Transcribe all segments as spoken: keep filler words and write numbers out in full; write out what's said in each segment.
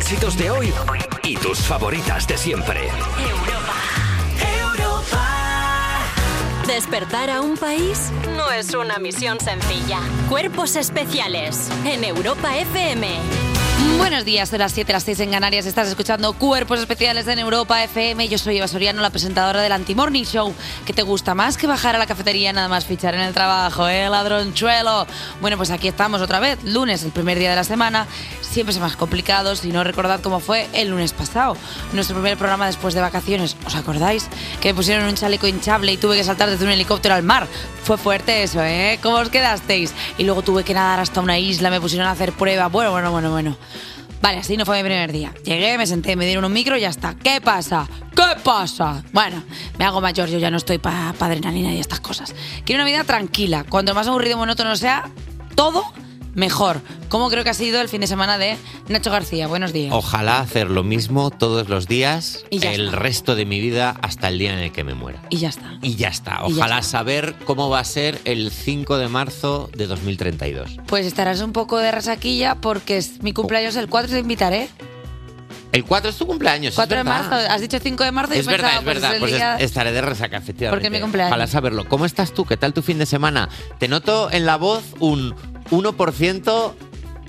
éxitos de hoy y tus favoritas de siempre. Despertar a un país no es una misión sencilla. Cuerpos especiales en Europa F M. Buenos días, son las siete, las seis en Canarias. Estás escuchando Cuerpos Especiales en Europa F M. Yo soy Eva Soriano, la presentadora del Anti-Morning Show. ¿Qué te gusta más que bajar a la cafetería nada más fichar en el trabajo, eh, ladronchuelo? Bueno, pues aquí estamos otra vez, lunes, el primer día de la semana. Siempre es más complicado si no recordad cómo fue el lunes pasado. Nuestro primer programa después de vacaciones. ¿Os acordáis? Que me pusieron un chaleco hinchable y tuve que saltar desde un helicóptero al mar. Fue fuerte eso, ¿eh? ¿Cómo os quedasteis? Y luego tuve que nadar hasta una isla, me pusieron a hacer pruebas. Bueno, bueno, bueno, bueno. Vale, así no fue mi primer día. Llegué, me senté, me dieron un micro y ya está. ¿Qué pasa? ¿Qué pasa? Bueno, me hago mayor, yo ya no estoy para pa adrenalina y estas cosas. Quiero una vida tranquila. Cuanto más aburrido y monótono sea, todo mejor. Como creo que ha sido el fin de semana de Nacho García. Buenos días. Ojalá hacer lo mismo todos los días el está. resto de mi vida hasta el día en el que me muera. Y ya está. Y ya está. Y ya Ojalá está. saber cómo va a ser el cinco de marzo de dos mil treinta y dos. Pues estarás un poco de resaquilla porque es mi cumpleaños el cuatro, te invitaré. El cuatro es tu cumpleaños. cuatro es de verdad. marzo, has dicho cinco de marzo y Es yo verdad, pensaba, es pues verdad. el Pues día- es- estaré de resaca, efectivamente. Porque es mi cumpleaños. Ojalá saberlo. ¿Cómo estás tú? ¿Qué tal tu fin de semana? Te noto en la voz un uno por ciento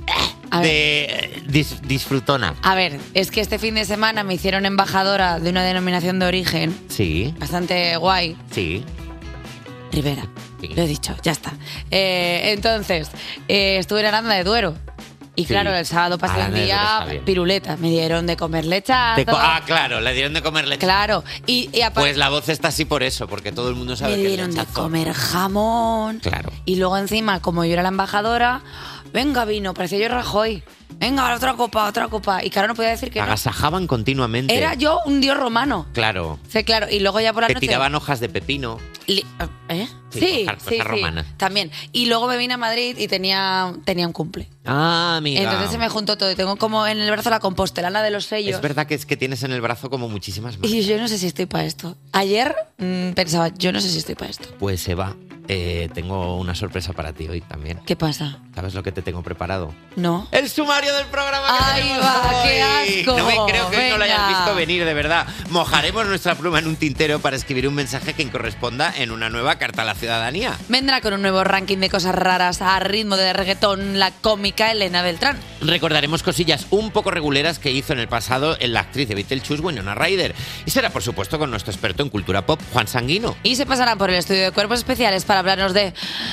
A ver. de dis- disfrutona. A ver, es que este fin de semana me hicieron embajadora de una denominación de origen Sí, bastante guay. sí. Rivera, Sí. lo he dicho, ya está. Eh, entonces, eh, estuve en Aranda de Duero. Y Sí. claro, el sábado pasé Aranda un de Duero día está bien. piruleta. Me dieron de comer lechazo. Te co- ah, claro, le dieron de comer leche. Claro. Y, y aparte Pues la voz está así por eso, porque todo el mundo sabe me que el dieron de lechazo- comer jamón. Claro. Y luego encima, como yo era la embajadora, venga vino, parecía yo Rajoy. Venga, otra copa, otra copa. Y claro, no podía decir que no. Agasajaban continuamente. Era yo un dios romano. Claro. Sí, claro. Y luego ya por la Te noche... tiraban hojas de pepino. Li- ¿Eh? Sí, Sí, hojas- sí, hojas sí, romanas. también. Y luego me vine a Madrid y tenía, tenía un cumple. Ah, amiga. Entonces se me juntó todo. Y tengo como en el brazo la compostelana de los sellos. Es verdad que es que tienes en el brazo como muchísimas más. Y yo no sé si estoy para esto. Ayer mmm, pensaba, yo no sé si estoy para esto. Pues Eva, eh, tengo una sorpresa para ti hoy también. ¿Qué pasa? ¿Sabes lo que te tengo preparado? ¿No? El sumario del programa que ¡Ay, tenemos va! hoy. ¡Qué asco! No me creo que hoy no lo hayas Venga. visto venir, de verdad. Mojaremos nuestra pluma en un tintero para escribir un mensaje que corresponda en una nueva carta a la ciudadanía. Vendrá con un nuevo ranking de cosas raras a ritmo de reggaetón la cómica Elena Beltrán. Recordaremos cosillas un poco reguleras que hizo en el pasado la actriz de Beetlejuice, Winona Ryder. Y será, por supuesto, con nuestro experto en cultura pop, Juan Sanguino. Y se pasarán por el estudio de Cuerpos Especiales para hablarnos de...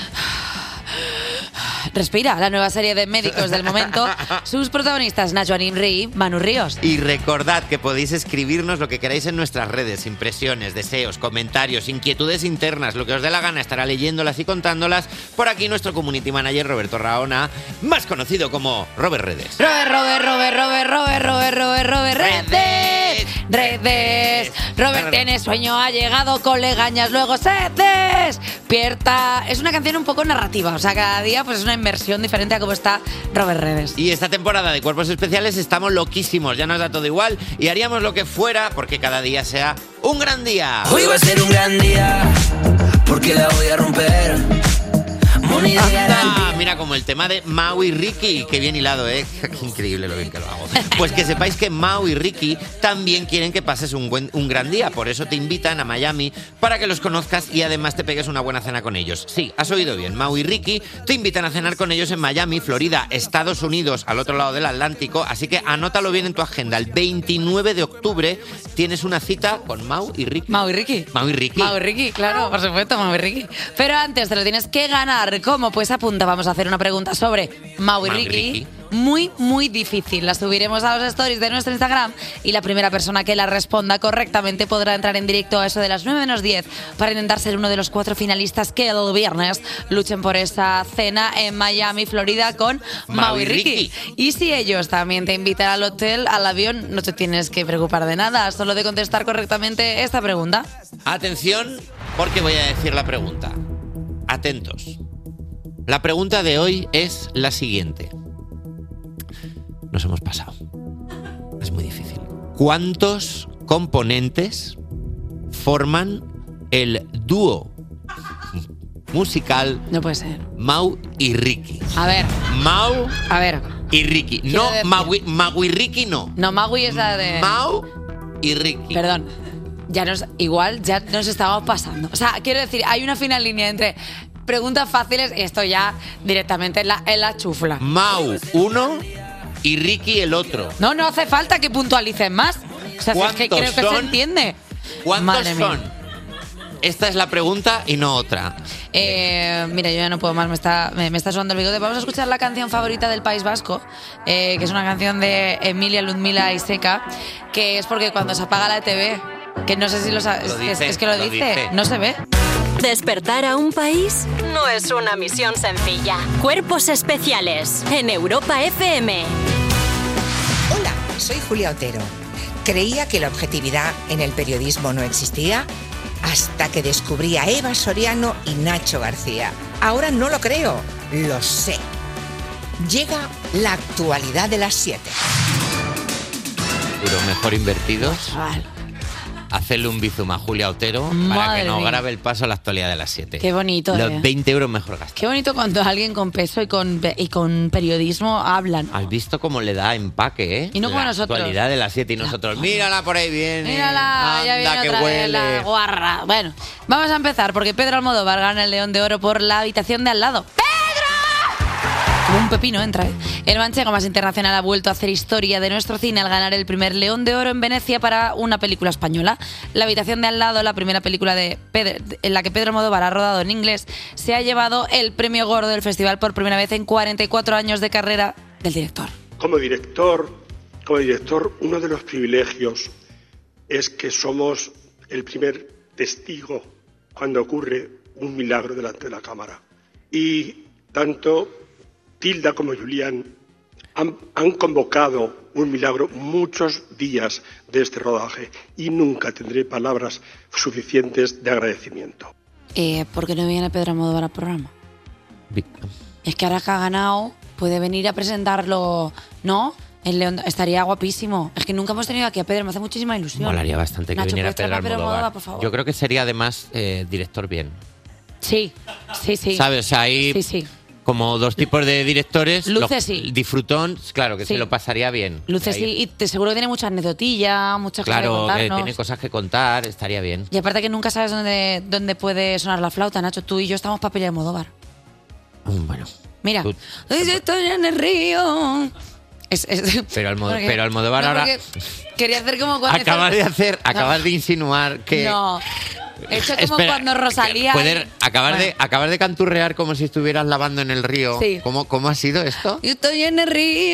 Respira, la nueva serie de médicos del momento. Sus protagonistas, Nacho Animri y Manu Ríos. Y recordad que podéis escribirnos lo que queráis en nuestras redes, impresiones, deseos, comentarios, inquietudes internas, lo que os dé la gana, estará leyéndolas y contándolas por aquí nuestro community manager Roberto Raona, más conocido como Robert Redes. Robert, Robert, Robert, Robert, Robert, Robert, Robert, Robert, Redes. Redes. Robert tiene sueño, ha llegado con legañas, luego se despierta. Es una canción un poco narrativa, o sea, cada día pues es una inversión diferente a cómo está Robert Redes. Y esta temporada de Cuerpos Especiales estamos loquísimos, ya nos da todo igual y haríamos lo que fuera porque cada día sea un gran día. Hoy va a ser un gran día, porque la voy a romper. Ah, mira, como el tema de Mau y Ricky, que bien hilado, ¿eh? Qué increíble lo bien que lo hago. Pues que sepáis que Mau y Ricky también quieren que pases un, buen, un gran día, por eso te invitan a Miami para que los conozcas y además te pegues una buena cena con ellos. Sí, has oído bien, Mau y Ricky te invitan a cenar con ellos en Miami, Florida, Estados Unidos, al otro lado del Atlántico, así que anótalo bien en tu agenda. El veintinueve de octubre tienes una cita con Mau y Ricky. Mau y Ricky. Mau y Ricky. Mau y Ricky, claro, por supuesto, Mau y Ricky. Pero antes te lo tienes que ganar. ¿Cómo? Pues apunta, vamos a hacer una pregunta sobre Mau y Mau y Ricky. Ricky. Muy, muy difícil. La subiremos a los stories de nuestro Instagram y la primera persona que la responda correctamente podrá entrar en directo a eso de las nueve menos diez para intentar ser uno de los cuatro finalistas que el viernes luchen por esa cena en Miami, Florida con Mau y Ricky. Y si ellos también te invitan al hotel, al avión, no te tienes que preocupar de nada, solo de contestar correctamente esta pregunta. Atención, porque voy a decir la pregunta. Atentos. La pregunta de hoy es la siguiente. Nos hemos pasado. Es muy difícil. ¿Cuántos componentes forman el dúo musical No puede ser. Mau y Ricky? A ver, Mau a ver. y Ricky. No, Maui, Mau y Ricky no. No, Maui es la de... Mau y Ricky. Perdón. Ya nos, igual ya nos estábamos pasando. O sea, quiero decir, hay una fina línea entre preguntas fáciles y esto ya directamente en la, en la chufla. Mau, uno y Ricky, el otro. No, no hace falta que puntualicen más. O sea, si es que creo que son? se entiende. ¿Cuántos Madre mía. son? Esta es la pregunta y no otra. Eh, mira, yo ya no puedo más, me está, me, me está sonando el bigote. Vamos a escuchar la canción favorita del País Vasco, eh, que es una canción de Emilia, Ludmila y Seca, que es porque cuando se apaga la T V, que no sé si lo sabes, Lo dice, es, es que lo, lo dice, dice. no se ve. Despertar a un país no es una misión sencilla. Cuerpos especiales en Europa F M. Hola, soy Julia Otero. Creía que la objetividad en el periodismo no existía hasta que descubrí a Eva Soriano y Nacho García. Ahora no lo creo, lo sé. Llega la actualidad de las siete. Pero mejor invertidos. Chaval, Hacerle un bizum a Julia Otero para Madre que nos mía. grabe el paso a la actualidad de las siete. qué bonito, Los eh. veinte euros mejor gastados. Qué bonito cuando alguien con peso y con, y con periodismo hablan. ¿Has visto cómo le da empaque, eh? Y no como la nosotros. actualidad de las siete y nosotros, mírala por ahí viene. Mírala, ya viene anda que otra vez huele. la guarra. Bueno, vamos a empezar porque Pedro Almodóvar gana el León de Oro por La habitación de al lado. Como un pepino entra, ¿eh? El manchego más internacional ha vuelto a hacer historia de nuestro cine al ganar el primer León de Oro en Venecia para una película española. La habitación de al lado, la primera película de Pedro, en la que Pedro Almodóvar ha rodado en inglés, se ha llevado el premio gordo del festival por primera vez en cuarenta y cuatro años de carrera del director. Como director, como director, uno de los privilegios es que somos el primer testigo cuando ocurre un milagro delante de la cámara. Y tanto Tilda como Julián han, han convocado un milagro muchos días de este rodaje y nunca tendré palabras suficientes de agradecimiento. Eh, ¿Por qué no viene Pedro Almodóvar al programa? Es que ahora que ha ganado, puede venir a presentarlo, ¿no? El León estaría guapísimo. Es que nunca hemos tenido aquí a Pedro, me hace muchísima ilusión. Molaría bastante que Nacho, viniera ¿puedes traer Pedro a Almodóvar. por favor? Yo creo que sería además eh, director bien. Sí, sí, sí. ¿Sabes? O sea, ahí Sí, sí. como dos tipos de directores. Luces los- sí. Disfrutón, claro, que Sí. se lo pasaría bien. Luces Ahí- sí, y te seguro que tiene mucha anecdotilla, muchas Claro, cosas que que contarnos. tiene cosas que contar, estaría bien. Y aparte que nunca sabes dónde, dónde puede sonar la flauta, Nacho. Tú y yo estamos para pelear Almodóvar. Mm, Bueno. Mira. Tú- Ay, estoy en el río. Es, es- Pero Almo- porque- pero Almodóvar no, ahora- porque Quería hacer como cuando... Acabas de hacer, No. acabas de insinuar que... No. He hecho como Espera, cuando Rosalía... Poder, acabar, Bueno. de, acabar de canturrear como si estuvieras lavando en el río. Sí. ¿Cómo, ¿Cómo ha sido esto? Yo estoy en el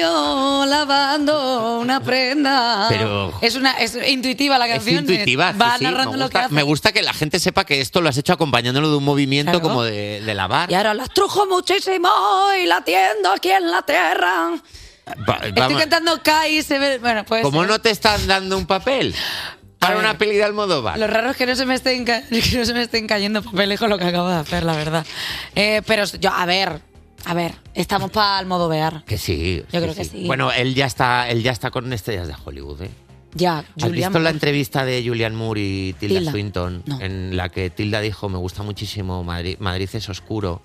río lavando una prenda. Pero- Es una es intuitiva la Es canción. intuitiva, Va sí, sí. narrando Me lo que gusta, hace. me gusta que la gente sepa que esto lo has hecho acompañándolo de un movimiento Claro. como de, de lavar. Y ahora las trujo muchísimo y la tiendo aquí en la tierra. Va- Estoy vamos, cantando Kai y se ve... Bueno, pues... ¿Cómo no te están dando un papel para A ver. una peli de Almodóvar? Lo raro es que no se me estén, ca- que no se me estén cayendo papeles con lo que acabo de hacer, la verdad. Eh, pero yo, a ver, a ver, estamos para Almodóvar. Que sí. Yo creo que sí. Bueno, él ya está, él ya está con estrellas de Hollywood, ¿eh? Ya, ¿Has Julián visto la Moore. entrevista de Julianne Moore y Tilda, Tilda. Swinton? No. En la que Tilda dijo, me gusta muchísimo Madrid, Madrid es oscuro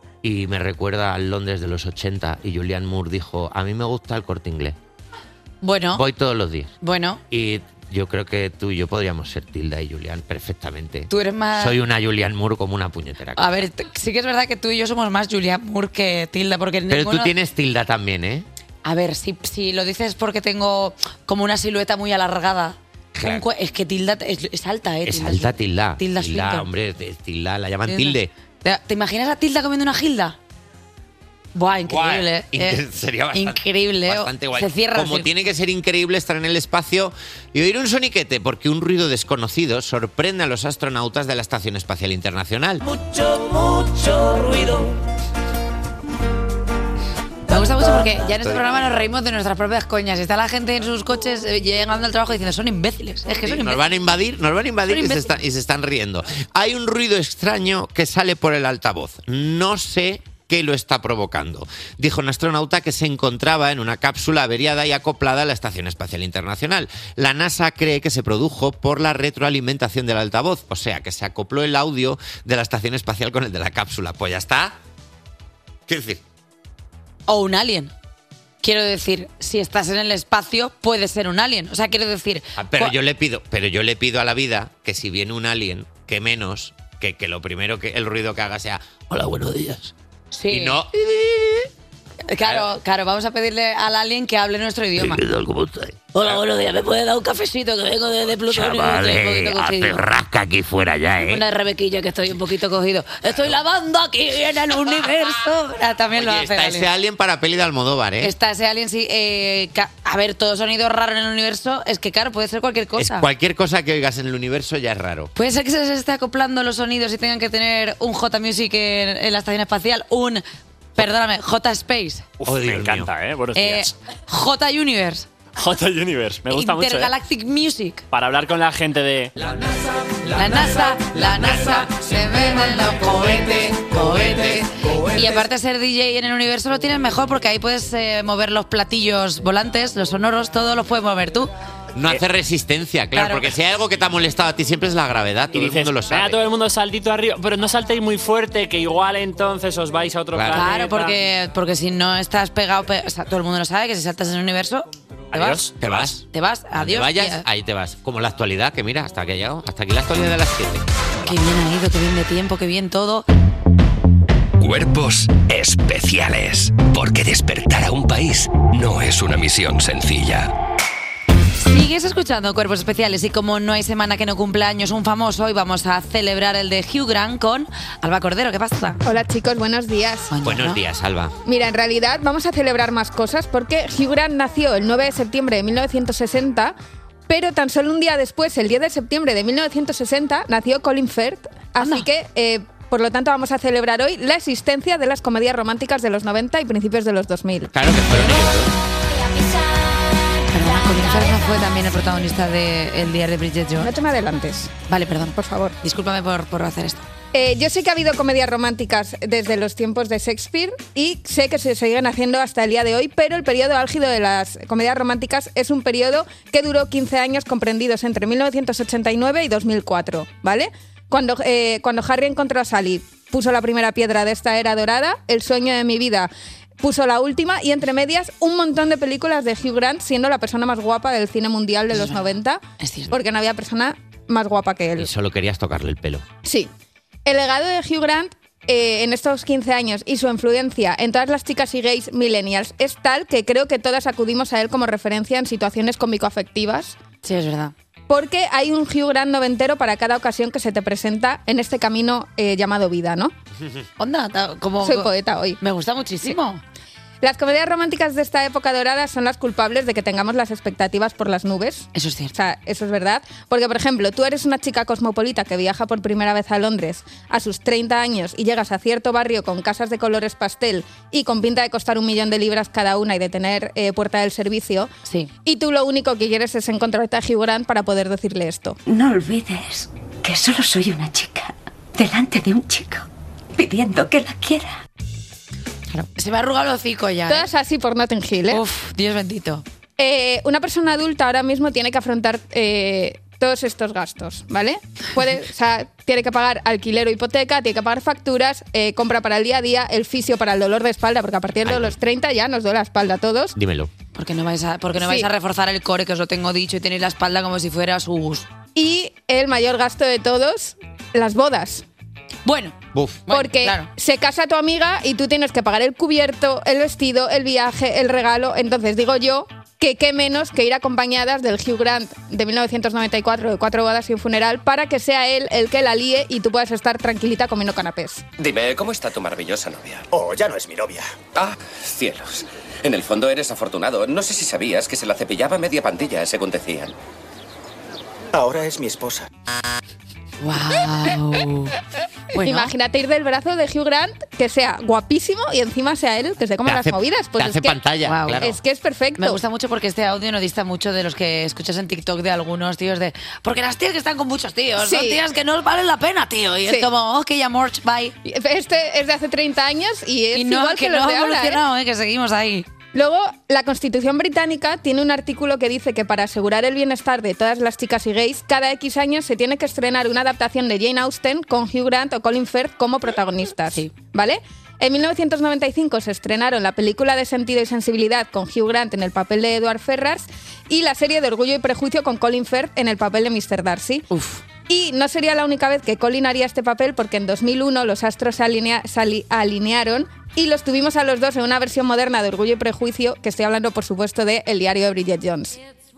y me recuerda al Londres de los ochenta. Y Julianne Moore dijo, a mí me gusta el Corte Inglés. Bueno, Voy todos los días. bueno, Y yo creo que tú y yo podríamos ser Tilda y Julián perfectamente. tú eres más... Soy una Julianne Moore como una puñetera. A ver, t- sí que es verdad que tú y yo somos más Julián Moore que Tilda, porque Pero ninguno- tú tienes Tilda también, ¿eh? A ver, si, si lo dices porque tengo como una silueta muy alargada. Claro. Un cue- es que Tilda es, es alta, ¿eh? Es Tilda alta Swinton. Tilda. Tilda Tilda, Swinton. hombre, es Tilda, la llaman Tilda. Tilde. ¿Te, te imaginas a Tilda comiendo una Gilda? Buah, increíble. Buah, eh. inc- Sería bastante, increíble. bastante guay. Se cierra Como así. tiene que ser increíble estar en el espacio y oír un soniquete, porque un ruido desconocido sorprende a los astronautas de la Estación Espacial Internacional. Mucho, mucho ruido. Me gusta mucho porque ya en este programa nos reímos de nuestras propias coñas. Está la gente en sus coches eh, llegando al trabajo diciendo, son imbéciles. Es que son Sí, nos imbéciles. van a invadir, nos van a invadir Son y se, imbéciles. están, y se están riendo. Hay un ruido extraño que sale por el altavoz. No sé qué lo está provocando. Dijo un astronauta que se encontraba en una cápsula averiada y acoplada a la Estación Espacial Internacional. La NASA cree que se produjo por la retroalimentación del altavoz, o sea, que se acopló el audio de la Estación Espacial con el de la cápsula. Pues ya está. ¿Qué decir? O un alien. quiero decir, si estás en el espacio, puedes ser un alien. O sea, quiero decir... Ah, pero yo le pido, pero yo le pido a la vida que si viene un alien, que menos, que, que lo primero que el ruido que haga sea hola, buenos días. Sí. Y no... Claro, claro, vamos a pedirle al alien que hable nuestro idioma. ¿Qué tal? ¿Cómo estáis? Hola, buenos días, ¿me puede dar un cafecito que vengo de, de Plutón? Chavales, hace rasca aquí fuera ya, ¿eh? Una rebequilla que estoy un poquito cogido. Estoy lavando aquí en el universo. Ah, también Oye, lo hace está el ese alien para peli de Almodóvar, ¿eh? Está ese alien, sí. Eh, ca- a ver, todo sonido raro en el universo es que, claro, puede ser cualquier Es cosa. cualquier cosa que oigas en el universo ya es raro. Puede ser que se les esté acoplando los sonidos y tengan que tener un J-Music en, en la estación espacial, un, perdóname, J-Space, Uf, Oh, me Dios encanta, ¿eh? Buenos eh, días. J-Universe, J-Universe, me gusta mucho, ¿eh? Intergalactic Music. Para hablar con la gente de... La NASA, la NASA, se ven en los cohetes, cohetes. Y aparte de ser D J en el universo lo tienes mejor porque ahí puedes eh, mover los platillos volantes, los sonoros, todos los puedes mover tú. No hace resistencia, claro, Claro. porque si hay algo que te ha molestado a ti siempre es la gravedad, todo Y el dices, mundo lo venga, sabe. todo el mundo saltito arriba, pero no saltéis muy fuerte, que igual entonces os vais a otro Claro. planeta. Claro, porque, porque si no estás pegado, pe- o sea, todo el mundo lo sabe, que si saltas en el universo, te Adiós. vas. Te vas. Te vas, adiós. Te vayas, tía. ahí te vas. Como la actualidad, que mira, hasta que ha llegado. Hasta aquí la actualidad de las siete. Qué bien ha ido, qué bien de tiempo, qué bien todo. Cuerpos especiales. Porque despertar a un país no es una misión sencilla. Sigues escuchando Cuerpos Especiales y como no hay semana que no cumpla años un famoso, hoy vamos a celebrar el de Hugh Grant con Alba Cordero. ¿Qué pasa? Hola chicos, buenos días. Mañana. Buenos días, Alba. Mira, en realidad vamos a celebrar más cosas porque Hugh Grant nació el nueve de septiembre de mil novecientos sesenta, pero tan solo un día después, el diez de septiembre de mil novecientos sesenta, nació Colin Firth. Así Anda. que, eh, por lo tanto, vamos a celebrar hoy la existencia de las comedias románticas de los noventa y principios de los dos mil. Claro que fueron ellos dos. Perdona, Colin Firth no fue también el protagonista de El diario de Bridget Jones. No te me adelantes, Vale, perdón. por favor. Discúlpame por, por hacer esto. Eh, yo sé que ha habido comedias románticas desde los tiempos de Shakespeare y sé que se siguen haciendo hasta el día de hoy, pero el periodo álgido de las comedias románticas es un periodo que duró quince años comprendidos entre mil novecientos ochenta y nueve y dos mil cuatro, ¿vale? Cuando, eh, cuando Harry encontró a Sally, puso la primera piedra de esta era dorada, El sueño de mi vida puso la última y entre medias un montón de películas de Hugh Grant siendo la persona más guapa del cine mundial de los noventa, Es cierto. porque no había persona más guapa que él. Y solo querías tocarle el pelo. Sí. El legado de Hugh Grant eh, en estos quince años y su influencia en todas las chicas y gays millennials es tal que creo que todas acudimos a él como referencia en situaciones cómico-afectivas, Sí, es verdad. porque hay un Hugh Grant noventero para cada ocasión que se te presenta en este camino eh, llamado vida, ¿no? Onda, ta- como... Soy poeta hoy. Me gusta muchísimo. Las comedias románticas de esta época dorada son las culpables de que tengamos las expectativas por las nubes. Eso es O cierto. sea, eso es verdad. Porque, por ejemplo, tú eres una chica cosmopolita que viaja por primera vez a Londres a sus treinta años y llegas a cierto barrio con casas de colores pastel y con pinta de costar un millón de libras cada una y de tener eh, puerta del servicio. Sí. Y tú lo único que quieres es encontrarte a Hugh Grant para poder decirle esto. No olvides que solo soy una chica delante de un chico pidiendo que la quiera. Claro. Se me ha arrugado el hocico ya. ¿eh? Todas así por Notting Hill, ¿eh? Uf, Dios bendito. Eh, una persona adulta ahora mismo tiene que afrontar eh, todos estos gastos, ¿vale? Puede, o sea, tiene que pagar alquiler o hipoteca, tiene que pagar facturas, eh, compra para el día a día, el fisio para el dolor de espalda, porque a partir de Ay, los treinta ya nos duele la espalda a todos. Dímelo. Porque no vais a, porque no Sí. vais a reforzar el core, que os lo tengo dicho, y tenéis la espalda como si fuera sus... Y el mayor gasto de todos, las bodas. Bueno, Buf. bueno, Porque claro. se casa tu amiga y tú tienes que pagar el cubierto, el vestido, el viaje, el regalo. Entonces digo yo que qué menos que ir acompañadas del Hugh Grant de mil novecientos noventa y cuatro, de Cuatro bodas y un funeral, para que sea él el que la líe y tú puedas estar tranquilita comiendo canapés. Dime, ¿cómo está tu maravillosa novia? Oh, ya no es mi novia. Ah, cielos. En el fondo eres afortunado. No sé si sabías que se la cepillaba media pandilla, según decían. Ahora es mi esposa. Wow. Bueno, Imagínate ir del brazo de Hugh Grant, que sea guapísimo y encima sea él que se come Te las hace- movidas. Pues te es hace que, pantalla, Wow. claro. es que es perfecto. me gusta mucho porque este audio no dista mucho de los que escuchas en TikTok de algunos tíos de... Porque las tías que están con muchos tíos son Sí. tías que no valen la pena, tío. Y Sí. es como, ok, amor, bye. Este es de hace treinta años y es Y no, igual que, que, no los ha de ahora, ¿eh? evolucionado, eh, que seguimos ahí. Luego, la Constitución británica tiene un artículo que dice que para asegurar el bienestar de todas las chicas y gays, cada X años se tiene que estrenar una adaptación de Jane Austen con Hugh Grant o Colin Firth como protagonistas. Sí. ¿Vale? En mil novecientos noventa y cinco se estrenaron la película de Sentido y Sensibilidad con Hugh Grant en el papel de Edward Ferrars y la serie de Orgullo y Prejuicio con Colin Firth en el papel de mister Darcy. Uf. Y no sería la única vez que Colin haría este papel porque en dos mil uno los astros se, alinea, se ali, alinearon y los tuvimos a los dos en una versión moderna de Orgullo y Prejuicio, que estoy hablando, por supuesto, de El diario de Bridget Jones.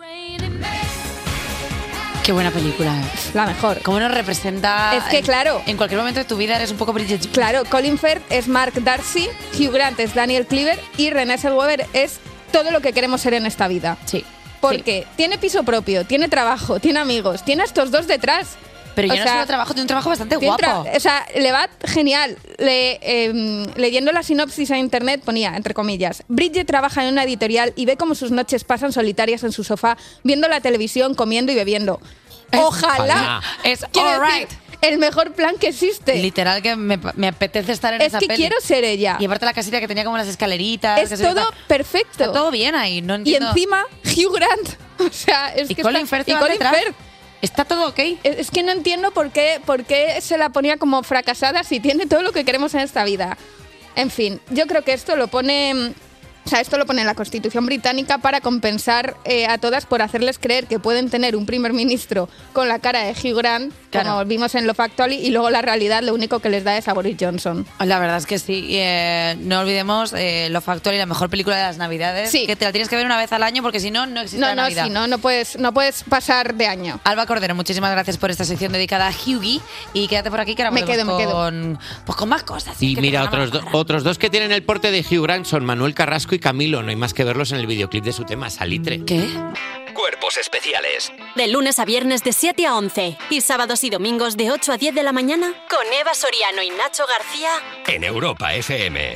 Qué buena película. La mejor. ¿Cómo nos representa? Es que, en, claro... En cualquier momento de tu vida eres un poco Bridget Jones. Claro, Colin Firth es Mark Darcy, Hugh Grant es Daniel Cleaver y Renée Zellweger es todo lo que queremos ser en esta vida. Sí. Porque sí. tiene piso propio, tiene trabajo, tiene amigos, tiene a estos dos detrás. Pero o ya sea, no solo trabajo, tiene un trabajo bastante guapo. O sea, le va genial. Le, eh, leyendo la sinopsis en internet ponía, entre comillas, Bridget trabaja en una editorial y ve cómo sus noches pasan solitarias en su sofá, viendo la televisión, comiendo y bebiendo. Ojalá. Es Quiero all right. decir, el mejor plan que existe. Literal que me, me apetece estar en es esa que peli. quiero ser ella. Y aparte la casita que tenía como las escaleritas. Es que se todo veía- perfecto. Está todo bien ahí. No Y entiendo. encima, Hugh Grant. O sea, es Y que Colin está- Firth y va Colin detrás. Firth. Está todo ok. Es es que no entiendo por qué, por qué se la ponía como fracasada si tiene todo lo que queremos en esta vida. En fin, yo creo que esto lo pone... O sea, esto lo pone en la Constitución británica para compensar eh, a todas por hacerles creer que pueden tener un primer ministro con la cara de Hugh Grant, Claro. como vimos en Love Actually, y luego la realidad lo único que les da es a Boris Johnson. La verdad es que sí. Y, eh, no olvidemos eh, Love Actually, la mejor película de las Navidades. Sí. Que te la tienes que ver una vez al año porque si no, no existe No, la no, Navidad. sí, no, no puedes, no puedes pasar de año. Alba Cordero, muchísimas gracias por esta sección dedicada a Hughie. Y quédate por aquí que ahora Me volvemos quedo, me con, pues con más cosas. Y Que mira, te otros, do- otros dos que tienen el porte de Hugh Grant son Manuel Carrasco y Camilo. No hay más que verlos en el videoclip de su tema, Salitre. ¿Qué? Cuerpos especiales. De lunes a viernes de siete a once y sábados y domingos de ocho a diez de la mañana con Eva Soriano y Nacho García. En Europa F M.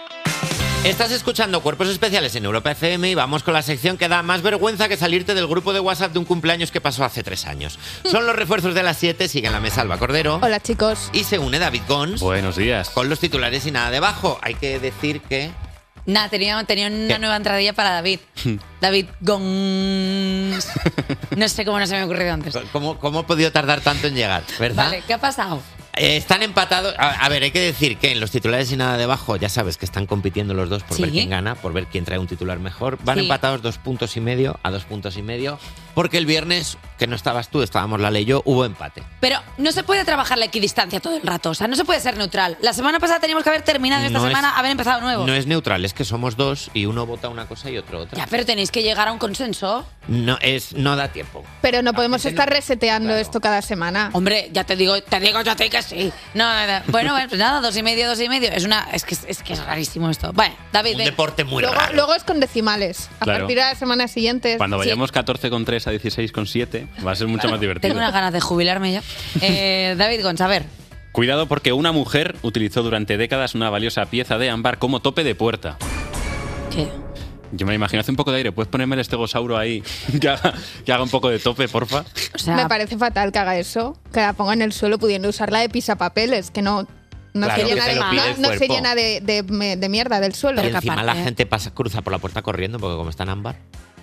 Estás escuchando Cuerpos Especiales en Europa F M y vamos con la sección que da más vergüenza que salirte del grupo de WhatsApp de un cumpleaños que pasó hace tres años. Son los refuerzos de las siete, sigue en la mesa Alba Cordero. Hola, chicos. Y se une David Gons. Buenos días. Con los titulares y nada debajo. Hay que decir que... Nada, tenía, tenía una ¿Qué? nueva entradilla para David. David Gons. No sé cómo no se me ha ocurrido antes. ¿Cómo, cómo he podido tardar tanto en llegar? ¿Verdad? Vale, ¿qué ha pasado? Eh, están empatados. A, a ver, hay que decir que en los titulares y nada debajo, ya sabes que están compitiendo los dos por Sí. ver quién gana, por ver quién trae un titular mejor. Van Sí. empatados dos puntos y medio a dos puntos y medio, porque el viernes, que no estabas tú, estábamos Lala y yo, hubo empate. Pero no se puede trabajar la equidistancia todo el rato. O sea, no se puede ser neutral. La semana pasada teníamos que haber terminado esta No es- semana, haber empezado nuevo. No es neutral, es que somos dos y uno vota una cosa y otro otra. Ya, pero tenéis que llegar a un consenso. No, es, no da tiempo. Pero no podemos gente estar no- reseteando Claro. esto cada semana. Hombre, ya te digo, te digo yo a ti que sí. No, no, no. Bueno, pues nada, dos y medio, dos y medio. Es una, es que es, que es rarísimo esto. Bueno, David, Un ven. deporte muy Luego, raro. luego es con decimales. A Claro. partir de la semana siguiente. Cuando sí. vayamos catorce con tres a dieciséis con siete, va a ser mucho más divertido. Tengo unas ganas de jubilarme ya. Eh, David Gons, a ver. Cuidado porque una mujer utilizó durante décadas una valiosa pieza de ámbar como tope de puerta. ¿Qué? Yo me imagino, hace un poco de aire. ¿Puedes ponerme el estegosauro ahí que haga, que haga un poco de tope, porfa? O sea, Me parece fatal que haga eso, que la ponga en el suelo pudiendo usarla de pisapapeles, que no, no Claro, se que llena, te de, lo pide no, el no se cuerpo. llena de, de- de mierda del suelo. Y encima aparte- la gente pasa, cruza por la puerta corriendo porque como está en ámbar.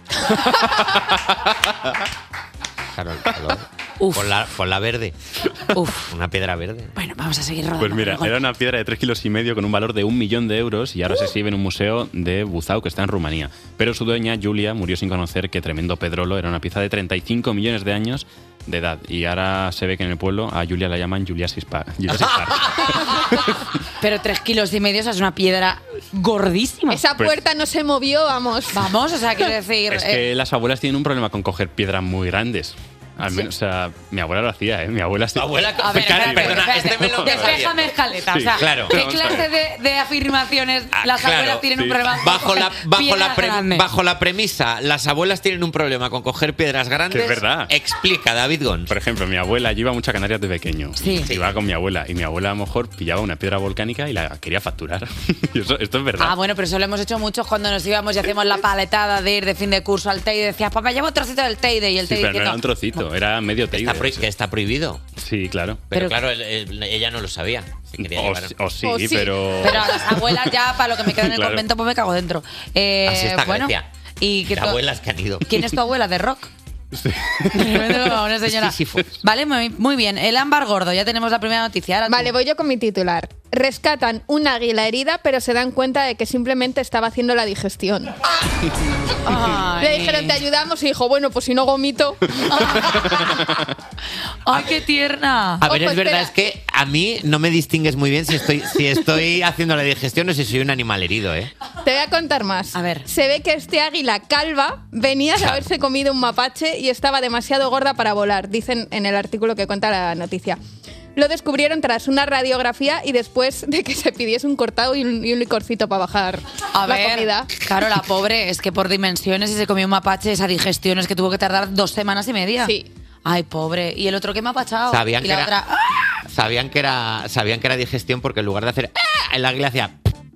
Claro, el calor. Uf. Por la, por la verde. Uf. Una piedra verde. Bueno, vamos a seguir rodando. Pues mira, Gol. era una piedra de tres kilos y medio con un valor de un millón de euros y ahora se exhibe en un museo de Buzau que está en Rumanía. Pero su dueña, Julia, murió sin conocer que tremendo pedrolo era una pieza de treinta y cinco millones de años de edad. Y ahora se ve que en el pueblo a Julia la llaman Julia Sispa. Jurassic Park. Pero tres kilos y medio, o sea, es una piedra gordísima. Esa Pues- puerta no se movió, vamos. Vamos, o sea, quiero decir... Es eh, que las abuelas tienen un problema con coger piedras muy grandes. Al menos, o sea, mi abuela lo hacía, ¿eh? Mi abuela... Tu abuela... A ver, Cara, espera, perdona, espera, este me lo Despéjame escaleta, Sí, o sea, claro. ¿qué Vamos a clase ver. de, de afirmaciones Ah, las claro, abuelas tienen sí. un problema con Bajo coger la, bajo, piedras la pre- grandes? bajo la premisa, las abuelas tienen un problema con coger piedras grandes. Es verdad. Explica, David Gons. Por ejemplo, mi abuela, yo iba mucho a Canarias de pequeño. Sí. Y iba con mi abuela. Y mi abuela a lo mejor pillaba una piedra volcánica y la quería facturar. Y eso, esto es verdad. Ah, bueno, pero eso lo hemos hecho muchos cuando nos íbamos y hacíamos la paletada de ir de fin de curso al Teide y decías, papá, llevo un trocito del Teide y el Sí, Teide pero no era diciendo, un trocito, era medio teide. Está, pro- que está prohibido. Sí, claro. Pero, Pero- claro, el- el- ella no lo sabía. Si quería O, llevar- sí- o sí, O sí. pero... Pero a las abuelas ya, para lo que me queda en el Claro. convento, pues me cago dentro. Eh, Así está bueno, Grecia. y que De tu- abuelas que han ido. ¿Quién es tu abuela de rock? Tremendo a una señora. Vale, muy, muy bien. El ámbar gordo, ya tenemos la primera noticia. Ahora tú. Vale, voy yo con mi titular. Rescatan un águila herida, pero se dan cuenta de que simplemente estaba haciendo la digestión. Ay. Le dijeron, te ayudamos, y dijo, bueno, pues si no vomito. ¡Ay, qué tierna! A ver, Ojo, es verdad, espera. es que a mí no me distingues muy bien si estoy, si estoy haciendo la digestión o si soy un animal herido, ¿eh? Te voy a contar más. A ver. Se ve que este águila calva venía de Claro. haberse comido un mapache y estaba demasiado gorda para volar, dicen en el artículo que cuenta la noticia. Lo descubrieron tras una radiografía y después de que se pidiese un cortado y un, y un licorcito para bajar A la ver, comida. claro, la pobre, es que por dimensiones, si se comió un mapache, esa digestión es que tuvo que tardar dos semanas y media. Sí. Ay, pobre. ¿Y el otro qué me ha pachado? Sabían y que la era- otra... ¡ah! Sabían que era, sabían que era digestión porque en lugar de hacer ¡ah!, el águila hacía.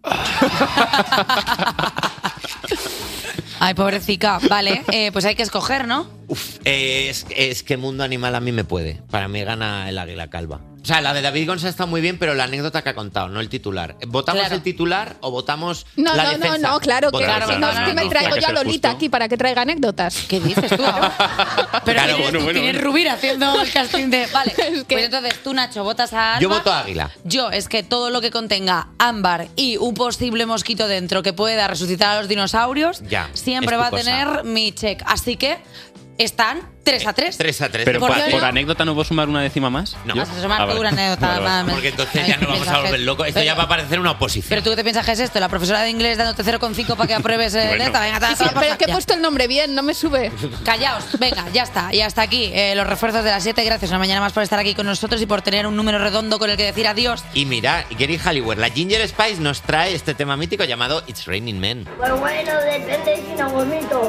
Ay, pobrecita. Vale, eh, pues hay que escoger, ¿no? Eh, es, es que mundo animal a mí me puede. Para mí gana el águila calva. O sea, la de David González está muy bien, pero la anécdota que ha contado, no el titular. ¿Votamos Claro. el titular o votamos No, la no, defensa? no, no, claro, que, Votamos que la no, defensa. es que me traigo yo a Lolita aquí para que traiga anécdotas. ¿Qué dices tú? Pero Claro, tienes, bueno, bueno, tienes bueno. Rubira haciendo el casting de... Vale, pues entonces tú, Nacho, votas a Alba. Yo voto a águila. Yo, es que todo lo que contenga ámbar y un posible mosquito dentro que pueda resucitar a los dinosaurios, Ya, siempre es tu va a cosa. tener mi check. Así que están tres a tres. tres a tres. Pero ¿Por por, qué por no? anécdota no puedo sumar una décima más. No. ¿Yo? Vas a sumar Ah, tú una anécdota, Vale, vale. nada más. Porque entonces Ay, ya nos qué vamos a volver mensajes. locos. Esto Pero- ya va a parecer una oposición. Pero tú qué te piensas que es esto, la profesora de inglés dándote cero coma cinco para que apruebes el Bueno. esta. Venga, ta, Sí, ta, pero es que he ya. puesto el nombre bien, no me sube. Callaos, venga, ya está. Y hasta aquí eh, los refuerzos de las siete. Gracias una mañana más por estar aquí con nosotros y por tener un número redondo con el que decir adiós. Y mira, Gary Halliwell, la Ginger Spice nos trae este tema mítico llamado It's Raining Men. Pues bueno, depende si no vomito.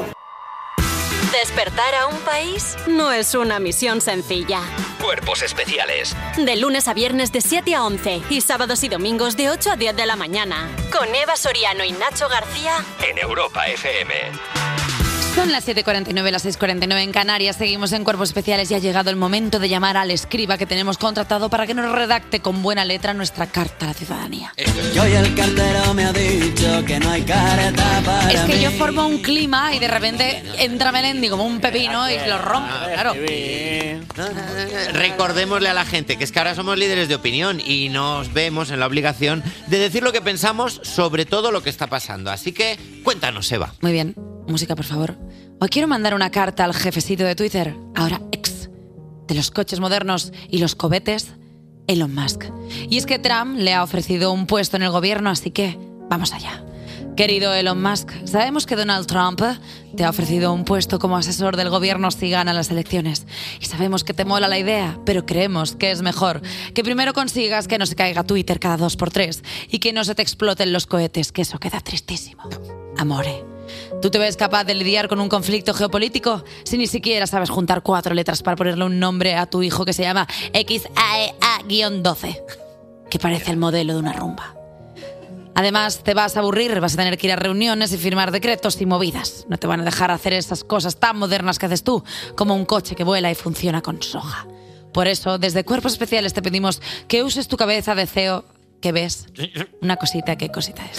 Despertar a un país no es una misión sencilla. Cuerpos especiales. De lunes a viernes de siete a once y sábados y domingos de ocho a diez de la mañana. Con Eva Soriano y Nacho García. En Europa F M. Son las siete cuarenta y nueve, las seis cuarenta y nueve en Canarias. Seguimos en Cuerpos Especiales y ha llegado el momento de llamar al escriba que tenemos contratado para que nos redacte con buena letra nuestra carta a la ciudadanía. Yo y el cartero me ha dicho que no hay carta para Es que mí. yo formo un clima y de repente entra Melendi como un pepino y lo rompo, claro. Recordémosle a la gente que es que ahora somos líderes de opinión y nos vemos en la obligación de decir lo que pensamos sobre todo lo que está pasando. Así que cuéntanos, Eva. Muy bien, música por favor. Hoy quiero mandar una carta al jefecito de Twitter, ahora ex, de los coches modernos y los cohetes, Elon Musk. Y es que Trump le ha ofrecido un puesto en el gobierno, así que vamos allá. Querido Elon Musk, sabemos que Donald Trump te ha ofrecido un puesto como asesor del gobierno si gana las elecciones. Y sabemos que te mola la idea, pero creemos que es mejor que primero consigas que no se caiga Twitter cada dos por tres y que no se te exploten los cohetes, que eso queda tristísimo. Amore, ¿tú te ves capaz de lidiar con un conflicto geopolítico si ni siquiera sabes juntar cuatro letras para ponerle un nombre a tu hijo que se llama X A E A doce, que parece el modelo de una rumba? Además, te vas a aburrir, vas a tener que ir a reuniones y firmar decretos y movidas. No te van a dejar hacer esas cosas tan modernas que haces tú, como un coche que vuela y funciona con soja. Por eso, desde Cuerpos Especiales te pedimos que uses tu cabeza de C E O. ¿Qué ves? Una cosita, ¿qué cosita es?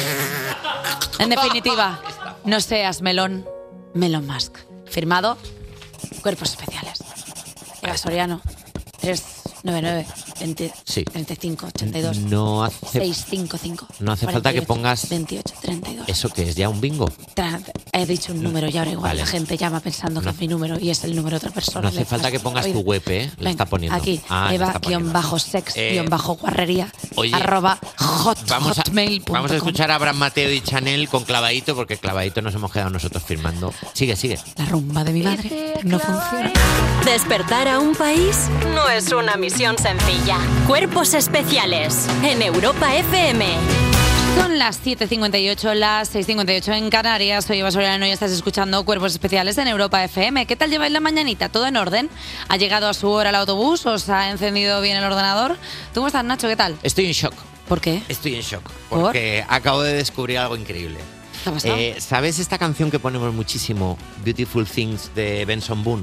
En definitiva, no seas melón, Melon Musk. Firmado, Cuerpos Especiales. Eva Soriano, tres nueve nueve, veinte, Sí. treinta y cinco, ochenta y dos, No hace, seiscientos cincuenta y cinco. no hace falta que pongas veintiocho, treinta y dos. eso que es ya un bingo. Tra- He dicho un número y ahora igual Vale. la gente llama pensando que No. es mi número y es el número de otra persona. No hace Le falta que pasa pongas la tu vida. web, ¿eh? La Venga, está poniendo. Aquí, Ah, la Eva está poniendo. guión bajo sex Eh, guión bajo guarrería oye, arroba hot, Vamos a, hotmail punto com. vamos a escuchar a Abraham Mateo y Chanel con Clavadito, porque Clavadito nos hemos quedado nosotros firmando. Sigue, sigue. La rumba de mi madre no funciona. Despertar a un país no es una misión sencilla. Cuerpos especiales en Europa F M. Son las siete cincuenta y ocho, las seis cincuenta y ocho en Canarias. Soy Eva Soriano y estás escuchando Cuerpos Especiales en Europa F M. ¿Qué tal lleváis la mañanita? ¿Todo en orden? ¿Ha llegado a su hora el autobús? ¿Os ha encendido bien el ordenador? ¿Tú cómo estás, Nacho? ¿Qué tal? Estoy en shock. ¿Por qué? Estoy en shock. ¿Por? Porque acabo de descubrir algo increíble. ¿Qué ha pasado? Eh, ¿Sabes esta canción que ponemos muchísimo, Beautiful Things, de Benson Boone?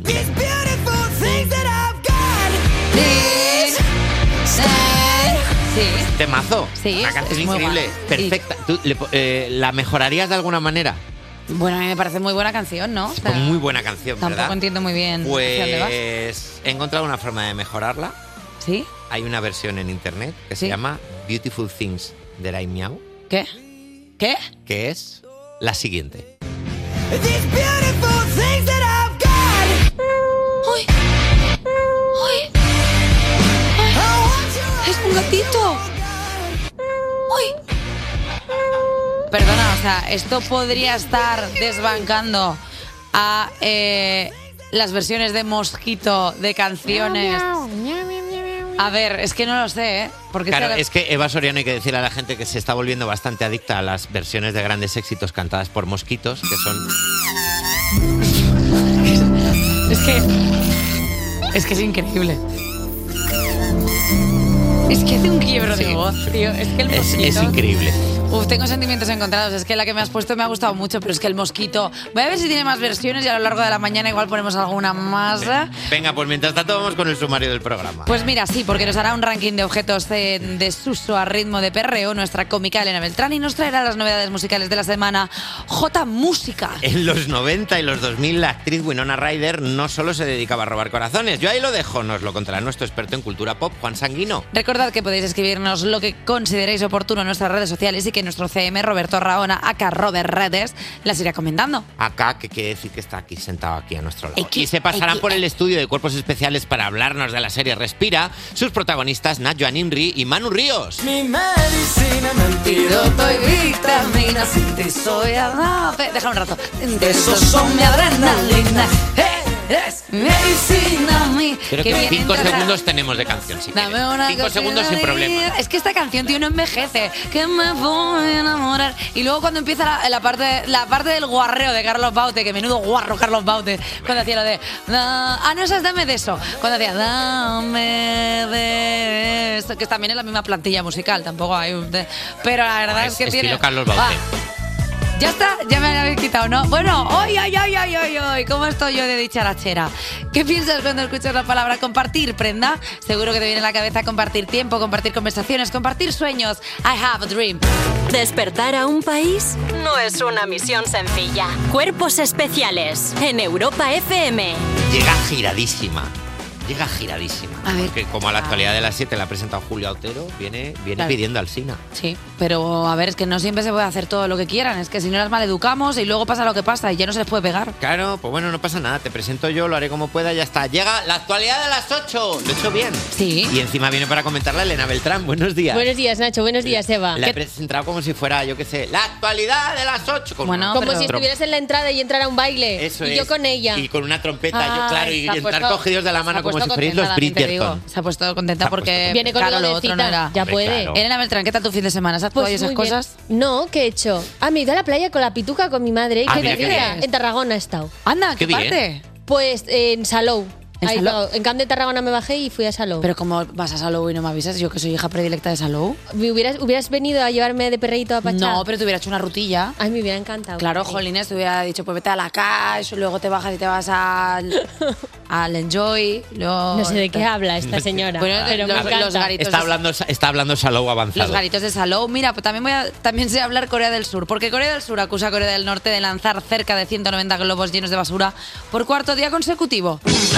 Sí. Temazo. Sí, Una es- canción es muy increíble. guay. Perfecta. ¿Tú le po- eh, ¿La mejorarías de alguna manera? Bueno, a mí me parece muy buena canción, ¿no? O sea, Pues muy buena canción, tampoco ¿verdad? entiendo muy bien hacia dónde vas. Pues he encontrado una forma de mejorarla. ¿Sí? Hay una versión en internet que se ¿Sí? llama Beautiful Things de Rai Miao, ¿Qué? ¿Qué? que es la siguiente. ¡Uy! ¡Uy! ¡Es un gatito! ¡Uy! Perdona, o sea, esto podría estar desbancando a eh, las versiones de Mosquito de canciones. A ver, es que no lo sé, ¿eh? Porque Claro, esta- es que Eva Soriano, hay que decirle a la gente que se está volviendo bastante adicta a las versiones de grandes éxitos cantadas por mosquitos, que son... Es que. Es que es increíble. Es que hace un quiebro de Sí. voz, tío. Es que el Es, mosquito. es increíble. Uf, tengo sentimientos encontrados. Es que la que me has puesto me ha gustado mucho, pero es que el mosquito. Voy a ver si tiene más versiones y a lo largo de la mañana igual ponemos alguna más. ¿eh? Venga, pues mientras tanto vamos con el sumario del programa. Pues mira, sí, porque nos hará un ranking de objetos de desuso a ritmo de perreo nuestra cómica Elena Beltrán y nos traerá las novedades musicales de la semana. J Música. En los noventa y los dos mil, la actriz Winona Ryder no solo se dedicaba a robar corazones. Yo ahí lo dejo, nos lo contará nuestro experto en cultura pop, Juan Sanguino. Recordad que podéis escribirnos lo que consideréis oportuno en nuestras redes sociales y que nuestro C M, Roberto Raona, acá Robert Redes, las irá comentando. Acá, que quiere decir que está aquí sentado aquí a nuestro lado. Aquí, Y se pasarán aquí, por el estudio de Cuerpos Especiales para hablarnos de la serie Respira, sus protagonistas Nat Joan Imri y Manu Ríos. Mi medicina me Antídoto y vitaminas, sin ti soy agape. Deja un rato. Esos son mi adrenalina. Eres medicina a mí. Creo Qué que bien cinco encaja. segundos tenemos de canción, sí. Dame una Cinco cosita segundos sin de problema. vida. Es que esta canción, tío, no envejece. Que me voy a enamorar. Y luego cuando empieza la, la parte la parte del guarreo de Carlos Baute, que menudo guarro Carlos Baute, cuando hacía lo de... da- ah, no, esa es Dame de eso. Cuando hacía Dame de eso, que también es la misma plantilla musical, tampoco hay un... de- pero la verdad Es es, que estilo tiene... Carlos Baute. Ah, ya está, ya me la habéis quitado, ¿no? Bueno, ¡ay, ay, ay, ay, ay, ay! ¿Cómo estoy yo de dicharachera? ¿Qué piensas cuando escuchas la palabra compartir, prenda? Seguro que te viene a la cabeza compartir tiempo, compartir conversaciones, compartir sueños. I have a dream. Despertar a un país no es una misión sencilla. Cuerpos especiales en Europa F M. Llega giradísima. Llega giradísima. A ver. Porque como a la actualidad de las siete la ha presentado Julia Otero, viene, viene Claro. pidiendo al Sina. Sí, pero a ver, es que no siempre se puede hacer todo lo que quieran. Es que si no las maleducamos y luego pasa lo que pasa y ya no se les puede pegar. Claro, pues bueno, no pasa nada. Te presento yo, lo haré como pueda y ya está. Llega la actualidad de las ocho. Lo he hecho bien. Sí. Y encima viene para comentarla Elena Beltrán. Buenos días. Buenos días, Nacho. Buenos días, Eva. La he presentado como si fuera, yo qué sé, la actualidad de las ocho. Con Bueno, una Como trom- si estuvieras en la entrada y entrara a un baile. Eso y es. yo con ella. Y con una trompeta, yo Ay, claro, y se ha estar puesto- cogidos de la se mano ha como si puesto fuerais contenta, los también te digo. Bridgerton. Se ha puesto contenta Se ha porque puesto- Viene con claro, algo lo de otro cita. no era. Ya Hombre, puede. claro. Elena Beltrán, ¿qué tal tu fin de semana? ¿Has actuado y esas muy bien. cosas? No, ¿qué he hecho? Ah, me he ido a la playa con la pituca con mi madre. Ah, ¿Qué mira te qué diga? bien. En Tarragona he estado. Anda, Qué ¿qué, bien. parte? Pues eh, en Salou. ¿En Ahí Salou? va. En Camp de Tarragona me bajé y fui a Salou. Pero ¿cómo vas a Salou y no me avisas? Yo que soy hija predilecta de Salou. ¿Me hubieras, hubieras venido a llevarme de perreíto a Pachá? No, pero te hubiera hecho una rutilla. Ay, me hubiera encantado. Claro, Sí. Jolines, te hubiera dicho, pues vete a la cash, luego te bajas y te vas al, al Enjoy. Luego... No sé de qué habla esta señora. Bueno, pero me los- encanta. los garitos Está de- hablando, está hablando Salou avanzado. Los garitos de Salou. Mira, pues también, voy a, también sé hablar Corea del Sur, porque Corea del Sur acusa a Corea del Norte de lanzar cerca de ciento noventa globos llenos de basura por cuarto día consecutivo.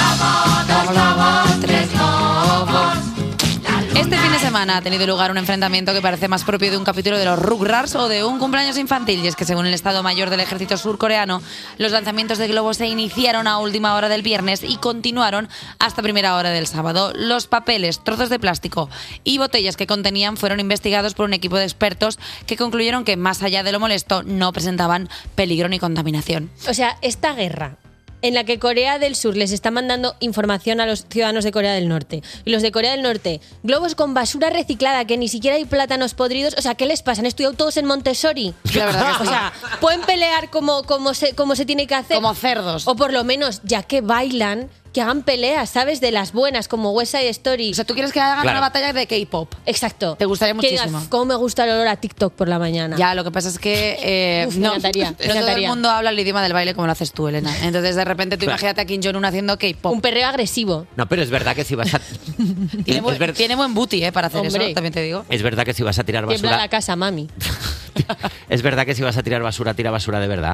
Tres globos. Este fin de semana ha tenido lugar un enfrentamiento que parece más propio de un capítulo de los Rugrats o de un cumpleaños infantil, y es que según el Estado Mayor del Ejército Surcoreano, los lanzamientos de globos se iniciaron a última hora del viernes y continuaron hasta primera hora del sábado. Los papeles, trozos de plástico y botellas que contenían fueron investigados por un equipo de expertos que concluyeron que, más allá de lo molesto, no presentaban peligro ni contaminación. O sea, esta guerra en la que Corea del Sur les está mandando información a los ciudadanos de Corea del Norte y los de Corea del Norte, globos con basura reciclada, que ni siquiera hay plátanos podridos. O sea, ¿qué les pasa? ¿Han estudiado todos en Montessori? La verdad que O sí. sea, pueden pelear como, como, se, como se tiene que hacer. Como cerdos. O por lo menos, ya que bailan, que hagan peleas, ¿sabes? De las buenas, como West Side Story. O sea, tú quieres que hagan Claro. una batalla de K-pop. Exacto. Te gustaría Que digas, muchísimo. cómo me gusta el olor a TikTok por la mañana. Ya, lo que pasa es que eh, Uf, me no, encantaría, me no todo el encantaría. mundo habla el idioma del baile como lo haces tú, Elena. Entonces, de repente, tú Claro. imagínate a Kim Jong-un haciendo K-pop. Un perreo agresivo. No, pero es verdad que si vas a... Tiene, es, buen, ver- tiene buen booty, ¿eh? Para hacer Hombre. eso, también te digo. es verdad que si vas a tirar Tiembla basura... la casa, mami. Es verdad que si vas a tirar basura, tira basura de verdad.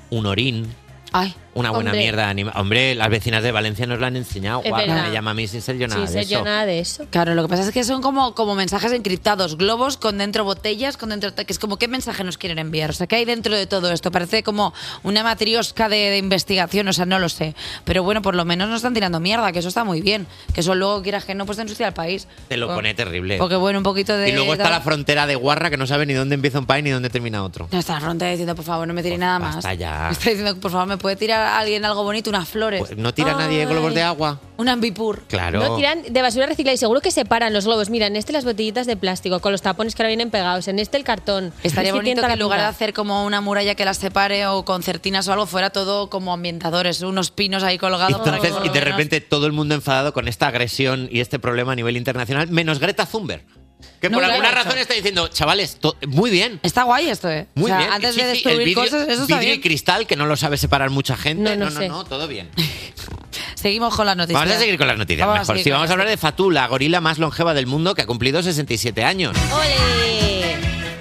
un orín. Ay, Una buena hombre. mierda de anima. Hombre, las vecinas de Valencia nos lo han enseñado. Es Guapa, verdad. me llama a mí sin ser yo nada Sí, de sé yo eso. nada de eso. Claro, lo que pasa es que son como, como mensajes encriptados, globos con dentro botellas, con dentro que es como qué mensaje nos quieren enviar, o sea, ¿qué hay dentro de todo esto? Parece como una matriosca de, de investigación, o sea, no lo sé. Pero bueno, por lo menos no están tirando mierda, que eso está muy bien. Que eso luego quieras que no, pues te ensucia el país. Te lo Bueno, pone terrible. Porque bueno, un poquito de... Y luego está la frontera de Guarra que no sabe ni dónde empieza un país ni dónde termina otro. No está la frontera diciendo, por favor, no me tire nada más. Basta ya. Me está diciendo, por favor, ¿me puede tirar a alguien algo bonito? Unas flores. Pues no tira nadie Ay, globos de agua. Un ambipur. Claro. No tiran de basura reciclada y seguro que separan los globos. Mira, en este las botellitas de plástico con los tapones que ahora vienen pegados. En este el cartón. Estaría Es bonito tienta que la en lugar de pinta. hacer como una muralla que las separe o concertinas o algo, fuera todo como ambientadores, unos pinos ahí colgados. para que Entonces, por y lo de menos- repente todo el mundo enfadado con esta agresión y este problema a nivel internacional, menos Greta Thunberg. Que No, por claro. alguna razón está diciendo, chavales, to- muy bien. Está guay esto, ¿eh? Muy O sea, bien. antes Sí, de sí, destruir el vidrio- cosas, eso está vidrio y bien. cristal, que no lo sabe separar mucha gente. No, No, no no, sé. no, todo bien. Seguimos con las noticias. Vamos a seguir con las noticias, Vamos a mejor. seguir Sí, con vamos a las hablar de Fatou, la gorila más longeva del mundo, que ha cumplido sesenta y siete años. ¡Ole!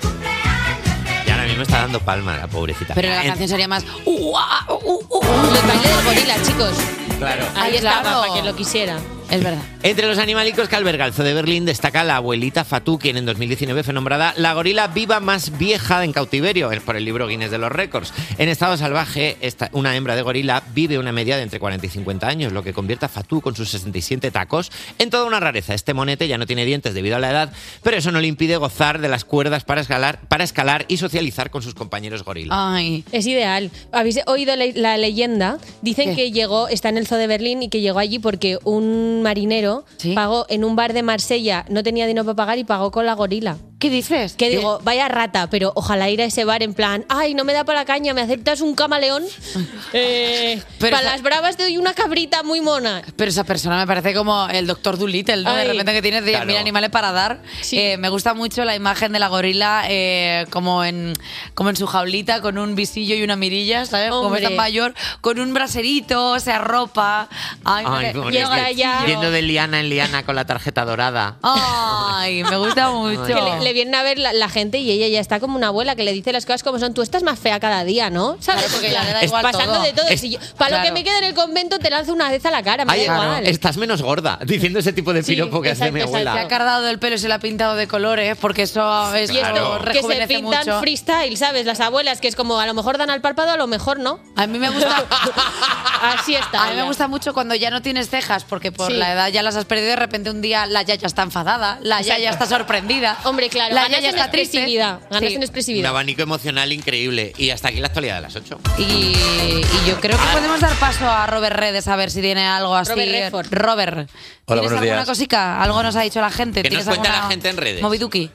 Y ahora mismo está dando palma la pobrecita. Pero la En- canción sería más... Uh, ah, uh, uh, uh. El baile del gorila, chicos. Claro. Ahí Ay, está, claro. para que lo quisiera. Es verdad. Entre los animalicos que alberga el Zoo de Berlín destaca la abuelita Fatou, quien en dos mil diecinueve fue nombrada la gorila viva más vieja en cautiverio es por el libro Guinness de los récords. En estado salvaje, esta, una hembra de gorila vive una media de entre cuarenta y cincuenta años, lo que convierte a Fatou con sus sesenta y siete tacos en toda una rareza. Este monete ya no tiene dientes debido a la edad, pero eso no le impide gozar de las cuerdas para escalar, para escalar y socializar con sus compañeros gorila. Ay. Es ideal. ¿Habéis oído la, la leyenda? Dicen ¿Qué? que llegó, está en el Zoo de Berlín y que llegó allí porque un marinero pagó en un bar de Marsella, no tenía dinero para pagar y pagó con la gorila. ¿Qué dices? Que digo, vaya rata, pero ojalá ir a ese bar en plan, ay, no me da para la caña, ¿me aceptas un camaleón? Eh, Pero para esa- las bravas te doy una cabrita muy mona. Pero esa persona me parece como el doctor Dolittle, ¿no? De Ay. repente que tiene diez mil Claro. animales para dar. Eh, me gusta mucho la imagen de la gorila eh, como, en, como en su jaulita con un visillo y una mirilla, ¿sabes? Como Hombre. es tan mayor, con un braserito, se arropa. Ay, Ay, me- qué y bonito. está ya- Yendo de liana en liana con la tarjeta dorada. Ay, me gusta mucho. Que le, le vienen a ver la, la gente y ella ya está como una abuela que le dice las cosas como son. Tú estás más fea cada día, ¿no? ¿Sabes? porque ya le da Es igual pasando todo. de todo. Es- Si yo- para lo claro. que me quede en el convento te lanzo una vez a la cara, me Ay, da igual. estás menos gorda, diciendo ese tipo de Sí, piropo que hace mi exacto, abuela. Se ha cardado el pelo y se lo ha pintado de colores porque eso es Y esto, Claro. que se rejuvenece pintan mucho. freestyle, ¿sabes? Las abuelas, que es como a lo mejor dan al párpado, a lo mejor no. A mí me gusta. Así está. A mí me ella. gusta mucho cuando ya no tienes cejas, porque por Sí. la edad ya las has perdido y de repente un día la yaya está enfadada, la Exacto. yaya está sorprendida. Hombre, claro, la ganas yaya en está triste. expresividad. Ganas Sí. en Un expresividad. abanico emocional increíble. Y hasta aquí la actualidad de las ocho. Y, y yo creo que podemos dar paso a Robert Redes a ver si tiene algo así. Robert Redford. Robert, Hola, ¿tienes buenos alguna días. cosica? Algo nos ha dicho la gente. ¿Qué nos ¿Tienes cuenta alguna la gente en redes? Moviduki.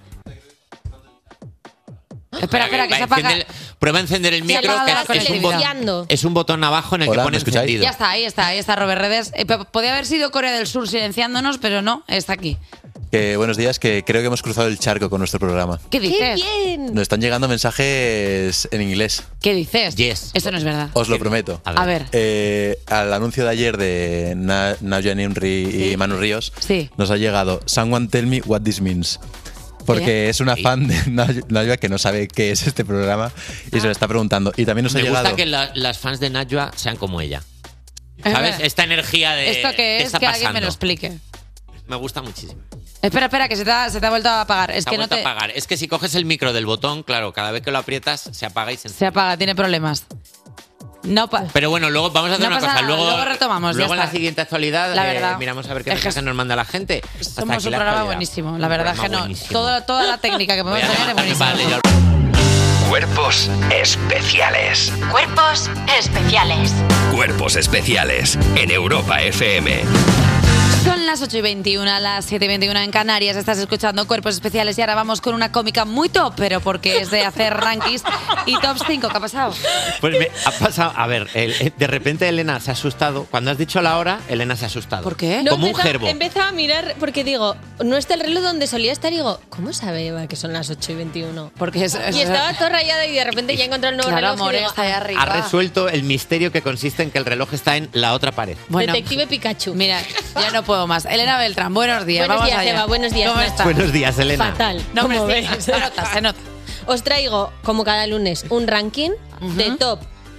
Espera, espera, que Va, se apaga. enciende el- prueba a encender el Se micro, apaga que la es, es un conectividad. botón, es un botón abajo en el Hola, que pone ¿me escucháis? encendido. Ya está, ahí está, ahí está Robert Redes. Eh, pero podía haber sido Corea del Sur silenciándonos, pero no, está aquí. Que buenos días, que creo que hemos cruzado el charco con nuestro programa. ¿Qué dices? bien! Nos están llegando mensajes en inglés, ¿Qué dices? Yes. Esto no es verdad. os lo prometo. A ver. Eh, al anuncio de ayer de Na- Nadia Nimri y Manu Ríos, Sí. nos ha llegado Someone tell me what this means. Porque es una fan de Nay- Najwa que no sabe qué es este programa y se lo está preguntando. Y también nos Me ha llegado. gusta que la- las fans de Najwa sean como ella. Es ¿Sabes? verdad. Esta energía de. ¿Esto qué es? está Que alguien me pasando? lo explique. Me gusta muchísimo. Espera, espera, que se te ha, se te ha vuelto a apagar. Es Se ha que no vuelto te. a apagar. Es que si coges el micro del botón, claro, cada vez que lo aprietas se apaga y se enciende. Se apaga, tiene problemas. No pa- Pero bueno, luego vamos a hacer No una pasa cosa. nada, Luego, luego retomamos, ya Luego en la está. siguiente actualidad La eh, verdad. miramos a ver qué Es que mensaje nos manda la gente. Hasta Somos aquí un la programa actualidad. buenísimo. La Un verdad que programa no. buenísimo. Toda, toda la técnica que podemos Voy a tener es llamar- buenísima. Vale, ya- Cuerpos especiales. Cuerpos especiales. Cuerpos especiales en Europa F M. Son las ocho y veintiuno, las siete y veintiuno en Canarias. Estás escuchando Cuerpos Especiales y ahora vamos con una cómica muy top, pero porque es de hacer rankings y top cinco. ¿Qué ha pasado? Pues me ha pasado. A ver, el- eh, de repente Elena se ha asustado. Cuando has dicho la hora, Elena se ha asustado. ¿Por qué? No, Como un empezaba- gerbo. Empezaba a mirar porque digo, no está el reloj donde solía estar y digo, ¿cómo sabe Eva que son las ocho y veintiuno? Porque es, es- Y estaba todo rayada y de repente ya encontré el nuevo Claro, reloj amor, y digo, está ahí ah, arriba. Ha resuelto el misterio que consiste en que el reloj está en la otra pared. Bueno, Detective Pikachu. mira, ya no puedo más. Elena Beltrán, buenos días. Buenos vamos días, allá. Eva, buenos días, ¿Cómo Nat. estás? Buenos días, Elena. Fatal. No, hombre, ¿Cómo sí, ves? se nota, se nota. Os traigo, como cada lunes, un ranking de top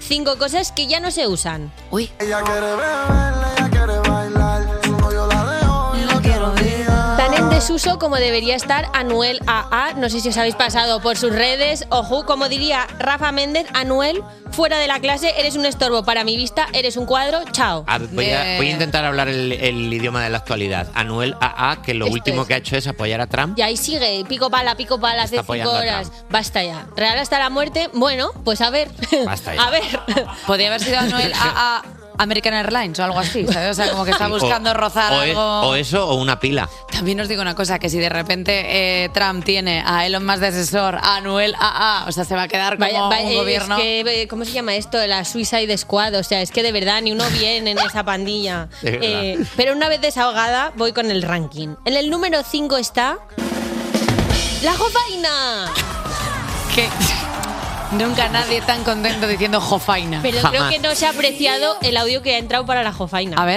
cinco cosas que ya no se usan. Uy. Ella quiere beber, ella quiere bailar. Su novio la dejó y no quiero vida. Tan en desuso como debería estar Anuel A A. No sé si os habéis pasado por sus redes. Ojo, como diría Rafa Méndez, Anuel, fuera de la clase, eres un estorbo para mi vista, eres un cuadro, chao. A ver, voy, a, voy a intentar hablar el, el idioma de la actualidad. Anuel A A, que lo Esto último es. que ha hecho es apoyar a Trump. Y ahí sigue, pico pala, pico pala, hace Está cinco apoyando a horas. Basta ya. Real hasta la muerte. Bueno, pues a ver. Basta ya. A ver. Podría haber sido Anuel A A American Airlines o algo así, ¿sabes? O sea, como que está Sí, buscando o- rozar o, e- algo. o eso o una pila. También os digo una cosa, que si de repente eh, Trump tiene a Elon Musk de asesor, a Anuel A A, o sea, se va a quedar como Vaya, vaya, un es gobierno. que, eh, ¿cómo se llama esto? La Suicide Squad. O sea, es que de verdad ni uno bien en esa pandilla. De verdad. Eh, pero una vez desahogada, voy con el ranking. En el número cinco está. ¡La Jofaina! Que nunca nadie tan contento diciendo jofaina. Pero creo que no se ha apreciado el audio que ha entrado para la Jofaina. A ver.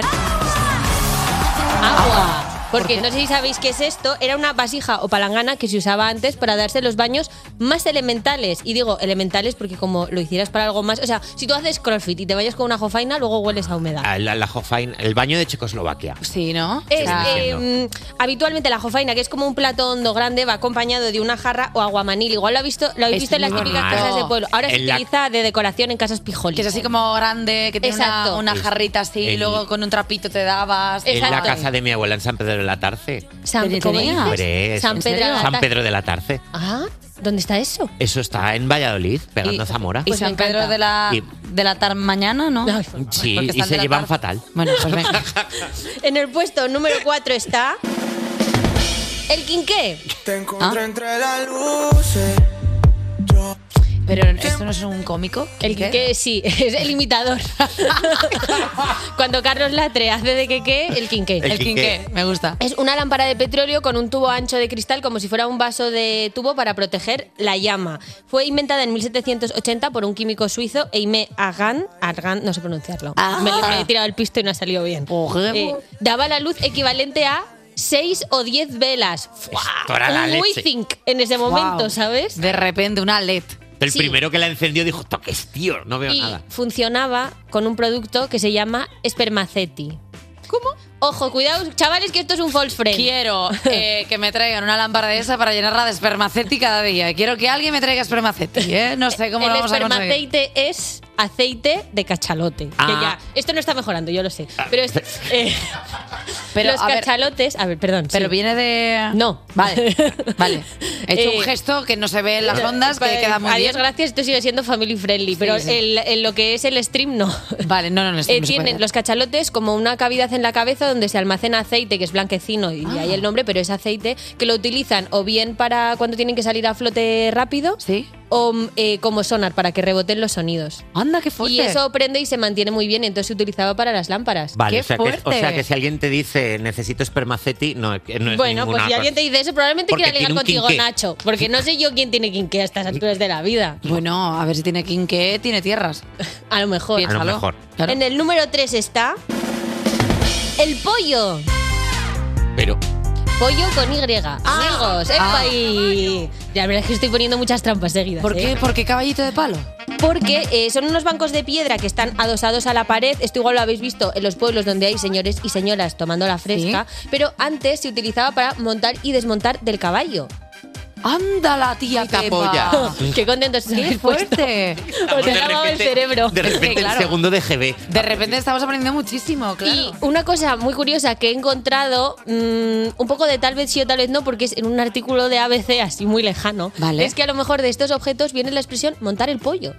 Agua. Porque no sé si sabéis qué es esto. Era una vasija o palangana que se usaba antes para darse los baños más elementales. Y digo elementales porque como lo hicieras para algo más... O sea, si tú haces crossfit y te vayas con una jofaina, luego hueles a humedad. Ah, La, la jofaina, el baño de Checoslovaquia. Sí, ¿no? Es, Viene siendo. eh, habitualmente la jofaina, que es como un plato hondo grande, va acompañado de una jarra o aguamanil. Igual lo, ha visto, lo habéis Es visto en las muy típicas bonito. casas de pueblo. Ahora se En la- utiliza de decoración en casas pijolis. Que es así como grande, que tiene una, Exacto. una jarrita así, y El- luego con un trapito te dabas. En la Exacto. casa de mi abuela en San Pedro de la Tarce. San, ¿Pero ¿cómo tenía? dices? Hombre, San ¿en Pedro serio? de la San Tar- Pedro de la Tarce. Ah, ¿dónde está eso? Eso está en Valladolid, pegando Y- a Zamora. Y Pues me San Pedro encanta. de la, Y- de la tar mañana, ¿no? Sí, Porque y están se de la llevan tar- fatal. Bueno, pues venga. En el puesto número cuatro está. El quinqué. Te encontré ¿Ah? entre las luces. Pero esto no es un cómico. El quinqué, sí, es el imitador. Cuando Carlos Latre hace de quequé, el quinqué. El quinqué, me gusta. Es una lámpara de petróleo con un tubo ancho de cristal como si fuera un vaso de tubo para proteger la llama. Fue inventada en mil setecientos ochenta por un químico suizo, Aimé Argan. Argan, no sé pronunciarlo. Ah. Me, me he tirado el pisto y no ha salido bien. Eh, daba la luz equivalente a seis o diez velas. Esto era la Un leche. WeThink en ese momento, Guau. ¿sabes? De repente una L E D. El Sí. primero que la encendió dijo, toques, tío, no veo Y nada. funcionaba con un producto que se llama Spermaceti. ¿Cómo? Ojo, cuidado, chavales, que esto es un false friend. Quiero eh, que me traigan una lámpara de esa para llenarla de espermaceti cada día. Quiero que alguien me traiga espermaceti, ¿eh? No sé cómo el lo vamos a conseguir. espermaceite es aceite de cachalote. Ah. Que ya, esto no está mejorando, yo lo sé. Pero, es, eh, Pero, los a ver, cachalotes. A ver, perdón. Pero sí. viene de... No. Vale, vale. He hecho Eh, un gesto que no se ve en las ondas, que Pues, queda muy Adiós, bien. gracias, esto sigue siendo family friendly. Pero sí. el- el- lo que es el stream, no. Vale, no, no, no. esto Eh, no se puede tienen hacer. los cachalotes como una cavidad en la cabeza donde se almacena aceite, que es blanquecino, y de ahí Ah. el nombre, pero es aceite que lo utilizan o bien para cuando tienen que salir a flote rápido, ¿Sí? o eh, como sonar para que reboten los sonidos. Anda, qué fuerte. Y eso prende y se mantiene muy bien, y entonces se utilizaba para las lámparas. Vale, ¡Qué o sea, que, o fuerte! sea que si alguien te dice necesito espermaceti, no, que no es Bueno, ninguna pues si cosa. alguien te dice eso, probablemente Porque quiera ligar tiene un contigo, quinqué. Nacho. Porque no sé yo quién tiene quinqué a estas alturas de la vida. Bueno, a ver si tiene quinqué, tiene tierras. A lo mejor. A lo Piénsalo. mejor. Claro. En el número tres está. El pollo. Pero Pollo con Y. Amigos, epa Ah. ahí. La verdad es que estoy poniendo muchas trampas seguidas. ¿Por qué? ¿eh? ¿Por qué caballito de palo? Porque eh, son unos bancos de piedra que están adosados a la pared. Esto igual lo habéis visto en los pueblos donde hay señores y señoras tomando la fresca. Pero antes se utilizaba para montar y desmontar del caballo. ¡Anda la tía Esta Pepa! polla. Qué contentos os ¡Qué habéis puesto. fuerte! Os he lavado el cerebro. de Es que, repente claro. el segundo de G B. De repente estamos aprendiendo muchísimo, claro. Y una cosa muy curiosa que he encontrado, mmm, un poco de tal vez sí o tal vez no, porque es en un artículo de A B C así muy lejano, Vale. es que a lo mejor de estos objetos viene la expresión montar el pollo.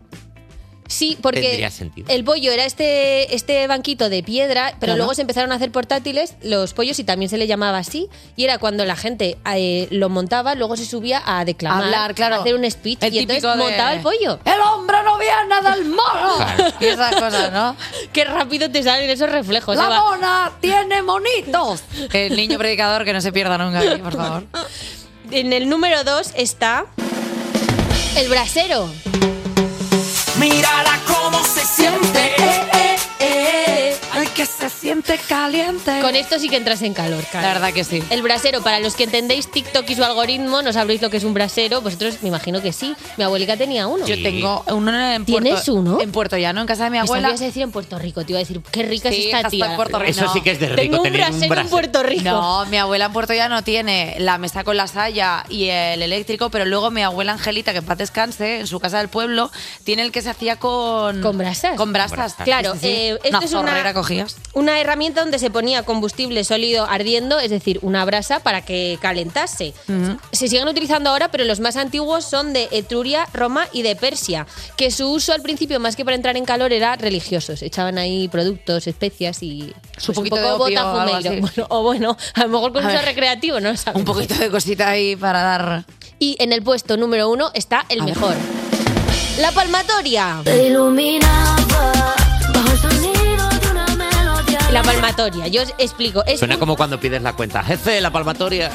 Sí, porque Tendría sentido. el pollo era este, este banquito de piedra, pero Claro. luego se empezaron a hacer portátiles los pollos y también se le llamaba así. Y era cuando la gente eh, lo montaba, luego se subía a declamar, Hablar, claro. a hacer un speech El y entonces típico de- montaba el pollo. ¡El hombre no viene del mono! Claro. Y esas cosas, ¿no? Qué rápido te salen esos reflejos. ¡La Eva. mona tiene monitos! El niño predicador que no se pierda nunca aquí, por favor. En el número dos está el brasero. Mírala cómo se siente. Eh, eh, eh. ¡Ay, que se siente! caliente, caliente. Con esto sí que entras en calor, cara. La verdad que sí. El brasero, para los que entendéis TikTok y su algoritmo, no sabréis lo que es un brasero. Vosotros me imagino que sí. Mi abuelica tenía uno. Yo tengo uno en Puerto, ¿Tienes uno? En Puerto Llano, en casa de mi abuela. Me ibas a decir en Puerto Rico. Te iba a decir, qué rica Sí, es esta hasta tía. en Puerto Rico. Eso sí que es de rico, Tengo un tener un brasero en brasero. Puerto Rico. No, mi abuela en Puerto Llano tiene la mesa con la saya y el eléctrico, pero luego mi abuela Angelita, que en paz descanse, en su casa del pueblo, tiene el que se hacía con... ¿Con brasas? Con brasas. Claro, Sí, sí, sí. eh, esto Una es una, zorrera cogías. una herramienta donde se ponía combustible sólido ardiendo, es decir, una brasa para que calentase. Se siguen utilizando ahora, pero los más antiguos son de Etruria, Roma y de Persia, que su uso al principio, más que para entrar en calor, era religioso. Se echaban ahí productos, especias y pues, Un poquito un de poco opio o algo botafumeiro. así. Bueno, o bueno, a lo mejor con A uso ver. recreativo, no lo sabemos. Un poquito de cosita ahí para dar... Y en el puesto número uno está el A ver. mejor. La palmatoria. Te iluminaba bajo el sonido de una melodía. La palmatoria, yo os explico. Es Suena un- como cuando pides la cuenta. Jefe, la palmatoria.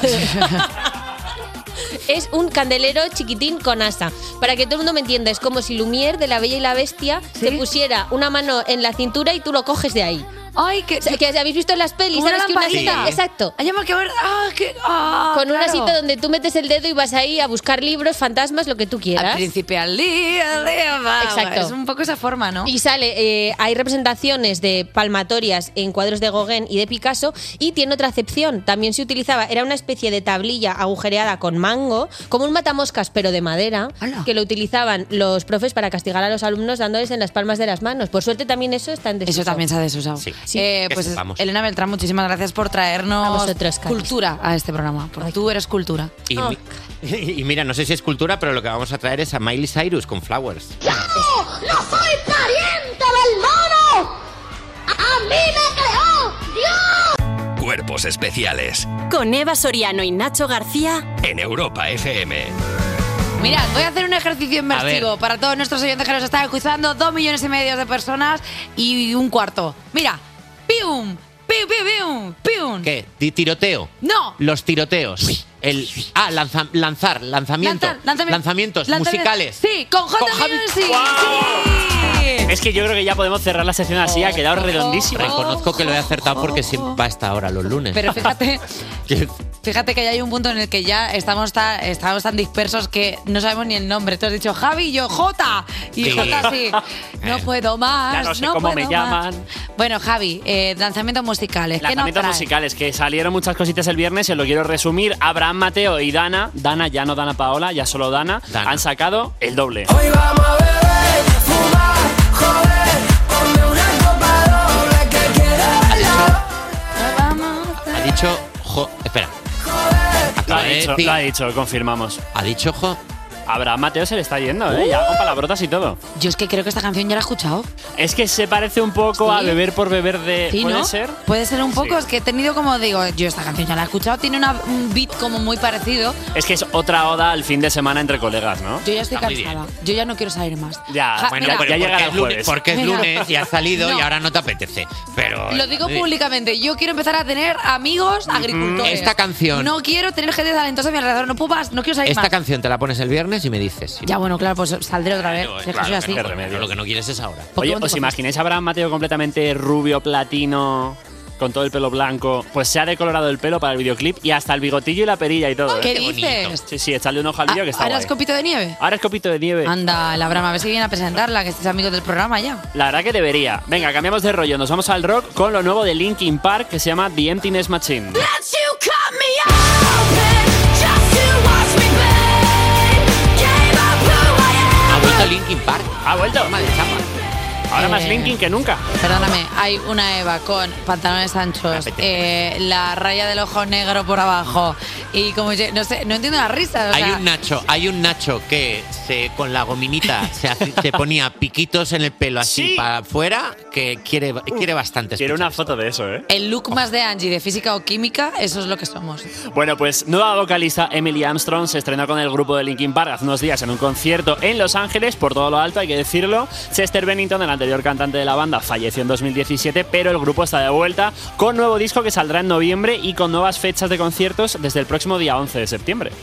Es un candelero chiquitín con asa. Para que todo el mundo me entienda, es como si Lumière de La Bella y la Bestia te pusiera una mano en la cintura y tú lo coges de ahí. Ay, que, O sea, que habéis visto en las pelis, Como una ¿sabes? Que una lamparita. asita- Exacto. Ay, llama que ver. Ah, que. Ah, Con un claro. asito donde tú metes el dedo y vas ahí a buscar libros, fantasmas, lo que tú quieras. Al principio al día, al día, vamos. Exacto. Es un poco esa forma, ¿no? Y sale, eh, hay representaciones de palmatorias en cuadros de Gauguin y de Picasso y tiene otra acepción. También se utilizaba, era una especie de tablilla agujereada con mango, como un matamoscas pero de madera, que lo utilizaban los profes para castigar a los alumnos dándoles en las palmas de las manos. Por suerte también eso está en desuso. Eso también se ha desusado. Sí. Eh, Que pues sepamos. Elena Beltrán, muchísimas gracias por traernos A vosotros, Carlos. cultura a este programa. Porque tú eres cultura. Y, Oh. mi- y mira, no sé si es cultura, pero lo que vamos a traer es a Miley Cyrus con Flowers. ¡No soy pariente del mono! ¡A mí me creó Dios! Cuerpos especiales Con Eva Soriano y Nacho García en Europa F M. Mirad, voy a hacer un ejercicio inmersivo ver. para todos nuestros oyentes que nos están escuchando. Dos millones y medio de personas y un cuarto. Mira, ¡pium! ¡Pium, pium, pium! ¡Pium! ¿Qué? Ti- ¿Tiroteo? ¡No! Los tiroteos. El, ah, lanza- lanzar, lanzamiento. Lanzar, lanzamiento. Lanzamientos Lanzamiento. musicales. Sí, con J. Con Javi- Music. ¡Guau! Sí. Es que yo creo que ya podemos cerrar la sección así, ha quedado redondísimo. Reconozco que lo he acertado porque siempre va a esta hora los lunes. Pero fíjate, Que- fíjate que ya hay un punto en el que ya estamos tan, estamos tan dispersos que no sabemos ni el nombre. Tú has dicho Javi y yo J. Y Sí. J sí. No puedo más. Ya no sé cómo puedo me más. llaman. Bueno, Javi, eh, lanzamientos musicales. ¿Qué nos Lanzamientos traes? musicales, que salieron muchas cositas el viernes, os lo quiero resumir. Abraham Mateo y Dana, Dana, ya no Dana Paola, ya solo Dana, Dana. han sacado el doble. Hoy vamos a beber, fumar, joder, ponme una copa doble que quiero bailar. Ha dicho jo. Espera. Lo Acaba ha de dicho, decir- lo ha dicho, confirmamos. Ha dicho jo. Abraham Mateo se le está yendo, ¿eh? Ya con palabrotas y todo. Yo es que creo que esta canción ya la he escuchado. Es que se parece un poco Sí. a Beber por Beber de... Sí, ¿Puede ¿no? ser? Puede ser un poco. Sí. Es que he tenido como, digo, yo esta canción ya la he escuchado. Tiene una- un beat como muy parecido. Es que es otra oda al fin de semana entre colegas, ¿no? Yo ya estoy Está muy cansada. Yo ya no quiero salir más. Ya, Ja, bueno, mira, ya, ya llegará el es lunes, jueves. porque es Mira. lunes y has salido No. y ahora no te apetece. Pero Lo digo eh, públicamente. Yo quiero empezar a tener amigos agricultores. Esta canción. No quiero tener gente talentosa a mi alrededor. No puedo más. No quiero salir Esta más. canción te la pones el viernes y me dices. Ya, bueno, claro, pues saldré otra vez. Claro, Si es que claro, soy así. qué remedio. Pero lo que no quieres es ahora. Oye, Pokémon ¿os te imagináis a Abraham Mateo completamente rubio, platino, con todo el pelo blanco? Pues se ha decolorado el pelo para el videoclip y hasta el bigotillo y la perilla y todo. ¿Qué ¿eh? dices? Sí, sí, echarle un ojo al vídeo que está ¿Ahora guay. es copito de nieve? Ahora es copito de nieve. Anda, la brama, a ver si viene a presentarla, que estés amigo del programa ya. La verdad que debería. Venga, cambiamos de rollo. Nos vamos al rock con lo nuevo de Linkin Park que se llama The Emptiness Machine. Let you cut me open just to watch me burn. Gave up who I am. Ha vuelto Linkin Park. ¿Ha vuelto? Toma de chapa. Ahora más Eh, Linkin que nunca. Perdóname, hay una Eva con pantalones anchos, eh, la raya del ojo negro por abajo y como yo, no sé, no entiendo la risa. O Hay sea, un Nacho, hay un Nacho que se, con la gominita se, hace- se ponía piquitos en el pelo así Sí. para afuera, que quiere, quiere bastante. Quiero escuchar una foto de eso, ¿eh? el look más de Angie de física o química, eso es lo que somos. Bueno, pues nueva vocalista Emily Armstrong se estrenó con el grupo de Linkin Park hace unos días en un concierto en Los Ángeles, por todo lo alto, hay que decirlo. Chester Bennington, el anterior cantante de la banda, falleció en dos mil diecisiete, pero el grupo está de vuelta con nuevo disco que saldrá en noviembre y con nuevas fechas de conciertos desde el próximo día once de septiembre.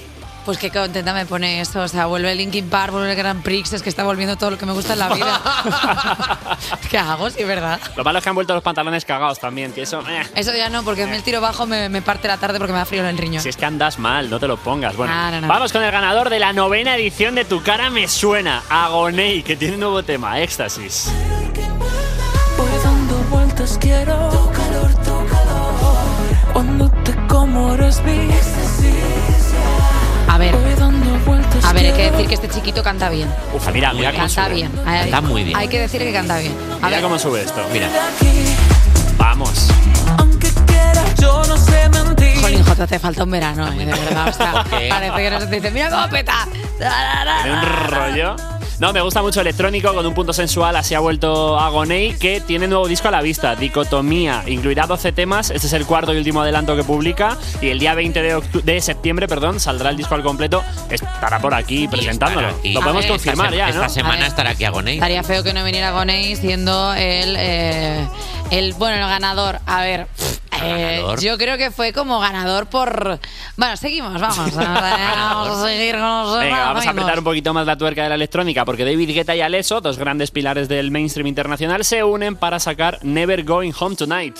Pues qué contenta me pone eso. O sea, vuelve Linkin Park, vuelve el Grand Prix, es que está volviendo todo lo que me gusta en la vida. ¿Qué hago? Sí, ¿verdad? Lo malo es que han vuelto los pantalones cagados también, que eso... eh. Eso ya no, porque a mí el tiro bajo me, me parte la tarde porque me da frío en el riñón. Si es que andas mal, no te lo pongas. Bueno, No, no, no. vamos con el ganador de la novena edición de Tu cara me suena, Agoney, que tiene un nuevo tema, Éxtasis. Voy dando vueltas, quiero tu calor, tu calor. Cuando te como eres mi éxtasis. A ver, Voy dando vueltas, a ver, hay que quiero. decir que este chiquito canta bien. Uf, mira, mira cómo Canta sube. bien. Hay- Canta muy bien. Hay que decir que canta bien. A Mira ver, cómo sube esto. Mira. Vamos. Aunque quiera, yo no sé mentir. Jolín, Jota, te falta un verano, eh, de verdad. O sea, ¿Por qué? parece que no se te dice, mira cómo peta. Tiene un rollo. No, me gusta mucho electrónico con un punto sensual, así ha vuelto Agoney, que tiene nuevo disco a la vista, Dicotomía. Incluirá doce temas, este es el cuarto y último adelanto que publica, y el día veinte de, octu- de septiembre perdón, saldrá el disco al completo. Estará por aquí presentándolo. aquí. Lo A podemos ver, confirmar esta, ya, esta ¿no? semana A ver. estará aquí Agoney. Estaría feo que no viniera Gonei siendo el, eh, el, bueno, el ganador. A ver, eh, ganador? yo creo que fue como ganador por... Bueno, seguimos, vamos. Vamos a seguir con los Venga, vamos a seguimos. apretar un poquito más la tuerca de la electrónica, porque David Guetta y Alesso, dos grandes pilares del mainstream internacional, se unen para sacar Never Going Home Tonight.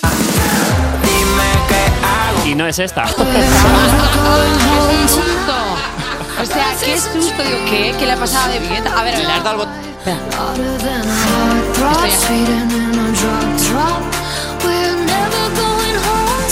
Y no es esta. ¡Qué susto! O sea, qué susto. Digo, ¿qué? ¿Qué le ha pasado a David Guetta? A ver, a ver. Le has dado algo- Espera. Throats Estoy- feeding in a drop drop. We're never going home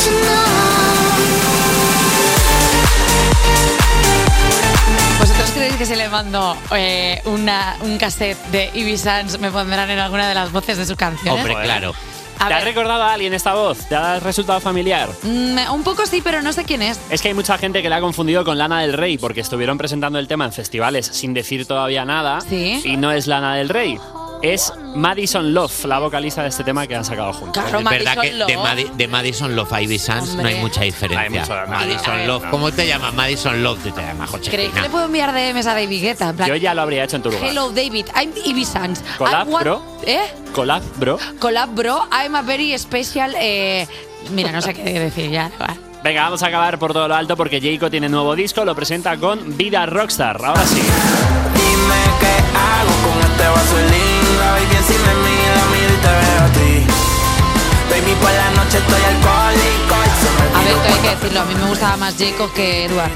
tonight. ¿Vosotros creéis que si le mando eh, una, un cassette de Ivy Sans me pondrán en alguna de las voces de sus canciones? Hombre, claro. A ¿Te ha ver. recordado a alguien esta voz? ¿Te ha resultado familiar? Mm, un poco sí, pero no sé quién es. Es que hay mucha gente que la ha confundido con Lana del Rey, porque estuvieron presentando el tema en festivales sin decir todavía nada. Sí. Y no es Lana del Rey. Es Madison Love, la vocalista de este tema que han sacado juntos. Claro, Es verdad Madison que de, Love. Madi- de Madison Love a Ivy Sans no Hombre. hay mucha diferencia. Hay mucho- no, Madison a ver, Love, no. ¿cómo te llamas? Madison Love, te llamas ¿Creéis que Josefina. le puedo enviar D Ms a David Guetta? En plan, Yo ya lo habría hecho en tu lugar. Hello David, I'm Ivy Sans. Collab, I want- bro. ¿Eh? Collab, bro. Collab, bro. I'm a very special... Eh... Mira, no sé qué decir ya. Va. Venga, vamos a acabar por todo lo alto porque Jayco tiene nuevo disco, lo presenta con Vida Rockstar. Ahora sí. Dime qué hago con este vaselina. Baby, encima de mí, la miro y te veo a ti. Baby, por la noche estoy alcohólico y se me A ver, olvidó esto hay que cuando- decirlo. A mí me gustaba más Jacob que Edward.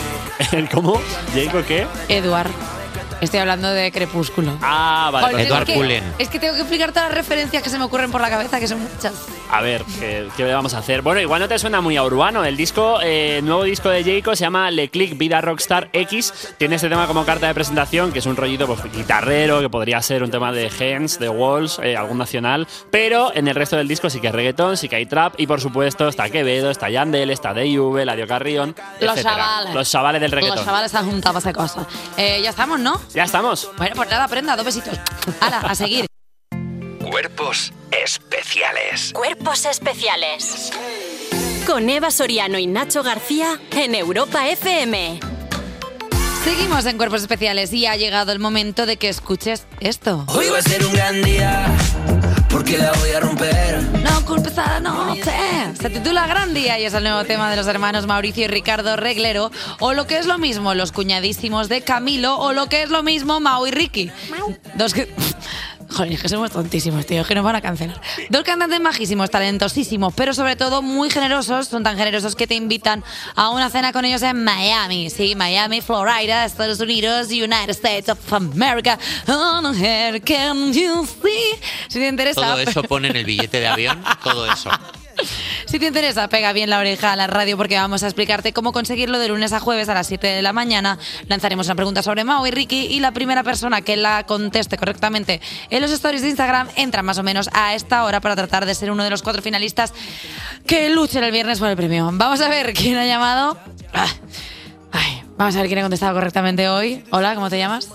¿Cómo? ¿Jayco qué? Edward. Estoy hablando de Crepúsculo. Ah, vale. Joder, pues- tengo Edward que- Cullen. Es que tengo que explicar todas las referencias que se me ocurren por la cabeza, que son muchas. A ver, ¿qué, qué le vamos a hacer? Bueno, igual no te suena muy a urbano. El disco, eh, nuevo disco de Jayco se llama Le Click Vida Rockstar X. Tiene este tema como carta de presentación, que es un rollito pues, guitarrero, que podría ser un tema de Gens, de Walls, eh, algún nacional. Pero en el resto del disco sí que hay reggaetón, sí que hay trap. Y por supuesto está Quevedo, está Yandel, está D V, Eladio Carrión, Los etcétera. chavales. Los chavales del reggaetón. Los chavales se han juntado para hacer cosas. Eh, ya estamos, ¿no? Ya estamos. Bueno, pues nada, prenda, dos besitos. Hala, a seguir. Cuerpos especiales. Cuerpos especiales. Con Eva Soriano y Nacho García en Europa F M. Seguimos en Cuerpos Especiales y ha llegado el momento de que escuches esto. Hoy va a ser un gran día, porque la voy a romper. No culpes a la noche. Se titula Gran Día y es el nuevo tema de los hermanos Mauricio y Ricardo Reglero. O lo que es lo mismo, los cuñadísimos de Camilo. O lo que es lo mismo, Mau y Ricky. Dos que... Joder, es que somos tontísimos, tío, que nos van a cancelar. Dos cantantes majísimos, talentosísimos, pero sobre todo muy generosos. Son tan generosos que te invitan a una cena con ellos en Miami. Sí, Miami, Florida, Estados Unidos, United States of America. On here can you see? Si te interesa... Todo eso pone en el billete de avión, todo eso. Si te interesa, pega bien la oreja a la radio porque vamos a explicarte cómo conseguirlo de lunes a jueves a las siete de la mañana. Lanzaremos una pregunta sobre Mau y Ricky y la primera persona que la conteste correctamente en los stories de Instagram entra más o menos a esta hora para tratar de ser uno de los cuatro finalistas que luchen el viernes por el premio. Vamos a ver quién ha llamado. Ah, ay, vamos a ver quién ha contestado correctamente hoy. Hola, ¿cómo te llamas?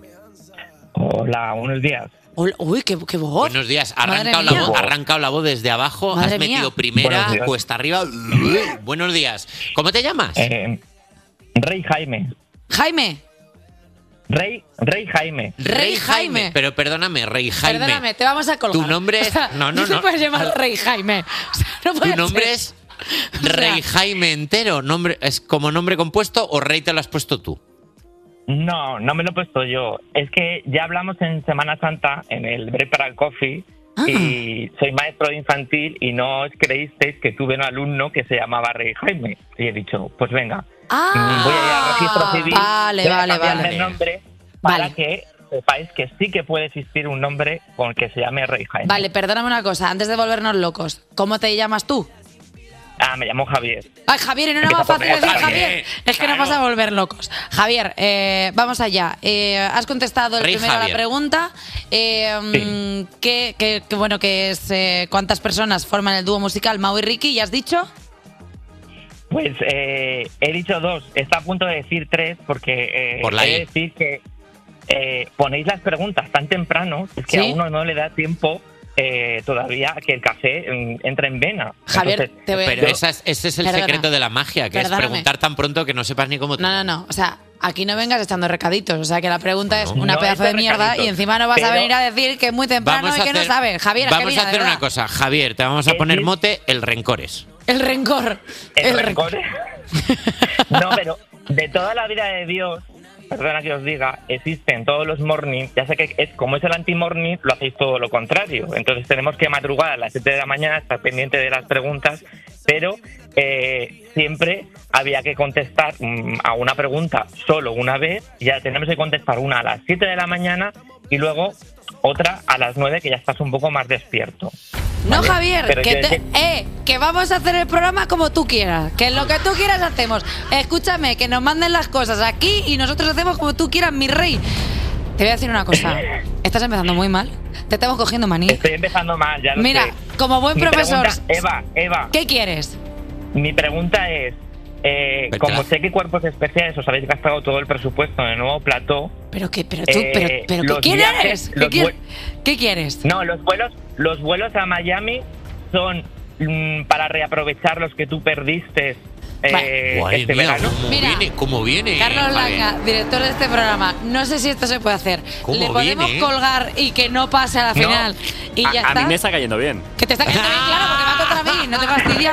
Hola, buenos días. Hola, uy, qué, qué voz. Buenos días. Ha Madre arrancado la, mía. voz, ha arrancado la voz desde abajo, Madre has metido mía. primera, Buenos días. cuesta arriba. Buenos días. ¿Cómo te llamas? Eh, Rey Jaime. Jaime. Rey, Rey Jaime. Rey Jaime. Pero perdóname, Rey Jaime. Perdóname, te vamos a colgar. Tu nombre es- O sea, no, no, no te no. puedes llamar Rey Jaime. O sea, no Tu puede nombre ser. es Rey Jaime entero, nombre, ¿es como nombre compuesto o Rey te lo has puesto tú? No, no me lo he puesto yo. Es que ya hablamos en Semana Santa, en el Break para el Coffee, Ah. y soy maestro de infantil y no os creísteis que tuve un alumno que se llamaba Rey Jaime. Y he dicho, pues venga, Ah, voy a ir al registro civil, vale, voy a vale, cambiarme vale. el nombre para Vale. que sepáis que sí que puede existir un nombre con el que se llame Rey Jaime. Vale, perdóname una cosa, antes de volvernos locos. ¿Cómo te llamas tú? Ah, me llamo Javier. Ay, Javier, y no era Empieza más fácil por decir Javier. Javier. Es que nos vas a volver locos. Javier, eh, vamos allá. Eh, has contestado el Rey primero a la Javier. pregunta. Eh, mm, ¿qué, qué- qué- bueno, que es, eh, ¿cuántas personas forman el dúo musical Mau y Ricky? ¿Ya has dicho? Pues eh, he dicho dos. Está a punto de decir tres porque eh, Por la he de I. decir que eh, ponéis las preguntas tan temprano es que ¿Sí? a uno no le da tiempo eh, todavía a que el café mm, entre en vena. Javier, Entonces, te voy a- Pero yo- esa es- ese es el Perdona. secreto de la magia, que Perdóname. es preguntar tan pronto que no sepas ni cómo te... No, no, no. O sea, aquí no vengas echando recaditos. O sea, que la pregunta es No. una No pedazo es de de mierda recaditos, y encima no vas a pero- venir a decir que es muy temprano Vamos y a que no hacer- sabes. Javier, Vamos Angelina, a hacer de una verdad. cosa. Javier, te vamos a ¿Qué poner dices? mote el rencores. El rencor. ¿El El rencor? No, pero de toda la vida de Dios, perdona que os diga, existen todos los mornings. Ya sé que es como es el anti-morning, lo hacéis todo lo contrario. Entonces tenemos que madrugar a las siete de la mañana, estar pendiente de las preguntas, pero eh, siempre había que contestar mm, a una pregunta solo una vez. Ya tenemos que contestar una a las siete de la mañana y luego otra a las nueve, que ya estás un poco más despierto. No, ¿vale? Javier, Pero que, quiero te- decir- eh, que vamos a hacer el programa como tú quieras. Que lo que tú quieras hacemos. Escúchame, que nos manden las cosas aquí y nosotros hacemos como tú quieras, mi rey. Te voy a decir una cosa. Estás empezando muy mal. Te estamos cogiendo manía. Estoy empezando mal, ya lo Mira, sé. como buen Mi profesor. pregunta- Eva, Eva, ¿Qué quieres? mi pregunta es, eh, Vete como la- sé que Cuerpos Especiales os habéis gastado todo el presupuesto en el nuevo plató, Pero que, pero tú, Eh, pero, pero ¿qué los quién viajes, eres? ¿Qué, los quier- vue- ¿Qué quieres? no, los vuelos, los vuelos a Miami son mm, para reaprovechar los que tú perdiste eh, Madre este mía, verano. ¿cómo Mira, viene? ¿Cómo viene? Carlos Javier? Langa, director de este programa, no sé si esto se puede hacer. ¿Cómo Le podemos viene? colgar y que no pase a la No. final. Y a, ya a está. mí me está cayendo bien. Que te está cayendo bien, claro, porque va contra mí, no te fastidia.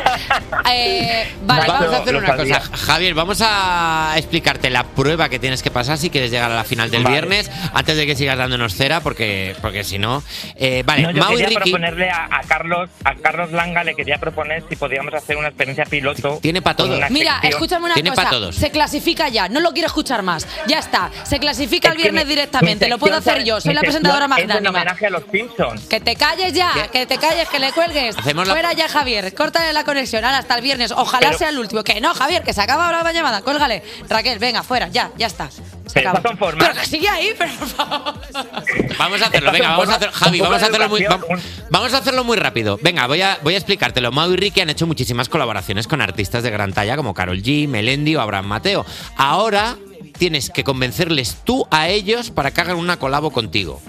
Eh, vale, Vamos vamos a hacer lo una sabía. cosa. Javier, vamos a explicarte la prueba que tienes que pasar si quieres llegar a la final del Vale. viernes, antes de que sigas dándonos cera, porque, porque si no... eh, vale, No, yo Mau y quería Ricky... proponerle a, a Carlos a Carlos Langa, le quería proponer si podíamos hacer una experiencia piloto. Tiene pa' con todo. una Mira, sección. escúchame una Tiene cosa. pa' todos. Se clasifica ya, no lo quiero escuchar más. Ya está, se clasifica Es el que viernes mi- directamente, mi lo puedo sección, hacer yo, soy mi la sección presentadora es en magnánima. homenaje a los Simpsons. Que te calles ya, que te calles, que le cuelgues. Hacemos la- Fuera ya, Javier, córtale la conexión. Ahora hasta el viernes, ojalá Pero- sea el último. Que no, Javier, que se acaba ahora la llamada, cuélgale. Raquel, venga, fuera, ya, ya está. Se Pero acabó. estas son formas. Pero que sigue ahí, pero por favor. Vamos a hacerlo, Estas venga, son vamos a formas- hacerlo. Javi, un poco vamos a de hacerlo muy, educación, va- vamos a hacerlo muy rápido. Venga, voy a, voy a explicártelo. Mau y Ricky han hecho muchísimas colaboraciones con artistas de gran talla como Karol G, Melendi o Abraham Mateo. Ahora tienes que convencerles tú a ellos para que hagan una colabo contigo.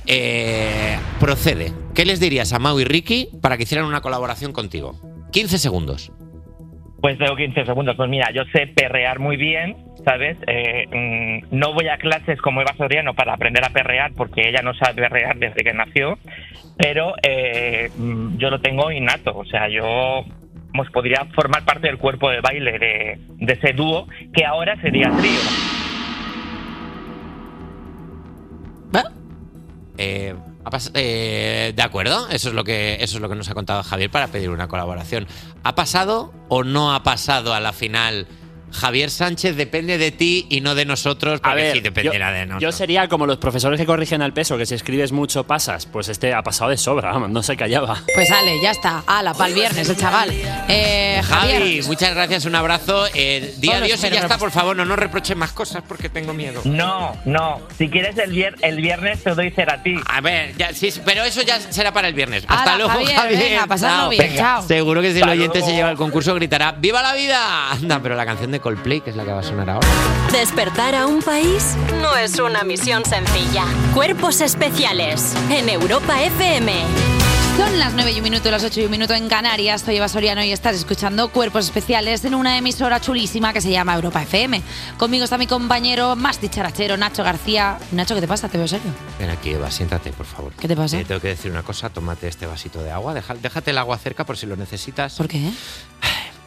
Eh, procede. ¿Qué les dirías a Mau y Ricky para que hicieran una colaboración contigo? quince segundos. Pues tengo quince segundos. Pues mira, yo sé perrear muy bien, ¿sabes? Eh, mm, no voy a clases como Eva Soriano para aprender a perrear porque ella no sabe perrear desde que nació, pero eh, mm, yo lo tengo innato. O sea, yo pues, podría formar parte del cuerpo de baile de, de ese dúo que ahora sería trío. Eh, ha pas- eh, de acuerdo, eso es lo que eso es lo que nos ha contado Javier para pedir una colaboración. ¿Ha pasado o no ha pasado a la final? Javier Sánchez, depende de ti y no de nosotros, porque A ver, sí dependerá yo, de nosotros. yo sería como los profesores que corrigen al peso, que si escribes mucho pasas. Pues este ha pasado de sobra, vamos, no se callaba. Pues sale, ya está. Ala, para el viernes, el chaval. Eh, Javier. Javi, muchas gracias, un abrazo. Eh, di Solo adiós y espero ya está, repos- por favor, no nos reproches más cosas porque tengo miedo. No, no. Si quieres el, vier- el viernes te doy cera a ti. A ver, ya, sí, pero eso ya será para el viernes. Hasta Hala, luego, Javier, Javier. venga, pasadlo Chao. bien, chao. Seguro que si el Hasta oyente luego. se lleva el concurso gritará ¡Viva la vida! Anda, pero la canción de Coldplay, que es la que va a sonar ahora. Despertar a un país no es una misión sencilla. Cuerpos especiales en Europa F M. Son las nueve y un minuto, las ocho y un minuto en Canarias. Soy Eva Soriano y estás escuchando Cuerpos Especiales en una emisora chulísima que se llama Europa F M. Conmigo está mi compañero más dicharachero, Nacho García. Nacho, ¿qué te pasa? Te veo serio. Ven aquí, Eva, siéntate, por favor. ¿Qué te pasa? Eh, tengo que decir una cosa, tómate este vasito de agua. Deja- déjate el agua cerca por si lo necesitas. ¿Por qué?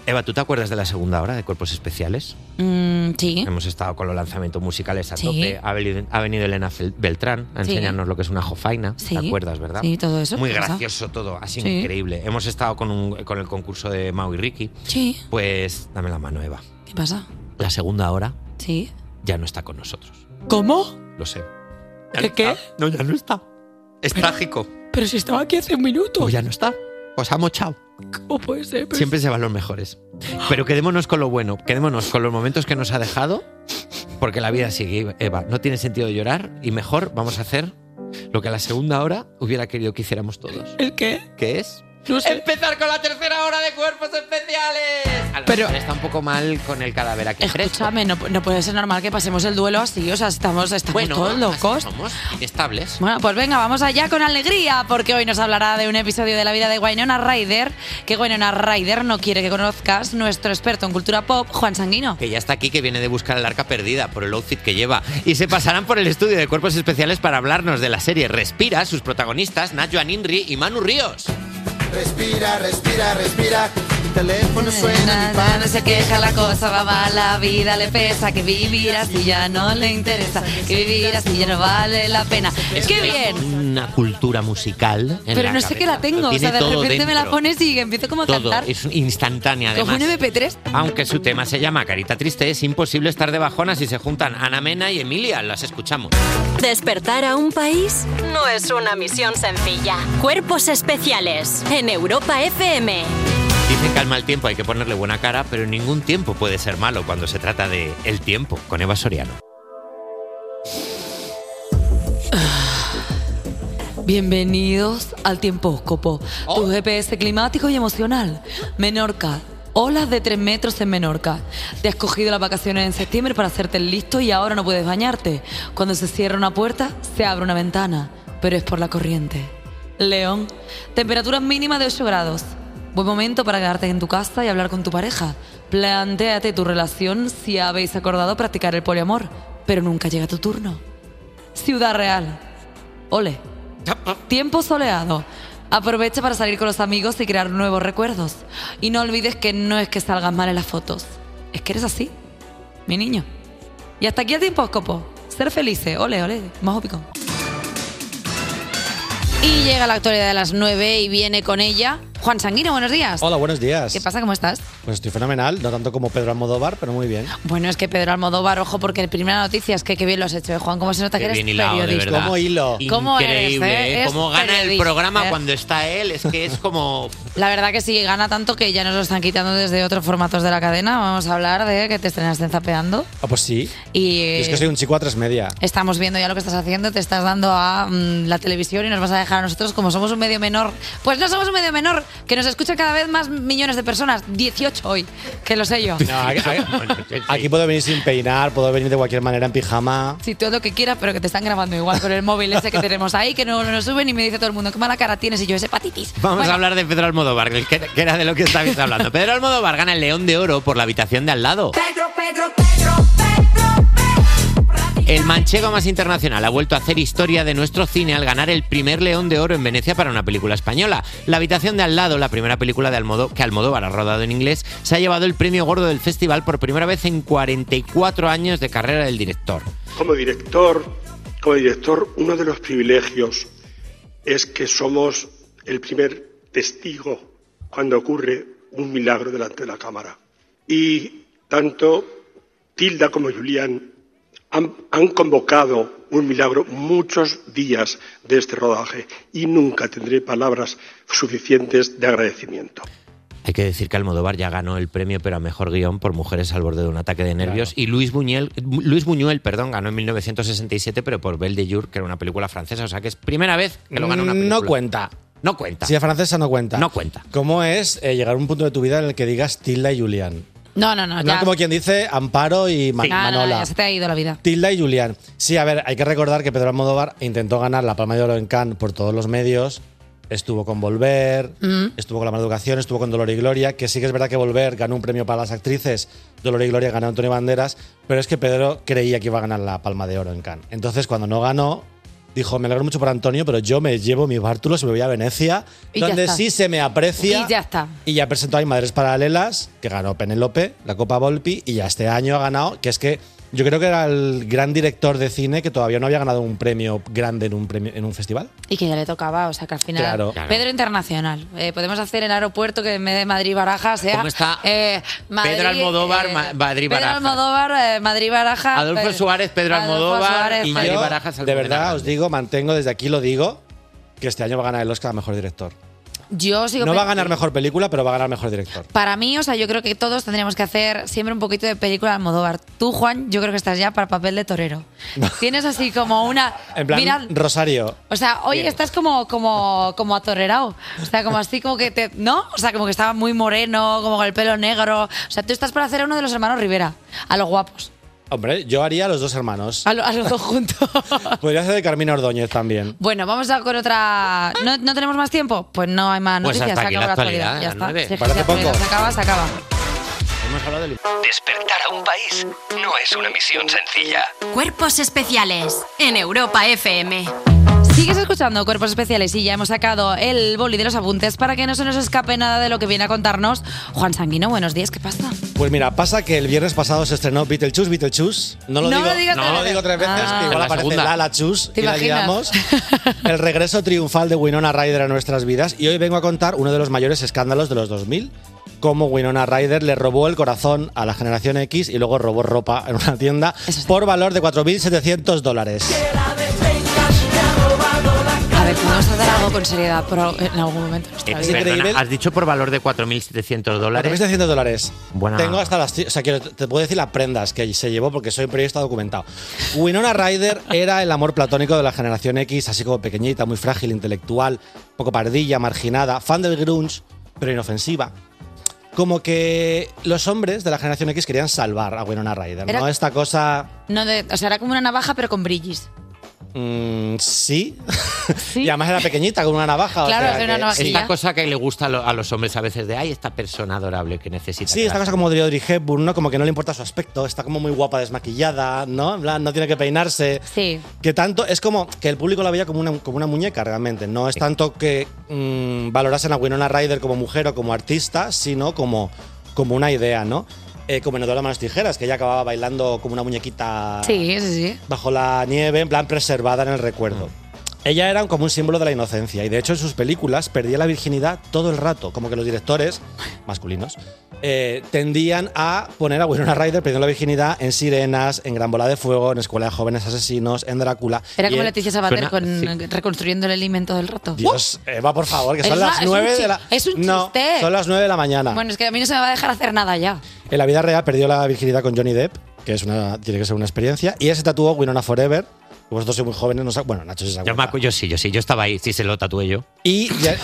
Eva, ¿tú te acuerdas de la segunda hora de Cuerpos Especiales? Mm, sí. Hemos estado con los lanzamientos musicales a Sí. tope. Ha venido, ha venido Elena Fel- Beltrán a Sí. enseñarnos lo que es una jofaina. Sí. ¿Te acuerdas, verdad? Sí, todo eso. Muy ¿Qué pasa? gracioso todo, así Sí. increíble. Hemos estado con, un- con el concurso de Mau y Ricky. Sí. Pues dame la mano, Eva. ¿Qué pasa? La segunda hora Sí. ya no está con nosotros. ¿Cómo? Lo sé. ¿Qué qué? No, ya no está. Es trágico. Pero si estaba aquí hace un minuto. Pues ya no está. Os ha mochado. ¿Cómo puede ser? Pero Siempre se van los mejores. Pero quedémonos con lo bueno, quedémonos con los momentos que nos ha dejado, porque la vida sigue, Eva. No tiene sentido llorar y mejor vamos a hacer lo que a la segunda hora hubiera querido que hiciéramos todos. ¿El qué? ¿Qué es? No sé. ¡Empezar con la tercera hora de Cuerpos Especiales! A lo Pero- mejor está un poco mal con el cadáver aquí fresco. Escúchame, no, no puede ser normal que pasemos el duelo así. O sea, estamos, estamos Bueno, todos locos. así somos inestables. Bueno, pues venga, vamos allá con alegría, porque hoy nos hablará de un episodio de la vida de Winona Ryder, que Winona Ryder no quiere que conozcas, nuestro experto en cultura pop, Juan Sanguino. Que ya está aquí, que viene de buscar el arca perdida por el outfit que lleva. Y se pasarán por el estudio de Cuerpos Especiales para hablarnos de la serie Respira, sus protagonistas, Nacho Aninri y Manu Ríos. Respira, respira, respira. Tu teléfono suena, mi No se queja, la cosa va mal, la vida le pesa, que vivir así ya no le interesa, que vivir así ya no vale la pena. ¡Qué bien! Una cultura musical. en Pero la no sé cabeza. qué la tengo, Lo o sea, tiene de todo repente me la dentro. pones y empiezo como a Todo, cantar. es instantánea Cojo además. un eme pe tres. Aunque su tema se llama Carita Triste, es imposible estar de bajona si se juntan Ana Mena y Emilia. Las escuchamos. Despertar a un país no es una misión sencilla. Cuerpos Especiales en Europa F M. Dicen que al mal tiempo hay que ponerle buena cara, pero ningún tiempo puede ser malo cuando se trata de El Tiempo, con Eva Soriano. Bienvenidos al Tiempóscopo, tu G P S climático y emocional. Menorca, olas de tres metros en Menorca. Te has cogido las vacaciones en septiembre para hacerte el listo y ahora no puedes bañarte. Cuando se cierra una puerta, se abre una ventana, pero es por la corriente. León, temperaturas mínimas de ocho grados. Buen momento para quedarte en tu casa y hablar con tu pareja. Plantéate tu relación si habéis acordado practicar el poliamor, pero nunca llega tu turno. Ciudad Real, ole. Tiempo soleado. Aprovecha para salir con los amigos y crear nuevos recuerdos. Y no olvides que no es que salgas mal en las fotos, es que eres así, mi niño. Y hasta aquí el Tiempóscopo. Ser felices, ole, ole, más pico. Y llega la actualidad de las nueve y viene con ella Juan Sanguino, buenos días. Hola, buenos días. ¿Qué pasa? ¿Cómo estás? Pues estoy fenomenal, no tanto como Pedro Almodóvar, pero muy bien. Bueno, es que Pedro Almodóvar, ojo, porque la primera noticia es que qué bien lo has hecho, ¿eh, Juan? ¿Cómo se nota que Qué eres bien hilado, de periodista? verdad. ¿Cómo hilo? ¿Cómo Increíble, eres, eh? ¿eh? Es Cómo gana el periodista, programa ¿eh? cuando está él. Es que es como... La verdad que sí, gana tanto que ya nos lo están quitando desde otros formatos de la cadena. Vamos a hablar de que te estrenaste en Zapeando. Ah, pues sí. Y Yo es que soy un chico a tres media. estamos viendo ya lo que estás haciendo, te estás dando a mm, la televisión y nos vas a dejar a nosotros como somos un medio menor. Pues no somos un medio menor, que nos escuchan cada vez más millones de personas. dieciocho hoy, que lo sé yo. No, aquí, aquí puedo venir sin peinar, puedo venir de cualquier manera en pijama. Sí, todo lo que quieras, pero que te están grabando igual con el móvil ese que tenemos ahí, que no nos suben y me dice todo el mundo, qué mala cara tienes, y yo, es hepatitis. Vamos Bueno, a hablar de Pedro Almodóvar, que, que era de lo que estabais hablando. Pedro Almodóvar gana el León de Oro por La habitación de al lado. Pedro, Pedro, Pedro, El manchego más internacional ha vuelto a hacer historia de nuestro cine al ganar el primer León de Oro en Venecia para una película española. La habitación de al lado, la primera película de Almodó- que Almodóvar ha rodado en inglés, se ha llevado el premio gordo del festival por primera vez en cuarenta y cuatro años de carrera del director. Como director, como director, uno de los privilegios es que somos el primer testigo cuando ocurre un milagro delante de la cámara. Y tanto Tilda como Julián han, han convocado un milagro muchos días de este rodaje y nunca tendré palabras suficientes de agradecimiento. Hay que decir que Almodóvar ya ganó el premio, pero a mejor guión por Mujeres al borde de un ataque de nervios. Y Luis Buñuel, Luis Buñuel perdón, ganó en mil novecientos sesenta y siete, pero por Belle de Jour, que era una película francesa. O sea que es primera vez que lo gana una película. No cuenta. No cuenta. Si es francesa, no cuenta. No cuenta. ¿Cómo es eh, llegar a un punto de tu vida en el que digas Tilda y Julián? No, no, no. No Ya, como quien dice Amparo y Ma- No, no, no, Manola. ya se te ha ido la vida. Tilda y Julián. Sí, a ver, hay que recordar que Pedro Almodóvar intentó ganar la Palma de Oro en Cannes por todos los medios. Estuvo con Volver, Mm. estuvo con La Mala Educación, estuvo con Dolor y Gloria, que sí que es verdad que Volver ganó un premio para las actrices, Dolor y Gloria ganó Antonio Banderas, pero es que Pedro creía que iba a ganar la Palma de Oro en Cannes. Entonces, cuando no ganó, dijo, me alegro mucho por Antonio, pero yo me llevo mis bártulos y me voy a Venecia, Y ya donde está. sí se me aprecia. Y ya está. Y ya presentó ahí Madres Paralelas, que ganó Penélope, la Copa Volpi, y ya este año ha ganado, que es que yo creo que era el gran director de cine que todavía no había ganado un premio grande en un, premio, en un festival. Y que ya le tocaba, o sea que al final. Claro. Claro. Pedro Internacional. Eh, podemos hacer el aeropuerto que en vez de Madrid-Baraja sea. ¿Cómo está? eh, Madrid, Pedro Almodóvar, eh, Ma- Madrid Pedro Barajas. Almodóvar, eh, Madrid-Baraja. Adolfo eh, Suárez, Pedro Adolfo Almodóvar Suárez, y Pedro- Madrid Barajas. De verdad, os digo, mantengo desde aquí, lo digo, que este año va a ganar el Oscar a Mejor Director. Yo sigo No va a pen- ganar Mejor Película, pero va a ganar Mejor Director. Para mí, o sea, yo creo que todos tendríamos que hacer siempre un poquito de película de Almodóvar. Tú, Juan, yo creo que estás ya para papel de torero. Tienes así como una. En plan, Mira, Rosario. o sea, hoy Bien. estás como, como, como atorerado. O sea, como así como que te. ¿No? O sea, como que estaba muy moreno, como con el pelo negro. O sea, tú estás para hacer a uno de los hermanos Rivera, a los guapos. Hombre, yo haría a los dos hermanos. A, lo- a los dos juntos. Podría hacer de Carmina Ordóñez también. Bueno, vamos a con otra. ¿No, ¿No tenemos más tiempo? Pues no hay más Pues noticias. hasta se aquí acabó la la actualidad, actualidad. Ya a está. nueve. Si es que Parece la actualidad poco. se acaba, se acaba. Hemos hablado del... Despertar a un país no es una misión sencilla. Cuerpos especiales en Europa F M. Sigues escuchando Cuerpos Especiales y ya hemos sacado el boli de los apuntes para que no se nos escape nada de lo que viene a contarnos Juan Sanguino. Buenos días, ¿qué pasa? Pues mira, pasa que el viernes pasado se estrenó Beetlejuice, Beetlejuice. No lo No digo, lo digas no tres lo veces. digo tres veces, Ah. que igual La aparece segunda. Lala Chus ¿Te y la imaginas? liamos. El regreso triunfal de Winona Ryder a nuestras vidas. Y hoy vengo a contar uno de los mayores escándalos de los dos mil. Cómo Winona Ryder le robó el corazón a la generación X y luego robó ropa en una tienda por valor de cuatro mil setecientos dólares. A ver, podemos hacer algo con seriedad pero en algún momento. de nuestra Eh, vida. perdona, has dicho por valor de cuatro mil setecientos dólares. cuatro mil setecientos dólares. Buena. Tengo hasta las. O sea, quiero, te puedo decir las prendas que se llevó porque soy un periodista documentado. Winona Ryder era el amor platónico de la generación X, así como pequeñita, muy frágil, intelectual, poco pardilla, marginada, fan del grunge, pero inofensiva. Como que los hombres de la generación X querían salvar a Winona Ryder, Era- ¿no? Esta cosa. No de, o sea, era como una navaja pero con brillis. mm, sí. Y además era pequeñita, con una navaja. o Claro, sea es una que- navajilla. sí. Esta cosa que le gusta a lo- a los hombres a veces de, ay, esta persona adorable que necesita. Sí, que esta la- cosa como de Audrey Hepburn, ¿no? Como que no le importa su aspecto, está como muy guapa desmaquillada, ¿no? En plan, no tiene que peinarse. Sí. Que tanto, es como que el público la veía como una, como una muñeca realmente. No es tanto que mm, valorasen a Winona Ryder como mujer o como artista, sino como, como una idea, ¿no? Eh, como en Eduardo Manos Tijeras, que ella acababa bailando como una muñequita Sí, sí, sí. bajo la nieve, en plan preservada en el recuerdo. Ella era como un símbolo de la inocencia y de hecho en sus películas perdía la virginidad todo el rato, como que los directores masculinos eh, tendían a poner a Winona Ryder perdiendo la virginidad en Sirenas, en Gran Bola de Fuego, en Escuela de Jóvenes Asesinos, en Drácula. Era Y como él- Leticia Sabater Suena- con sí. reconstruyendo el alimento del rato. Dios, Eva, por favor, que Es son una- las es un nueve chi- de la. es un No, chiste. son las nueve de la mañana. Bueno, es que a mí no se me va a dejar hacer nada ya. En la vida real perdió la virginidad con Johnny Depp, que es una, tiene que ser una experiencia, y ella se tatuó Winona Forever. Vosotros sois muy jóvenes, no sa- bueno, Nacho sí se Yo, acuerda. me acu- yo sí, yo sí, yo estaba ahí, sí se lo tatué yo. Y ya-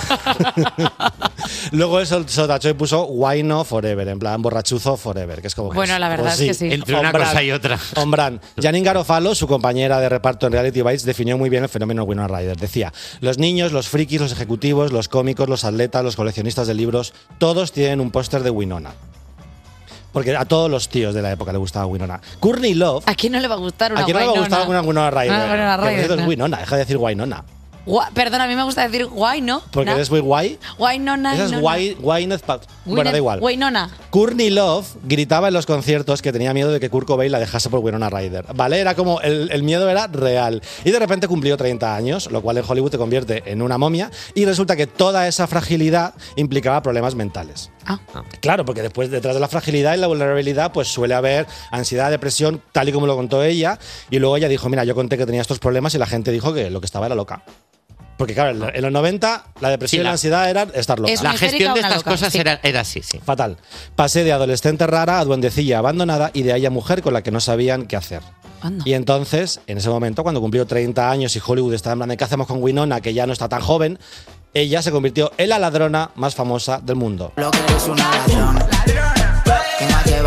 luego eso se lo tachó y puso Wino Forever, en plan borrachuzo Forever, que es como. que Bueno, es- la verdad pues es que sí. Entre una Hombran. cosa y otra. Hombran. Janine Garofalo, su compañera de reparto en Reality Bites, definió muy bien el fenómeno Winona Ryder. Decía: los niños, los frikis, los ejecutivos, los cómicos, los atletas, los coleccionistas de libros, todos tienen un póster de Winona. Porque a todos los tíos de la época le gustaba Winona. Courtney Love. ¿A quién no le va a gustar una ¿A quién no le va a Winona? gustar una Winona Ryder? Una Winona Que por Ryder, cierto es no. Winona, deja de decir Winona. Gua- Perdona, a mí me gusta decir guay, ¿no? Porque Na- eres muy guay. Guay, no, na, Esa es no, na. guay, Gwyneth Paltrow. Bueno, da igual. Winona. Courtney Love gritaba en los conciertos que tenía miedo de que Kurt Cobain la dejase por Winona Ryder. ¿Vale? Era como, el, el miedo era real. Y de repente cumplió treinta años, lo cual en Hollywood te convierte en una momia. Y resulta que toda esa fragilidad implicaba problemas mentales. Ah. Claro, porque después detrás de la fragilidad y la vulnerabilidad, pues suele haber ansiedad, depresión, tal y como lo contó ella. Y luego ella dijo, mira, yo conté que tenía estos problemas y la gente dijo que lo que estaba era loca. Porque claro, en en los noventa la depresión Sí, y la la- ansiedad eran estar loca. Es La una histérica gestión o de una estas loca, cosas sí. era, era así, sí. Fatal. Pasé de adolescente rara a duendecilla abandonada y de ahí a mujer con la que no sabían qué hacer. Anda. Y entonces, en ese momento, cuando cumplió treinta años y Hollywood estaba en plan de qué hacemos con Winona, que ya no está tan joven, ella se convirtió en la ladrona más famosa del mundo. Lo que es una ladrona que más lleva de la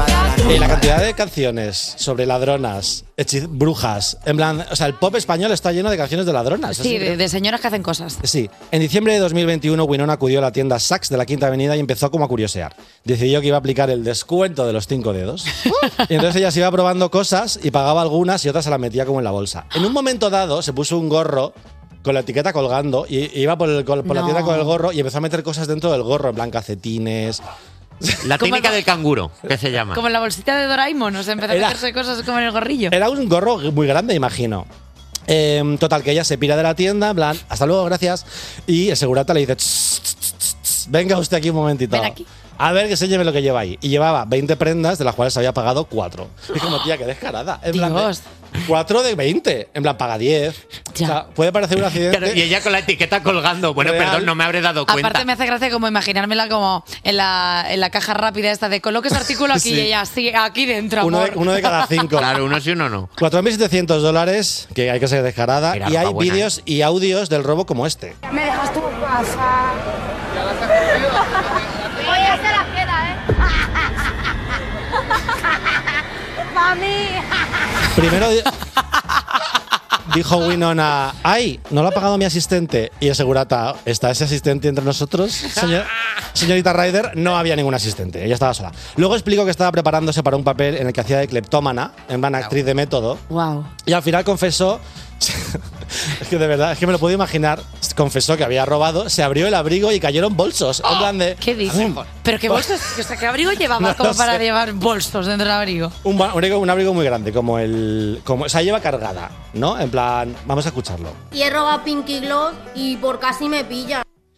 Eh, la cantidad de canciones sobre ladronas, hechiz- brujas, en plan, o sea, el pop español está lleno de canciones de ladronas. Sí, de, de señoras que hacen cosas. Sí, en diciembre de dos mil veintiuno Winona acudió a la tienda Saks de la Quinta Avenida y empezó como a curiosear. Decidió que iba a aplicar el descuento de los cinco dedos. Y entonces ella se iba probando cosas y pagaba algunas y otras se las metía como en la bolsa. En un momento dado se puso un gorro con la etiqueta colgando y y iba por, el- por la No. tienda con el gorro y empezó a meter cosas dentro del gorro, en plan calcetines. La Como técnica el- del canguro, que se llama. Como en la bolsita de Doraemon, o sea, empezó a Era- meterse cosas como en el gorrillo. Era un gorro muy grande, imagino. Eh, total, que ella se pira de la tienda, en plan, hasta luego, gracias. Y el segurata le dice, "Tss, tss, tss, tss, venga usted aquí un momentito. Ven aquí. A ver que se lleve lo que lleva ahí. Y llevaba veinte prendas, de las cuales había pagado cuatro. Y como, tía, qué descarada. En plan, Dios. cuatro de veinte. En plan, paga diez. O sea, puede parecer un accidente. Claro, y ella con la etiqueta colgando. Bueno, Real. perdón, no me habré dado cuenta. Aparte me hace gracia como imaginármela como en la, en la caja rápida esta de coloque ese artículo aquí Sí. y ella sí, aquí dentro, Uno de, amor. uno de cada cinco. Claro, uno sí, uno no. cuatro mil setecientos dólares, que hay que ser descarada. Era Y hay ropa buena, vídeos y audios del robo como este. Me dejas tu casa. Oye, se la queda, ¿eh? Mami. Primero di- dijo Winona, ay, no lo ha pagado mi asistente. Y el segurata, ¿está ese asistente entre nosotros? Señor- señorita Ryder, no había ningún asistente, ella estaba sola. Luego explicó que estaba preparándose para un papel en el que hacía de cleptómana, en plan actriz de método. Wow. Y al final confesó, es que de verdad, es que me lo puedo imaginar, confesó que había robado, se abrió el abrigo y cayeron bolsos. En plan de... ¿Qué dices? ¡Bum! Pero qué bolsos, o sea, qué abrigo llevaba No como lo para sé. llevar bolsos dentro del abrigo. Un, ba- un abrigo, un abrigo muy grande, como el... Como, o sea, lleva cargada, ¿no? En plan, vamos a escucharlo. Y he robado Pinky Gloss y por casi me pilla.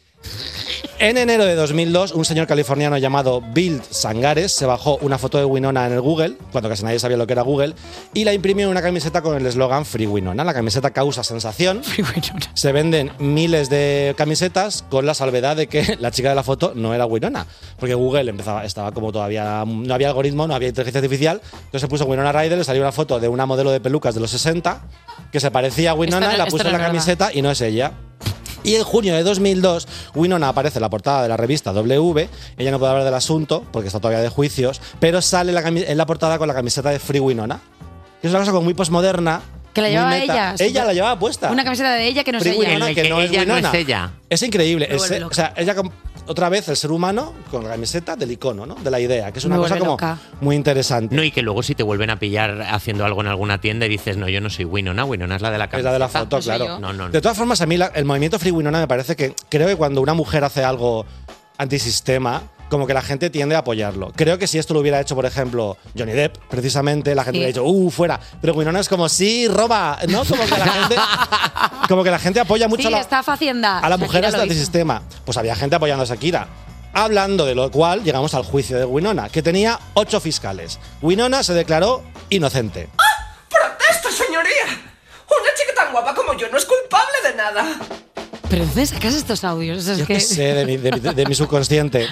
En enero de dos mil dos, un señor californiano llamado Bill Sangares se bajó una foto de Winona en el Google, cuando casi nadie sabía lo que era Google, y la imprimió en una camiseta con el eslogan Free Winona. La camiseta causa sensación. Se venden miles de camisetas con la salvedad de que la chica de la foto no era Winona, porque Google empezaba, estaba como todavía no había algoritmo, no había inteligencia artificial, entonces se puso Winona Ryder, le salió una foto de una modelo de pelucas de los sesenta que se parecía a Winona Esto no- y la esto puso no en la es verdad. camiseta y no es ella. Y en junio de dos mil dos, Winona aparece en la portada de la revista W. Ella no puede hablar del asunto porque está todavía de juicios, pero sale la cami- en la portada con la camiseta de Free Winona. Que es una cosa como muy posmodernna. Que la muy llevaba meta. ella. Ella la llevaba puesta. Una camiseta de ella que no es Free ella. Winona, que, no es ella no Winona. es ella. Es increíble. Me Es- vuelve loca. o sea, ella com- otra vez el ser humano con la camiseta del icono, ¿no? De la idea, que es Me una cosa vuelve como loca. muy interesante. No, y que luego si te vuelven a pillar haciendo algo en alguna tienda y dices, no, yo no soy Winona, Winona es la de la Es camiseta. la de la foto, claro. No, no, no. De todas formas, a mí la- el movimiento Free Winona me parece que creo que cuando una mujer hace algo antisistema, como que la gente tiende a apoyarlo. Creo que si esto lo hubiera hecho, por ejemplo, Johnny Depp, precisamente, la gente Sí. hubiera dicho, ¡uh, fuera! Pero Winona es como, sí, roba, ¿no? Como que la gente, como que la gente apoya mucho Sí, a la, está Hacienda. a la mujer Shakira hasta lo el hizo. sistema. Pues había gente apoyando a Shakira. Hablando de lo cual, llegamos al juicio de Winona, que tenía ocho fiscales. Winona se declaró inocente. ¡Protesto, señoría! Una chica tan guapa como yo no es culpable de nada. ¿Pero de dónde sacas estos audios? O sea, es Yo que... qué sé, de mi, de mi- de mi subconsciente.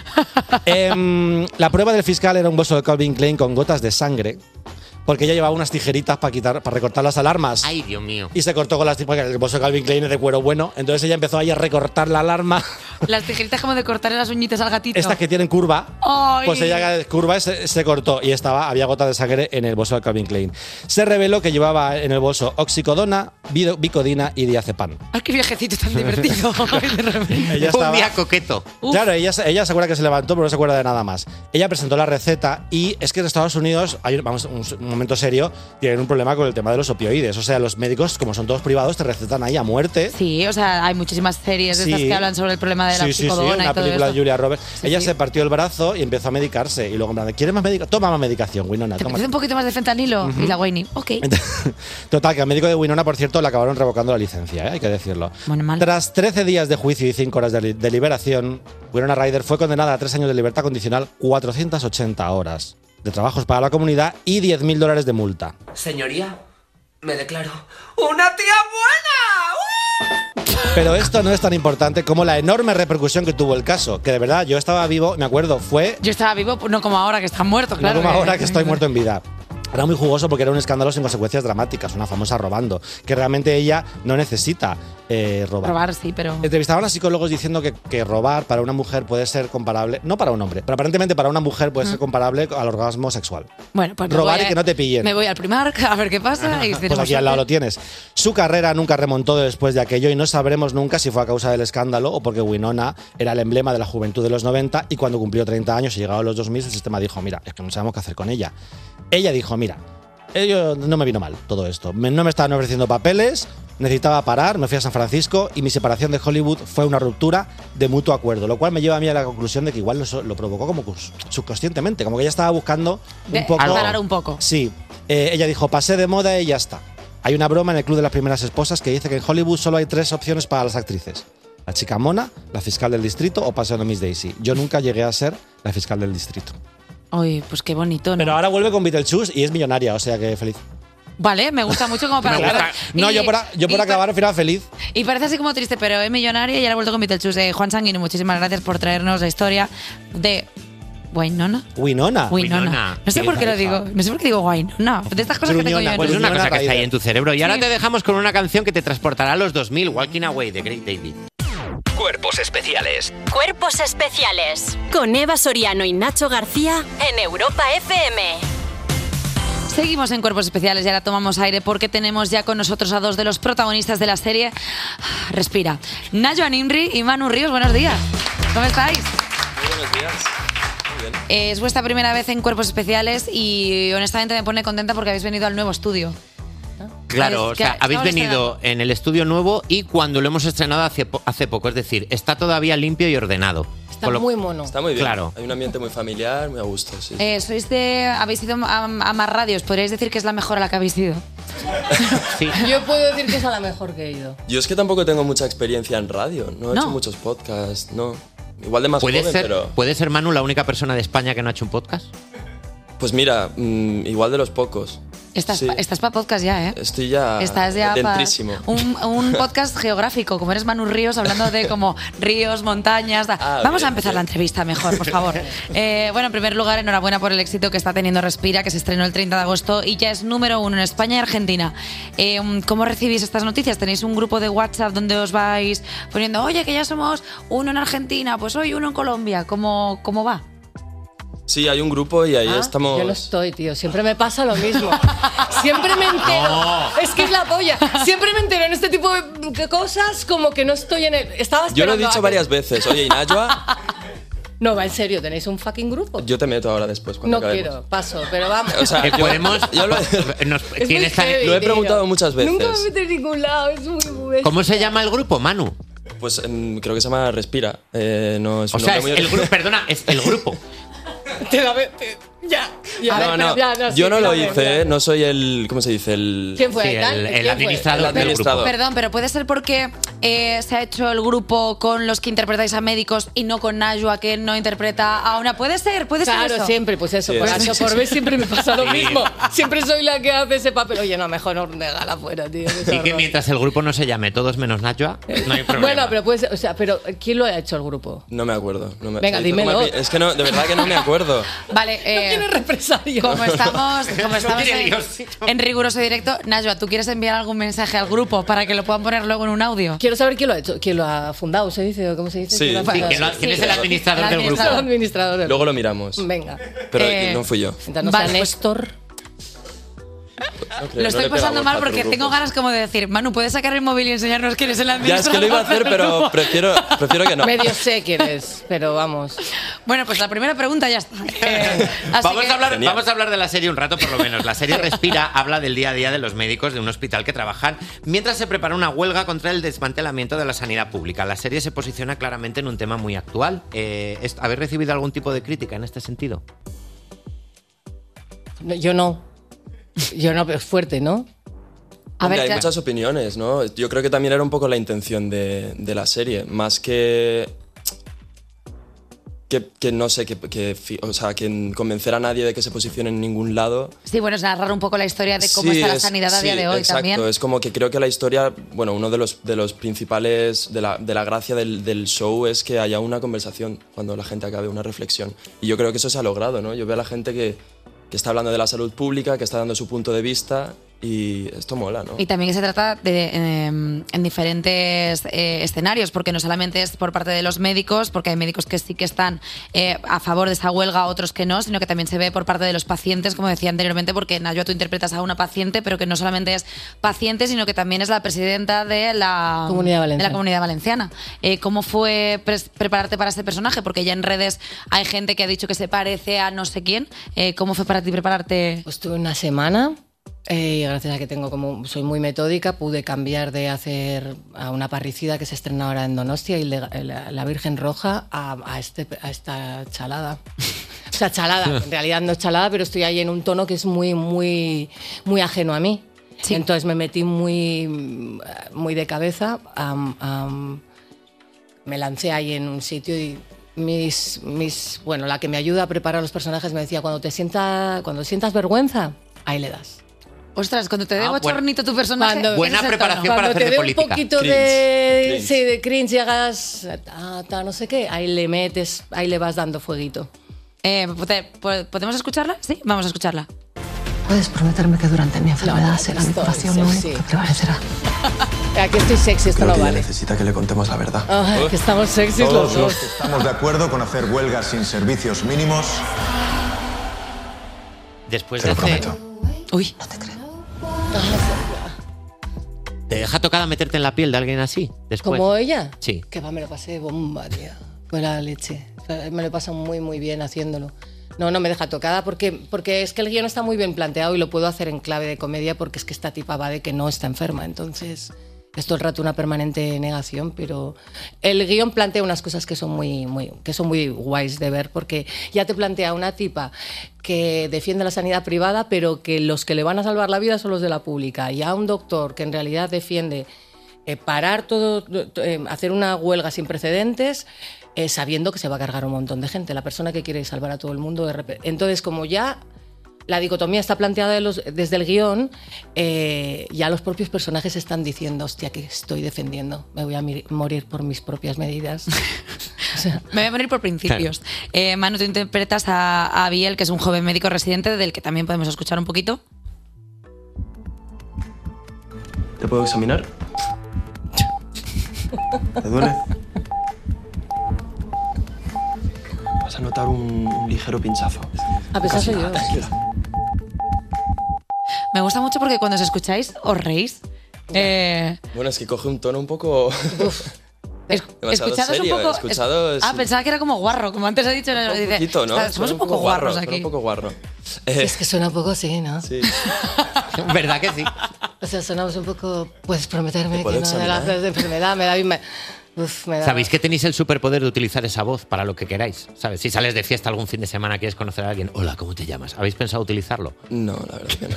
Em, la prueba del fiscal era un bolso de Calvin Klein con gotas de sangre, porque ella llevaba unas tijeritas para quitar, para recortar las alarmas. Ay, Dios mío. Y se cortó con las tijeras, porque el bolso de Calvin Klein es de cuero bueno. Entonces ella empezó ahí a recortar la alarma. Las tijeritas como de cortarle las uñitas al gatito. Estas que tienen curva. Ay. Pues ella curva se, se cortó y estaba, había gotas de sangre en el bolso de Calvin Klein. Se reveló que llevaba en el bolso oxicodona, bido- bicodina y diazepam. Ay, qué viajecito tan divertido. Ay, de repente. Ella estaba- Un día coqueto. Claro, ella, se- ella se acuerda que se levantó, pero no se acuerda de nada más. Ella presentó la receta y es que en Estados Unidos, hay, vamos, un, un momento serio, tienen un problema con el tema de los opioides. O sea, los médicos, como son todos privados, te recetan ahí a muerte. Sí, o sea, hay muchísimas series de estas Sí. que hablan sobre el problema de la Sí, sí, sí, psicodona una y todo película esto. de Julia Roberts. Sí, Ella sí. se partió el brazo y empezó a medicarse. Y luego, en plan, de, ¿quieres más medicación? Toma más medicación, Winona. ¿Te toma. apetece un poquito más de fentanilo? Ujú. Y la Wayne. Ok. Total, que al médico de Winona, por cierto, le acabaron revocando la licencia, ¿eh? Hay que decirlo. Tras trece días de juicio y cinco horas de, li- de liberación, Winona Ryder fue condenada a tres años de libertad condicional, cuatrocientas ochenta horas de trabajos para la comunidad y diez mil dólares de multa. Señoría, me declaro una tía buena. Pero esto no es tan importante como la enorme repercusión que tuvo el caso, que de verdad yo estaba vivo, me acuerdo, fue Yo estaba vivo, no como ahora que está muerto, claro. no como que- ahora que estoy muerto en vida. Era muy jugoso porque era un escándalo sin consecuencias dramáticas, una famosa robando, que realmente ella no necesita eh, robar. Robar, sí, pero... Entrevistaban a psicólogos diciendo que, que robar para una mujer puede ser comparable, no para un hombre, pero aparentemente para una mujer puede ser comparable al orgasmo sexual. Bueno, pues me robar voy y a- que no te pillen. Me voy al Primark a ver qué pasa. Y Pues tenemos aquí al lado lo suerte. tienes. Su carrera nunca remontó después de aquello y no sabremos nunca si fue a causa del escándalo o porque Winona era el emblema de la juventud de los noventa y cuando cumplió treinta años y llegado a los dos mil el sistema dijo, mira, es que no sabemos qué hacer con ella. Ella dijo, mira, ello no me vino mal todo esto. Me- no me estaban ofreciendo papeles, necesitaba parar, me fui a San Francisco y mi separación de Hollywood fue una ruptura de mutuo acuerdo, lo cual me lleva a mí a la conclusión de que igual lo, lo provocó como cus- subconscientemente, como que ella estaba buscando un De- poco... parar un poco. Sí, eh, ella dijo, pasé de moda y ya está. Hay una broma en el Club de las Primeras Esposas que dice que en Hollywood solo hay tres opciones para las actrices. La chica mona, la fiscal del distrito o Paseando Miss Daisy. Yo nunca llegué a ser la fiscal del distrito. Uy, pues qué bonito, ¿no? Pero ahora vuelve con Beetlejuice y es millonaria, o sea que feliz. Vale, me gusta mucho como para... Me gusta. No, Y- yo por, a- yo por y- acabar al final feliz. Y parece así como triste, pero es millonaria y ahora ha vuelto con Beetlejuice. Eh, Juan Sanguino, muchísimas gracias por traernos la historia de Winona. Winona. Winona. No sé por qué lo digo. No sé por qué digo Winona. De estas cosas que tengo yo en Pues es una el- cosa que está ahí en tu cerebro. Y ahora Sí. te dejamos con una canción que te transportará a los dos mil, Walking Away, de Great David. Cuerpos especiales. Cuerpos especiales. Con Eva Soriano y Nacho García en Europa F M. Seguimos en Cuerpos Especiales y ahora tomamos aire porque tenemos ya con nosotros a dos de los protagonistas de la serie. Respira. Nayo Animri y Manu Ríos, buenos días. ¿Cómo estáis? Muy buenos días. Muy bien. Es vuestra primera vez en Cuerpos Especiales y honestamente me pone contenta porque habéis venido al nuevo estudio. Claro, o ¿Sabes? sea, Que habéis estamos venido en el estudio nuevo y cuando lo hemos estrenado hace, po- hace poco, es decir, está todavía limpio y ordenado. Está Con lo- muy mono. Está muy bien. Claro. Hay un ambiente muy familiar, muy a gusto, sí. Eh, sois de. Habéis ido a, a más radios. ¿Podríais decir que es la mejor a la que habéis ido? Yo puedo decir que es a la mejor que he ido. Yo es que tampoco tengo mucha experiencia en radio. No he No. hecho muchos podcasts, no. Igual de más ¿Puede, joven, ser, pero... ¿Puede ser Manu la única persona de España que no ha hecho un podcast? Pues mira, mm, igual de los pocos. Estás, Sí. pa- estás para podcast ya, ¿eh? Estoy ya Estás ya pa- dentrísimo. un, un podcast geográfico, como eres Manu Ríos, hablando de como ríos, montañas. da- Ah, Vamos bien, a empezar bien. la entrevista mejor, por favor. Eh, bueno, en primer lugar, enhorabuena por el éxito que está teniendo Respira, que se estrenó el treinta de agosto y ya es número uno en España y Argentina. Eh, ¿Cómo recibís estas noticias? ¿Tenéis un grupo de WhatsApp donde os vais poniendo, oye, que ya somos uno en Argentina, pues hoy uno en Colombia? ¿Cómo, cómo va? Sí, hay un grupo y ahí Ah, estamos... Yo no estoy, tío. Siempre me pasa lo mismo. Siempre me entero. No. Es que es la polla. Siempre me entero en este tipo de cosas como que no estoy en el... Estaba Yo lo he esperando a dicho que- varias veces. Oye, ¿y Najwa? No, va en serio. ¿Tenéis un fucking grupo? Yo te meto ahora después cuando No acabemos. quiero. Paso. Pero vamos. O sea, Eh, yo- podemos. yo lo, nos- Es tienes muy tan- heavy, lo he tío. preguntado muchas veces. Nunca me meto en ningún lado. Es muy, muy ¿Cómo se llama el grupo, Manu? Pues em, creo que se llama Respira. Eh, no es O un sea, nombre es muy el grupo, perdona, es el grupo. Te la ve- te- Ya. ya. no, no, Ya, no, sí, yo no lo dame, hice, ya. ¿eh? No soy el... ¿Cómo se dice? El... ¿Quién fue? Sí, ¿Tal? el- el ¿Quién fue? administrador El administrador. Perdón, pero puede ser porque eh, se ha hecho el grupo con los que interpretáis a médicos y no con Najwa, que no interpreta a una. Puede ser, puede ser. Claro, eso? siempre, pues eso, Sí, por sí, H sí, por sí. B siempre me pasa lo Sí. mismo. Siempre soy la que hace ese papel. Oye, no, mejor no regala fuera, tío. qué Y que horror. mientras el grupo no se llame Todos menos Najwa, no hay problema. Bueno, pero puede ser, o sea, pero ¿quién lo ha hecho el grupo? No me acuerdo. No me... Venga, se hizo dímelo. como el- Es que no, de verdad que no me acuerdo. Vale, eh, Tiene represalia. como estamos, como estamos tiene en, líos. en riguroso directo, Najwa, ¿tú quieres enviar algún mensaje al grupo para que lo puedan poner luego en un audio? Quiero saber quién lo ha hecho, quién lo ha fundado, ¿se dice? ¿O ¿Cómo se dice? Sí, ¿Quién lo ha sí, fundado? ¿quién, lo- quién es el administrador El del grupo? Es el administrador del Luego lo miramos. Venga. Pero Eh, no fui yo. Entonces no Vale, sea pues- Néstor. No creo, Lo estoy no le pasando pegamos mal a porque otro tengo grupo. ganas como de decir, Manu, ¿puedes sacar el móvil y enseñarnos quién es el Ya, administrador? es que lo iba a hacer, del pero grupo? prefiero, prefiero que no. Medio sé quién es, pero vamos. Bueno, pues la primera pregunta ya está. Eh, así Vamos que- a, hablar, Genial. vamos a hablar de la serie un rato por lo menos. La serie Respira habla del día a día de los médicos de un hospital que trabajan mientras se prepara una huelga contra el desmantelamiento de la sanidad pública. La serie se posiciona claramente en un tema muy actual. Eh, est- ¿Habéis recibido algún tipo de crítica en este sentido? No, yo no. Yo no, pero es fuerte, ¿no? A Hombre, ver, hay ¿qué- muchas opiniones, ¿no? Yo creo que también era un poco la intención de, de la serie, más que que, que no sé, que, que fi- o sea, que convencer a nadie de que se posicione en ningún lado. Sí, bueno, es narrar un poco la historia de cómo Sí, está la es- sanidad a día sí, de hoy exacto. también. Es como que creo que la historia, bueno, uno de los, de los principales, de la, de la gracia del, del show es que haya una conversación cuando la gente acabe, una reflexión. Y yo creo que eso se ha logrado, ¿no? Yo veo a la gente que, que está hablando de la salud pública, que está dando su punto de vista y esto mola, ¿no? Y también que se trata de eh, en diferentes eh, escenarios, porque no solamente es por parte de los médicos, porque hay médicos que sí que están eh, a favor de esa huelga, otros que no, sino que también se ve por parte de los pacientes, como decía anteriormente, porque Nayua, tú interpretas a una paciente, pero que no solamente es paciente, sino que también es la presidenta de la Comunidad de Valenciana. la Comunidad Valenciana. Eh, ¿Cómo fue pres- prepararte para este personaje? Porque ya en redes hay gente que ha dicho que se parece a no sé quién. Eh, ¿Cómo fue para ti prepararte? Pues tuve una semana. Eh, y gracias a que tengo como soy muy metódica, pude cambiar de hacer a una parricida que se estrena ahora en Donostia y le- la, la Virgen Roja a, a este, a esta chalada. O sea, chalada, en realidad no es chalada, pero estoy ahí en un tono que es muy, muy, muy ajeno a mí. Entonces me metí muy, muy de cabeza, am, am, me lancé ahí en un sitio y mis, mis, bueno, la que me ayuda a preparar los personajes me decía, cuando te sienta, cuando sientas vergüenza, ahí le das. Ostras, cuando te dé Ah, bochornito tu personaje. Cuando- Buena ese es el preparación tono. para Cuando hacer te de dé política. un poquito Cringe. de, Cringe. sí, de cringe y hagas ta, ta, no sé qué, ahí le metes, ahí le vas dando fueguito. Eh, ¿pode- po- ¿Podemos escucharla? Sí, vamos a escucharla. Puedes prometerme que durante mi enfermedad será mi estoy pasión lo único sexy. que prevalecerá. Aquí estoy sexy, esto Creo no que ella vale. necesita que le contemos la verdad. Ay, que estamos sexys los Todos dos. los que estamos de acuerdo con hacer huelgas sin servicios mínimos. Después Te de lo hacer- prometo. Uy. ¿Te deja tocada meterte en la piel de alguien así? Después. ¿Como ella? Sí. Que va, me lo pasé bomba, tío. Fue la leche. O sea, me lo paso muy, muy bien haciéndolo. No, no me deja tocada porque, porque es que el guión está muy bien planteado y lo puedo hacer en clave de comedia porque es que esta tipa va de que no está enferma. Entonces, es todo el rato una permanente negación, pero el guión plantea unas cosas que son muy, muy, que son muy guays de ver porque ya te plantea una tipa que defiende la sanidad privada, pero que los que le van a salvar la vida son los de la pública. Y a un doctor que en realidad defiende eh, parar todo, eh, hacer una huelga sin precedentes, eh, sabiendo que se va a cargar un montón de gente. La persona que quiere salvar a todo el mundo de repente. Entonces, como ya la dicotomía está planteada de los- desde el guión, eh, ya los propios personajes están diciendo, hostia, que estoy defendiendo, me voy a mi- morir por mis propias medidas. O sea, Me voy a morir por principios. Eh, Manu, tú interpretas a, a Biel, que es un joven médico residente, del que también podemos escuchar un poquito. ¿Te puedo examinar? ¿Te duele? Vas a notar un, un ligero pinchazo. a pesar Casi soy nada, yo. tranquila. Me gusta mucho porque cuando os escucháis os reís. Eh, Bueno, es que coge un tono un poco... demasiado escuchados un serio. poco. Escuchado... Ah, sí. pensaba que era como guarro, como antes ha dicho. Un dice, poquito, ¿no? "Está- Somos Suena un poco guarro, guarros suena aquí. un poco guarro. Sí, Eh, es que suena un poco así, ¿no? Sí. ¿Verdad que sí? O sea, sonamos un poco, puedes prometerme ¿Te que puedo no me examinar? hagas de enfermedad, me da bien... me- Uf, me da... Sabéis que tenéis el superpoder de utilizar esa voz para lo que queráis. ¿Sabes? Si sales de fiesta algún fin de semana, quieres conocer a alguien. Hola, ¿cómo te llamas? ¿Habéis pensado utilizarlo? No, la verdad que no.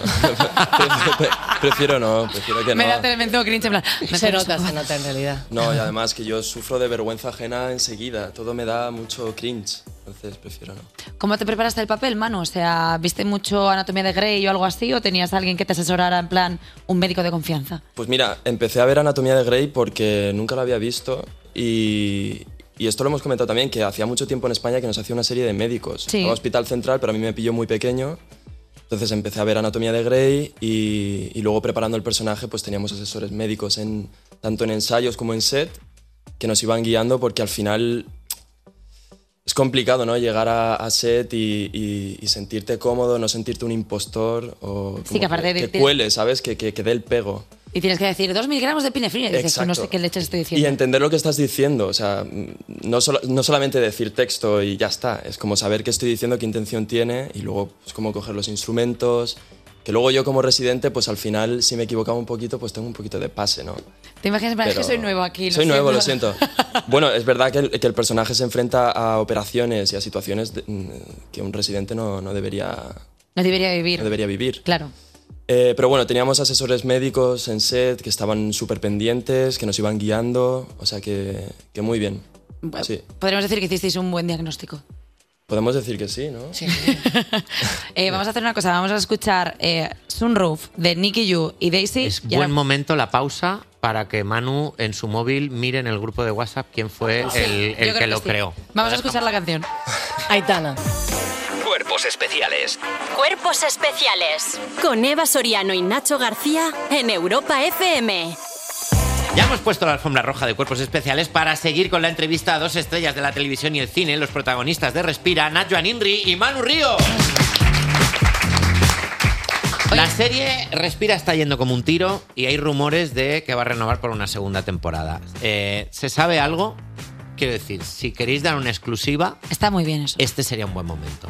Prefiero no, prefiero que no. Me da tremendo cringe en plan. me Se pones nota, un- se nota en realidad. No, y además que yo sufro de vergüenza ajena enseguida. Todo me da mucho cringe. Entonces prefiero no. ¿Cómo te preparaste el papel, Manu? O sea, ¿viste mucho Anatomía de Grey o algo así? ¿O tenías a alguien que te asesorara en plan un médico de confianza? Pues mira, empecé a ver Anatomía de Grey porque nunca lo había visto y, y esto lo hemos comentado también, que hacía mucho tiempo en España que nos hacía una serie de médicos. Sí. A Hospital Central, pero a mí me pilló muy pequeño. Entonces empecé a ver Anatomía de Grey y, y luego preparando el personaje pues teníamos asesores médicos en, tanto en ensayos como en set que nos iban guiando porque al final es complicado, ¿no? Llegar a, a set y, y- y sentirte cómodo, no sentirte un impostor o como Sí, que aparte de- que cuele, ¿sabes? Que, que, que dé el pego. Y tienes que decir dos miligramos de epinefrina. Y dices, Exacto. no sé qué leches estoy Y diciendo. entender lo que estás diciendo, o sea, no, solo- no solamente decir texto y ya está, es como saber qué estoy diciendo, qué intención tiene y luego pues cómo coger los instrumentos, que luego yo como residente pues al final si me equivocaba un poquito pues tengo un poquito de pase, ¿no? ¿Te imaginas? En plan, es que Pero- soy nuevo aquí. Soy nuevo, lo siento. Bueno, es verdad que el, que el personaje se enfrenta a operaciones y a situaciones de- que un residente no, no debería, No debería vivir. no debería vivir. Claro. Eh, pero bueno, teníamos asesores médicos en set que estaban súper pendientes, que nos iban guiando, o sea que, que muy bien. Sí. Podríamos decir que hicisteis un buen diagnóstico. Podemos decir que sí, ¿no? Sí. Eh, vamos a hacer una cosa. Vamos a escuchar eh, Sunroof de Nicky Yu y Daisy. Es y ahora- buen momento la pausa para que Manu en su móvil mire en el grupo de WhatsApp quién fue Sí, el, yo el creo que lo sí. creó. Vamos a escuchar la canción. Aitana. Cuerpos Cuerpos Especiales. Cuerpos Especiales. Con Eva Soriano y Nacho García en Europa F M. Ya hemos puesto la alfombra roja de Cuerpos Especiales para seguir con la entrevista a dos estrellas de la televisión y el cine, los protagonistas de Respira, Nacho Aninri y Manu Río. La serie Respira está yendo como un tiro y hay rumores de que va a renovar por una segunda temporada. Eh, ¿Se sabe algo? Quiero decir, si queréis dar una exclusiva... Está muy bien eso. Este sería un buen momento.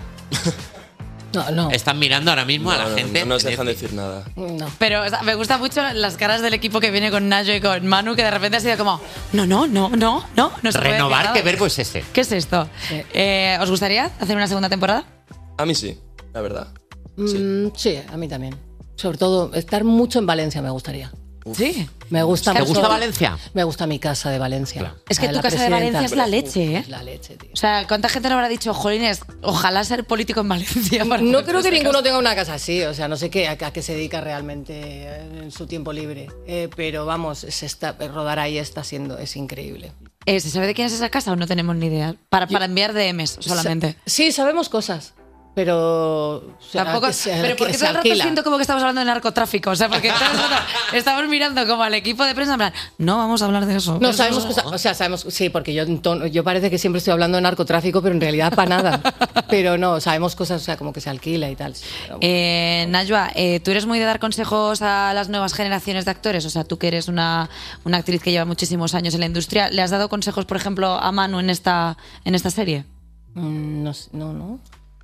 No, no. Están mirando ahora mismo No, a la no, gente. no nos dejan decir nada. No. Pero o sea, me gusta mucho las caras del equipo que viene con Nacho y con Manu, que de repente ha sido como, no, no, no, no, no. no se puede Renovar, decir ¿qué nada. verbo es ese? ¿Qué es esto? Eh, ¿Os gustaría hacer una segunda temporada? A mí sí, la verdad. Mm, sí, a mí también. Sobre todo, estar mucho en Valencia me gustaría. Sí. Me gusta ¿Te mucho- gusta Valencia? Me gusta mi casa de Valencia. Es que La tu casa de presidenta. Valencia es la leche, ¿eh? Es la leche, tío. O sea, ¿cuánta gente no habrá dicho, jolines, ojalá ser político en Valencia? para No hacer creo que esta ninguno casa"? tenga una casa así, o sea, no sé qué, a, a qué se dedica realmente en su tiempo libre, eh, pero vamos, se está, rodar ahí está siendo, es increíble. Eh, ¿Se sabe de quién es esa casa o no tenemos ni idea? Para, para enviar D Ms solamente. Sa- sí, sabemos cosas, pero... o sea, Tampoco, que se- pero que porque se todo el rato alquila. siento como que estamos hablando de narcotráfico. O sea, porque todo el rato estamos mirando como al equipo de prensa en plan, no vamos a hablar de eso. No, Eso sabemos no. cosas, o sea, sabemos, sí, porque yo, en tono- yo parece que siempre estoy hablando de narcotráfico, pero en realidad para nada. Pero no, sabemos cosas, o sea, como que se alquila y tal. Eh, Najwa, eh, ¿tú eres muy de dar consejos a las nuevas generaciones de actores? O sea, tú que eres una, una actriz que lleva muchísimos años en la industria, ¿le has dado consejos, por ejemplo, a Manu en esta, en esta serie? Mm, no, sé, no, no.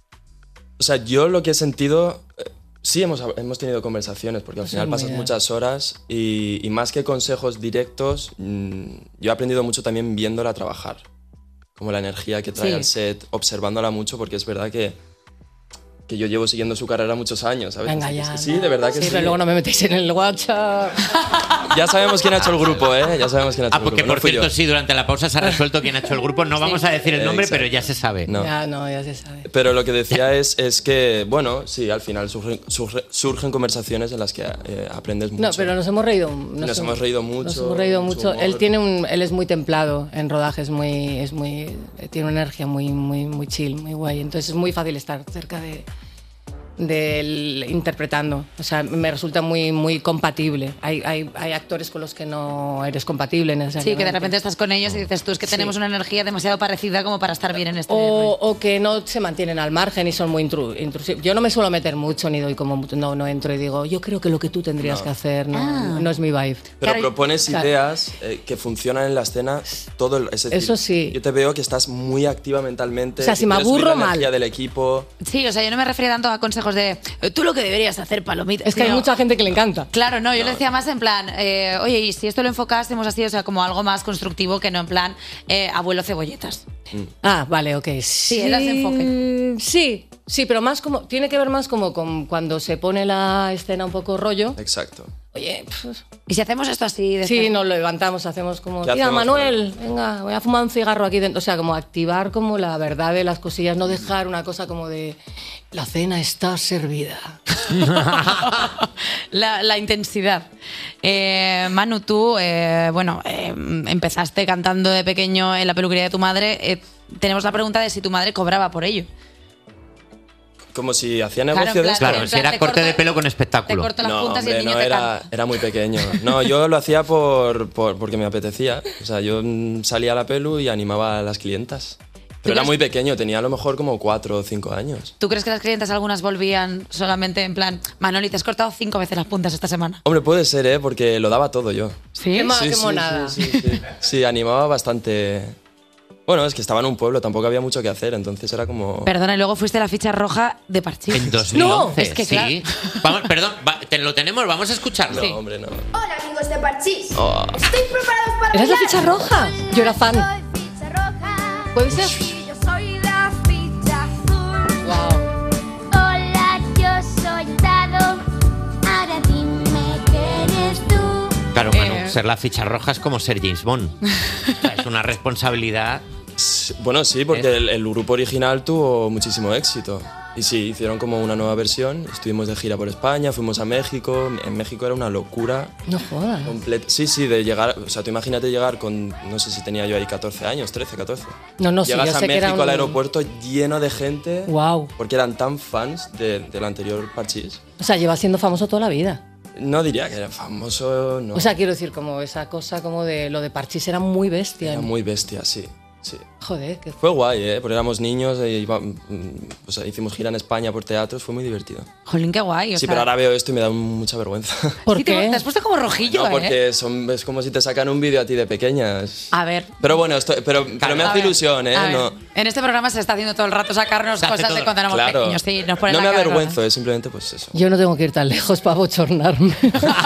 O sea, yo lo que he sentido, eh, sí hemos, hemos tenido conversaciones, porque al Eso final es muy pasas bien. muchas horas y, y más que consejos directos, mm, yo he aprendido mucho también viéndola trabajar. Como la energía que trae Sí. al set, observándola mucho, porque es verdad que, que yo llevo siguiendo su carrera muchos años, ¿sabes? Venga, Es ya. que sí, de verdad que sí. Sí, pero luego no me metéis en el WhatsApp. Ya sabemos quién ha hecho el grupo, ¿eh? Ya sabemos quién ha hecho Ah, el porque grupo. por no fui cierto, yo. sí, durante la pausa se ha resuelto quién ha hecho el grupo. No vamos a decir el nombre, Exacto. pero ya se sabe. No. Ya, no, ya se sabe. Pero lo que decía es, es que, bueno, sí, al final surgen, surge- surgen conversaciones en las que eh, aprendes mucho. No, pero nos hemos reído. Nos hemos reído mucho, Nos hemos reído mucho mucho. humor. Él tiene un, él es muy templado en rodaje, es muy, es muy, tiene una energía muy, muy, muy chill, muy guay. Entonces es muy fácil estar cerca de, de él interpretando. O sea, me resulta muy, muy compatible. Hay, hay, hay actores con los que no eres compatible necesariamente. Sí, que de repente estás con ellos y dices tú, es que tenemos una energía demasiado parecida como para estar bien en este O, o que no se mantienen al margen y son muy intru- intrusivos. Yo no me suelo meter mucho ni doy como mucho- no, no entro y digo, yo creo que lo que tú tendrías No. que hacer no, Ah. no es mi vibe. Pero propones Claro. ideas eh, que funcionan en la escena todo el, es decir, Eso sí. Yo te veo que estás muy activa mentalmente. O sea, si que me quieres subir aburro, la energía mal. del equipo. Sí, o sea, yo no me refería tanto a consejos de "Eh, tú lo que deberías hacer, palomitas. Es que hay sino- mucha gente que le encanta. Claro, no, yo le decía más en plan, eh, oye, y si esto lo enfocásemos así, o sea, como algo más constructivo que no en plan eh, abuelo cebolletas. Ah, vale, ok. Sí, era ese enfoque. Sí, sí, pero más como, tiene que ver más como con cuando se pone la escena un poco rollo. Exacto. Oye, pues, ¿Y si hacemos esto así? De sí, este- nos lo levantamos, hacemos como, ¿Qué tía, hacemos, Manuel, venga, voy a fumar un cigarro aquí dentro. O sea, como activar como la verdad de las cosillas, no dejar una cosa como de, la cena está servida. la, la intensidad. Eh, Manu, tú, eh, bueno, eh, empezaste cantando de pequeño en la peluquería de tu madre. Eh, tenemos la pregunta de si tu madre cobraba por ello. Como si hacía Claro, negocio de claro, esto. Claro, si era Era corte de pelo con Te espectáculo. corto las No, puntas y el hombre, niño no, te era, canta. era muy pequeño. No, yo lo hacía por, por- porque me apetecía. O sea, yo mm, salía a la pelu y animaba a las clientas. Pero era crees- muy pequeño, tenía a lo mejor como cuatro o cinco años. ¿Tú crees que las clientes algunas volvían solamente en plan, Manoli, te has cortado cinco veces las puntas esta semana? Hombre, puede ser, ¿eh? Porque lo daba todo yo. ¿Sí? Qué, ma- Sí, qué sí, monada. Sí, sí, sí. Sí, animaba bastante. Bueno, es que estaba en un pueblo, tampoco había mucho que hacer, entonces era como... Perdona, y luego fuiste la ficha roja de Parchís. En dos mil once, No, es que claro. sí. Vamos, perdón, va- te lo tenemos, vamos a escucharlo. No, hombre, no. Hola amigos de Parchís. Oh. ¿Estoy preparados para ¿Eres la bailar? ficha roja? Yo era fan. Soy ficha roja. ¿Puede ser? Y yo soy la ficha azul. Wow. Hola, yo soy Tado. Ahora dime qué eres tú. Claro, Manu, Eh. ser la ficha roja es como ser James Bond. O sea, es una responsabilidad. Sí, bueno, sí, porque el, el grupo original tuvo muchísimo éxito. Y sí, hicieron como una nueva versión. Estuvimos de gira por España, fuimos a México. En México era una locura. No jodas. Completa. Sí, sí, de llegar. O sea, tú imagínate llegar con. No sé si tenía yo ahí catorce años, trece, catorce. No, no, sí, Llegas yo a sé que México era un- al aeropuerto lleno de gente. Wow. Porque eran tan fans de- del anterior Parchís. O sea, lleva siendo famoso toda la vida. No diría que era famoso, no. O sea, quiero decir, como esa cosa como de lo de Parchís era muy bestia. Era muy bestia, sí. Sí. Joder, que Fue guay, ¿eh? Porque éramos niños e iba- mm, o sea, hicimos gira en España por teatros, fue muy divertido. Jolín, qué guay. O Sí, sea, pero ahora veo esto y me da mucha vergüenza. ¿Por sí, te, te has puesto como rojillo, No, ¿eh? porque son, es como si te sacan un vídeo a ti de pequeñas. A ver. Pero bueno, esto, pero, pero me A hace ver, ilusión, ¿eh? a ver, No, En este programa se está haciendo todo el rato sacarnos Se hace cosas todo- de cuando éramos claro. pequeños. Sí, nos ponen no la me cara avergüenzo, es simplemente pues eso. yo no tengo que ir tan lejos para bochornarme.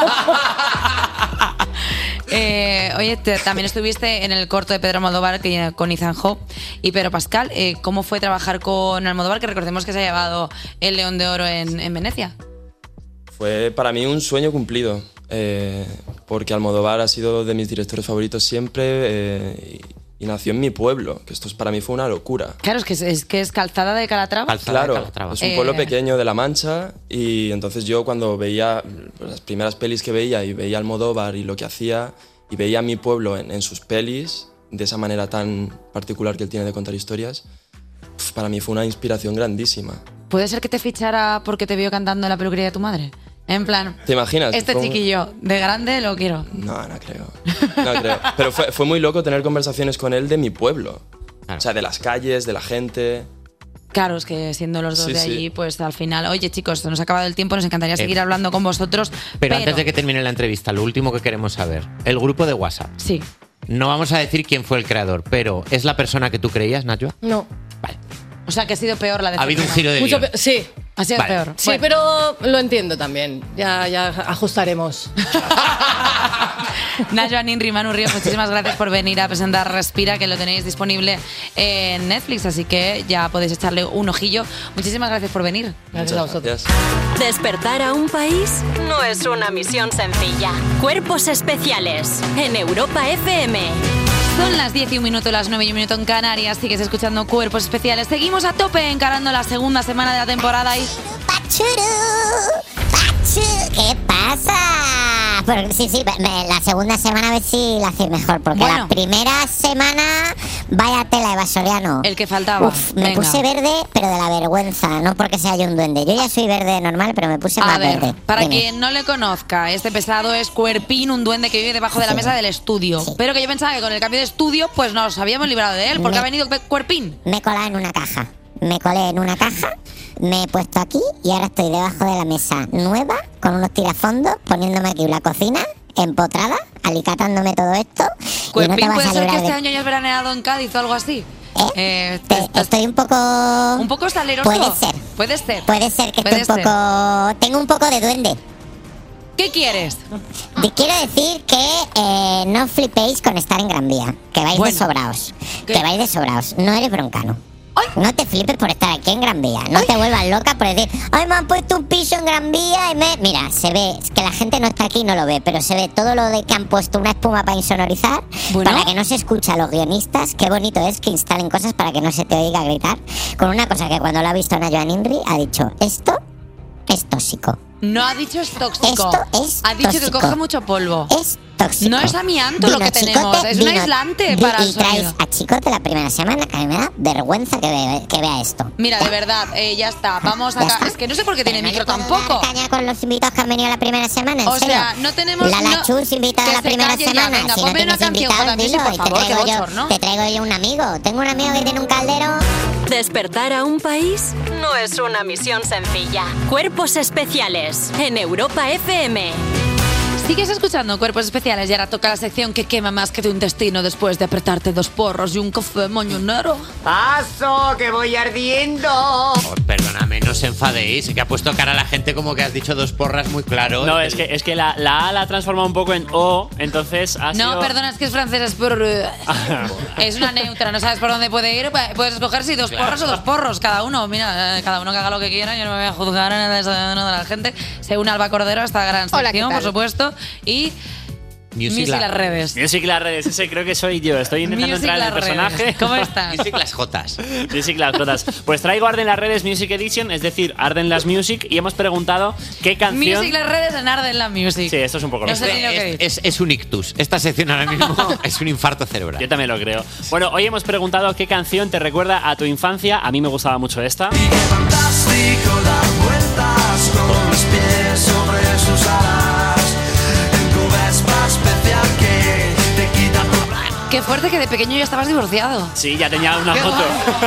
Eh, oye, te- también estuviste en el corto de Pedro Almodóvar que- con Ethan Hawke y Pedro Pascal. Eh, ¿Cómo fue trabajar con Almodóvar? Que recordemos que se ha llevado el León de Oro en, en Venecia. Fue para mí un sueño cumplido, eh, porque Almodóvar ha sido de mis directores favoritos siempre eh, y, y nació en mi pueblo, que esto es- para mí fue una locura. Claro, es que es, es que es Calzada de Calatrava. Claro, es un pueblo Eh, pequeño de La Mancha y entonces yo cuando veía pues, las primeras pelis que veía y veía Almodóvar y lo que hacía y veía mi pueblo en, en sus pelis, de esa manera tan particular que él tiene de contar historias, pf, para mí fue una inspiración grandísima. ¿Puede ser que te fichara porque te vio cantando en la peluquería de tu madre? En plan, ¿Te imaginas? este Fue un- chiquillo de grande lo quiero. No, no creo. No creo. Pero fue, fue muy loco tener conversaciones con él de mi pueblo. O sea, de las calles, de la gente. Claro, es que siendo los dos Sí, de sí. allí, pues al final, oye chicos, se nos ha acabado el tiempo, nos encantaría Eh, seguir hablando con vosotros. Pero, antes de que termine la entrevista, lo último que queremos saber. El grupo de WhatsApp. Sí. No vamos a decir quién fue el creador, pero ¿es la persona que tú creías, Najwa? No. O sea, que ha sido peor la de Ha habido un giro de Mucho guión. pe- sí. Ha sido Vale. peor. Sí, pero lo entiendo también. Ya, ya ajustaremos. Najwa Ninri, Manu Ríos, muchísimas gracias por venir a presentar Respira, que lo tenéis disponible en Netflix, así que ya podéis echarle un ojillo. Muchísimas gracias por venir. Gracias a vosotros. Despertar a un país no es una misión sencilla. Cuerpos especiales en Europa F M. Son las diez y un minuto, las nueve y un minuto en Canarias. Sigues escuchando Cuerpos Especiales. Seguimos a tope encarando la segunda semana de la temporada y... ¿Qué pasa? Porque, sí, sí, me- la segunda semana a ver si la hacéis mejor, porque Bueno. la primera semana, vaya tela, Eva Soriano. El que faltaba. Uf, me Venga. puse verde, pero de la vergüenza, no porque sea yo un duende. Yo ya soy verde normal, pero me puse A más ver, verde. para Dime. quien no le conozca, este pesado es Cuerpín, un duende que vive debajo de la mesa del estudio. Pero que yo pensaba que con el cambio de estudio, pues nos habíamos librado de él, porque Me- ha venido Cuerpín. Me he colado en una caja. Me colé en una caja, me he puesto aquí y ahora estoy debajo de la mesa nueva, con unos tirafondos, poniéndome aquí la cocina, empotrada, alicatándome todo esto. y no Cuerpín, te vas puede a ser que librar este de... año hayas veraneado en Cádiz o algo así. Eh, Estoy un poco... un poco saleroso. Puede ser. Puede ser. Puede ser que Puede esté un ser. poco... Tengo un poco de duende. ¿Qué quieres? Y quiero decir que eh, no flipéis con estar en Gran Vía, que vais Bueno. de sobraos. Que vais de sobraos. No eres broncano. No te flipes por estar aquí en Gran Vía. No te vuelvas loca por decir, ay, me han puesto un piso en Gran Vía y me... Mira, se ve, es que la gente no está aquí y no lo ve, pero se ve todo lo de que han puesto una espuma para insonorizar, Bueno. para que no se escuche a los guionistas. Qué bonito es que instalen cosas para que no se te oiga gritar. Con una cosa que cuando lo ha visto Najwa Ninri ha dicho, esto es tóxico. No ha dicho es tóxico. Esto es Ha dicho que tóxico. coge mucho polvo. Es tóxico. No es amianto lo Vino que tenemos, Chicote, es un vino- aislante vi- para y el traes sonido. a Chicote la primera semana, que a mí me da vergüenza que, ve- que vea esto. Mira, de verdad, eh, ya está. Vamos a... Ya ca- está. Es que no sé por qué tiene Pero no micro le puedo tampoco. dar caña con los invitados que han venido la primera semana, en O serio. sea, no tenemos- La no- Lachus invitada que la se primera calle ya, semana. venga, si no ponme una tienes canción, invitados, J. Music, dilo, por y favor, te qué traigo, bochorno. yo, te traigo yo un amigo. Tengo un amigo que tiene un caldero. Despertar a un país no es una misión sencilla. Cuerpos especiales en Europa F M. Sigues escuchando Cuerpos Especiales y ahora toca la sección que quema más que tu intestino después de apretarte dos porros y un café moñonero. ¡Paso, que voy ardiendo! Oh, perdóname, no os enfadéis, que ha puesto cara a la gente como que has dicho dos porras muy claro. No, es que, es que la, la A la ha transformado un poco en O, entonces ha No, sido... perdona, es que es francés, es por... Es una neutra, no sabes por dónde puede ir. Puedes escoger si dos Claro. porros o dos porros, cada uno. Mira, eh, cada uno que haga lo que quiera, yo no me voy a juzgar en el desayuno de la gente. Se une Alba Cordero a esta gran Hola, ¿qué sección, por tal? supuesto. Y Music, Music las redes. Music las redes, ese creo que soy yo. Estoy intentando Music entrar en el las personaje. redes. ¿Cómo estás? Music las Jotas. Music las Jotas. Pues traigo Arden las redes Music Edition, es decir, Arden las Music, y hemos preguntado qué canción... Music las redes en Arden la Music. Sí, esto es un poco No loco. sé ni lo que Es, es, es un ictus. Esta sección ahora mismo es un infarto cerebral. Yo también lo creo. Bueno, hoy hemos preguntado qué canción te recuerda a tu infancia. A mí me gustaba mucho esta. Fantástico dar vueltas con los pies sobre sus alas. En tu Vespa especial que te quita tu... Qué fuerte que de pequeño ya estabas divorciado. Sí, ya tenía una Qué moto.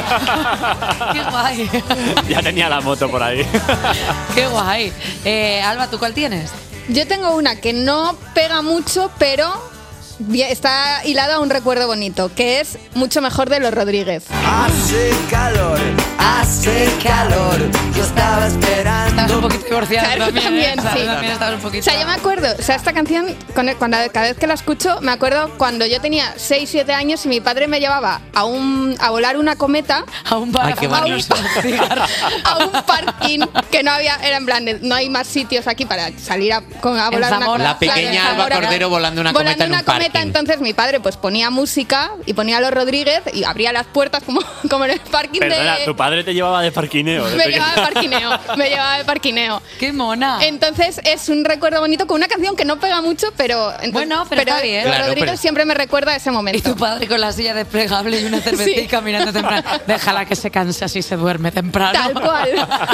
Qué guay. Ya tenía la moto por ahí. Qué guay. Eh, Alba, ¿tú cuál tienes? Yo tengo una que no pega mucho, pero está hilada a un recuerdo bonito, que es Mucho mejor de los Rodríguez. Hace calor, hace calor. Yo estaba esperando. Estabas un poquito divorciada Claro, también. también, ¿eh? sí. También estabas un poquito. O sea, yo me acuerdo, o sea, esta canción, con el- cuando, cada vez que la escucho, me acuerdo cuando yo tenía seis siete años y mi padre me llevaba a un a volar una cometa. A un bar. Ay, qué a, un, bonito. a un parking que no había, era en plan, de, no hay más sitios aquí para salir a, con- a volar una Zamora. La pequeña Claro, en Alba Zamora. Cordero volando una Volando cometa en una un cometa, parking. entonces mi padre pues ponía música y ponía a los Rodríguez y abría las puertas como, como en el parking Perdona, de... tu padre te llevaba de parquineo. de Me pequeño. llevaba de parquineo, me llevaba de parquineo. ¡Qué mona! Entonces es un recuerdo bonito con una canción que no pega mucho, pero entonces- Bueno, pero está bien. Los Claro, Rodríguez pero- siempre me recuerda a ese Y momento. tu padre con la silla desplegable y una cervecita mirando temprano. Déjala que se canse así se duerme temprano. Tal cual.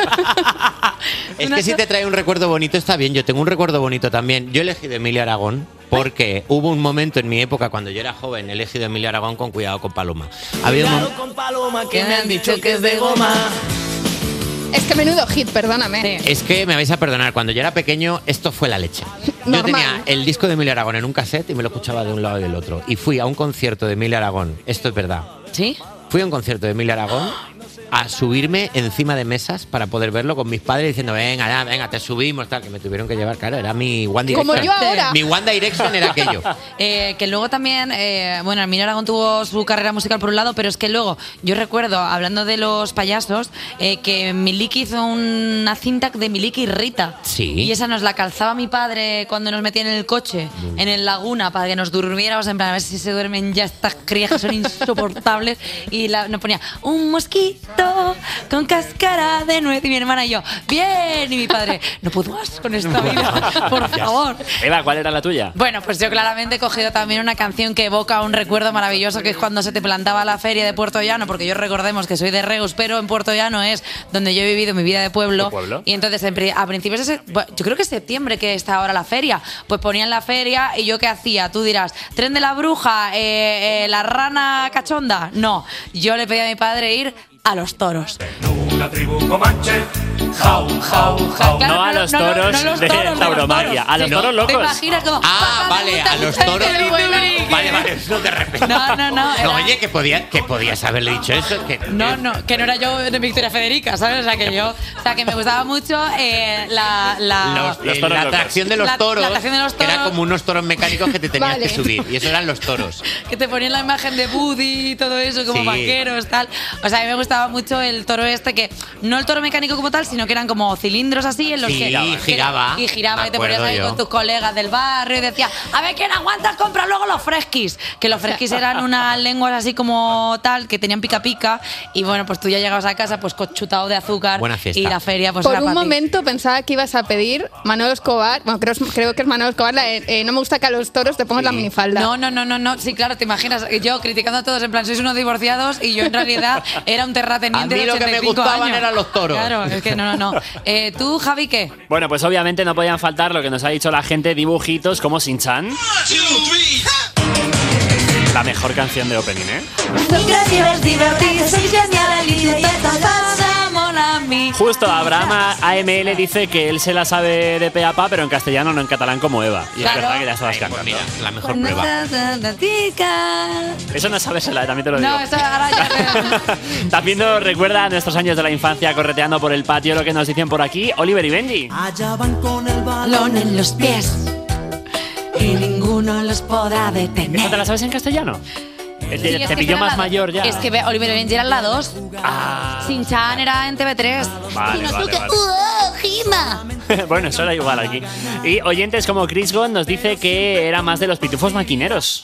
Es que si te trae un recuerdo bonito está bien. Yo tengo un recuerdo bonito también. Yo he elegido Emilia Aragón porque hubo un momento en mi época cuando yo era joven, he elegido Emilia Aragón con Cuidado con Paloma. Ha habido un mo- con Paloma que me han dicho que es de goma. Es que menudo hit, perdóname. Es que me vais a perdonar, cuando yo era pequeño esto fue la leche. Yo Normal. tenía el disco de Emilia Aragón en un cassette y me lo escuchaba de un lado y del otro. Y fui a un concierto de Emilia Aragón, esto es verdad. ¿Sí? Fui a un concierto de Emilia Aragón a subirme encima de mesas para poder verlo con mis padres diciendo, venga, ya, venga, te subimos, tal, que me tuvieron que llevar, claro, era mi One Direction. Como yo ahora. Mi One Direction era aquello. Eh, que luego también, eh, bueno, Emilia Aragón tuvo su carrera musical por un lado, pero es que luego, yo recuerdo, hablando de los payasos, eh, que Miliki hizo una cinta de Miliki y Rita. Sí. Y esa nos la calzaba mi padre cuando nos metía en el coche, en el Laguna, para que nos durmiéramos, en plan, a ver si se duermen ya estas crías que son insoportables. Y la- nos ponía un mosquito con cáscara de nuez. Y mi hermana y yo, bien. Y mi padre, no puedo más con esta vida, por favor. Eva, ¿cuál era la tuya? Bueno, pues yo claramente he cogido también una canción que evoca un recuerdo maravilloso, que es cuando se te plantaba la feria de Puerto Llano, porque yo recordemos que soy de Reus, pero en Puerto Llano es donde yo he vivido mi vida de pueblo. ¿Tu pueblo? Y entonces en pri- a principios de se- bueno, yo creo que es septiembre que está ahora la feria, pues ponían la feria y yo qué hacía, tú dirás, tren de la bruja, eh, eh, la rana cachonda. No, yo le pedí a mi padre ir a los toros. Una tribu comanche. Jau, jau, jau. Claro, no a no, los no, no, toros no los de toros, no los tauromaquia, toros. a los No, toros ¿te locos. imaginas como, Ah, vale, a los toros. Vale, Vale, vale, no te respeto. No, no, no, era- oye, que, podía, que podías haberle dicho eso. Que, No, no, que no era yo de Victoria Federica, ¿sabes? O sea, que yo, o sea, que me gustaba mucho eh, la, la, Los- eh, la atracción de los La- toros, la atracción de los era toros. como unos toros mecánicos que te tenías Vale. que subir. Y eso eran los toros. que te ponían la imagen de Buddy y todo eso, como Sí. vaqueros, tal. O sea, a mí me gustaba mucho el toro este, que no el toro mecánico como tal, sino que eran como cilindros así en los Sí, que. y giraba. Y giraba, Me y te ponías acuerdo ahí yo. con tus colegas del barrio y decías, a ver quién aguanta, compra luego los fresquis. Que los fresquis eran unas lenguas así como tal, que tenían pica pica. Y bueno, pues tú ya llegabas a casa pues con chutado de azúcar. Buena fiesta. Y la feria, pues Por era un para ti. momento pensaba que ibas a pedir Manolo Escobar, bueno, creo, creo que es Manolo Escobar, la de, eh, no me gusta que a los toros te pongas la minifalda. No, no, no, no, no. Sí, claro, te imaginas. Yo criticando a todos, en plan, sois unos divorciados y yo en realidad era un terrateniente A mí de lo que me ochenta y cinco gustaban años. eran los toros. Claro, es que no, no, no. Eh, ¿Tú, Javi, qué? Bueno, pues obviamente no podían faltar lo que nos ha dicho la gente, dibujitos como Shin-Chan. La mejor canción de opening, ¿eh? Son creativos, divertidos, sois geniales, listos, pasamos a mí. Justo, Abraham A M L dice que él se la sabe de pe a pa, pero en castellano, no en catalán como Eva. Y Claro. es verdad que ya estabas cantando. La mejor prueba. Eso no sabes, también te lo digo. No, eso ahora ya. También nos recuerda a nuestros años de la infancia correteando por el patio, lo que nos dicen por aquí Oliver y Benji. Allá van con el Balón en los pies y ninguno los podrá detener. ¿Esa te la sabes en castellano? Te, Sí, te es que pilló era más la- mayor ya. Es que ve- Oliver y Benji eran la dos. Ah, Shin-Chan era en T V tres. vale, vale, vale. ¡Oh, Jima! Bueno, eso era igual aquí. Y oyentes como Chris Gon nos dice que era más de los pitufos maquineros.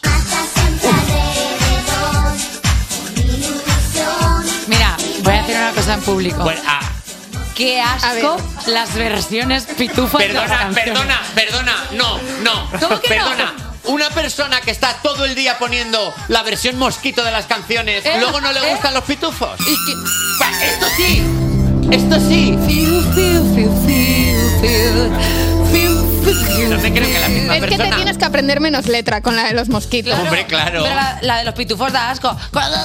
Mira, voy a decir una cosa en público. Bueno, ah, Qué asco las versiones pitufas de las perdona, canciones. perdona, perdona. No, no. ¿Cómo que no? Perdona. Una persona que está todo el día poniendo la versión mosquito de las canciones, ¿Eh? luego no le ¿Eh? gustan los pitufos. Va, esto sí. Esto sí. No me creo que la misma Es que te persona. tienes que aprender menos letra con la de los mosquitos. Hombre, claro. Pero la, la de los pitufos da asco.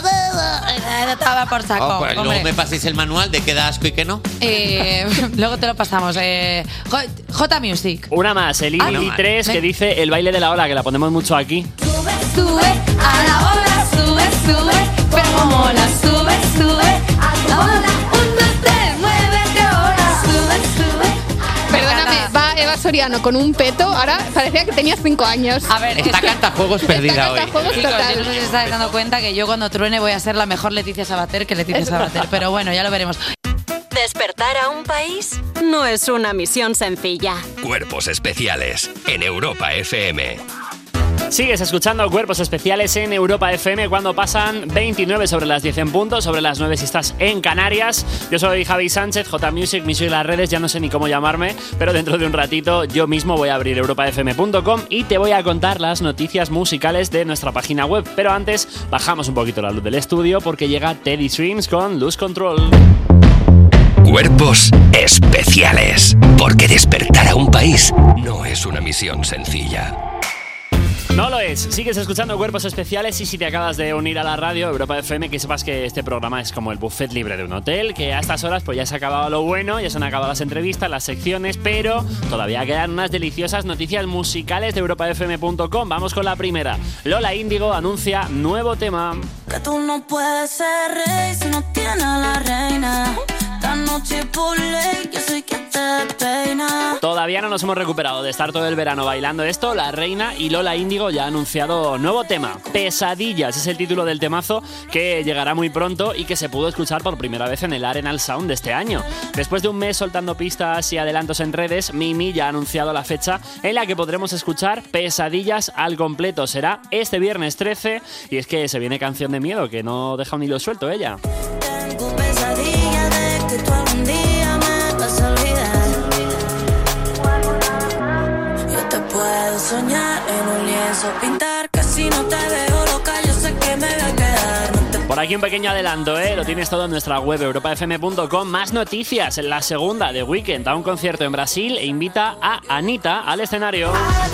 Estaba por saco. Oh, pues hombre. luego me paséis el manual de qué da asco y qué no. Eh, luego te lo pasamos. Eh, J, J Music. Una más, el Ah, Indie no, tres, ven. que dice el baile de la ola, que la ponemos mucho aquí. Sube a la ola, sube, sube. Pero como mola, sube, sube a la ola. Un, dos, tres, muévete ahora. Sube, sube. Perdóname, va Eva Soriano con un peto. Ahora parecía que tenías cinco años. A ver, Está cantajuegos perdida hoy. cantajuegos Chicos, total. yo no sé si os estáis dando cuenta que yo cuando truene voy a ser la mejor Leticia Sabater que Leticia Sabater. Pero bueno, ya lo veremos. Despertar a un país no es una misión sencilla. Cuerpos especiales en Europa F M. Sigues escuchando Cuerpos Especiales en Europa F M cuando pasan veintinueve sobre las diez en punto, sobre las nueve si estás en Canarias. Yo soy Javi Sánchez, J Music, me soy las redes, ya no sé ni cómo llamarme, pero dentro de un ratito yo mismo voy a abrir europa f m punto com y te voy a contar las noticias musicales de nuestra página web. Pero antes, bajamos un poquito la luz del estudio porque llega Teddy Swims con Lose Control. Cuerpos especiales. Porque despertar a un país no es una misión sencilla. No lo es. Sigues escuchando Cuerpos Especiales y si te acabas de unir a la radio Europa F M, que sepas que este programa es como el buffet libre de un hotel, que a estas horas pues ya se ha acabado lo bueno, ya se han acabado las entrevistas, las secciones, pero todavía quedan unas deliciosas noticias musicales de europa f m punto com. Vamos con la primera. Lola Índigo anuncia nuevo tema. Que tú no puedes ser rey si no tienes a la reina. Esta noche por ley yo soy quien te peina. Todavía no nos hemos recuperado de estar todo el verano bailando esto. La Reina y Lola Índigo ya ha anunciado nuevo tema. Pesadillas es el título del temazo que llegará muy pronto y que se pudo escuchar por primera vez en el Arenal Sound de este año. Después de un mes soltando pistas y adelantos en redes, Mimi ya ha anunciado la fecha en la que podremos escuchar Pesadillas al completo. Será este viernes trece y es que se viene Canción de Miedo, que no deja un hilo suelto ella. Tengo pesadilla de que tú algún día me vas a olvidar. Yo te puedo soñar en un lienzo, pintar que si no te veo loca yo sé que me voy a quedar. No te Por aquí un pequeño adelanto, ¿eh? Lo tienes todo en nuestra web europa f m punto com. Más noticias. En la segunda de Weekend da un concierto en Brasil e invita a Anita al escenario.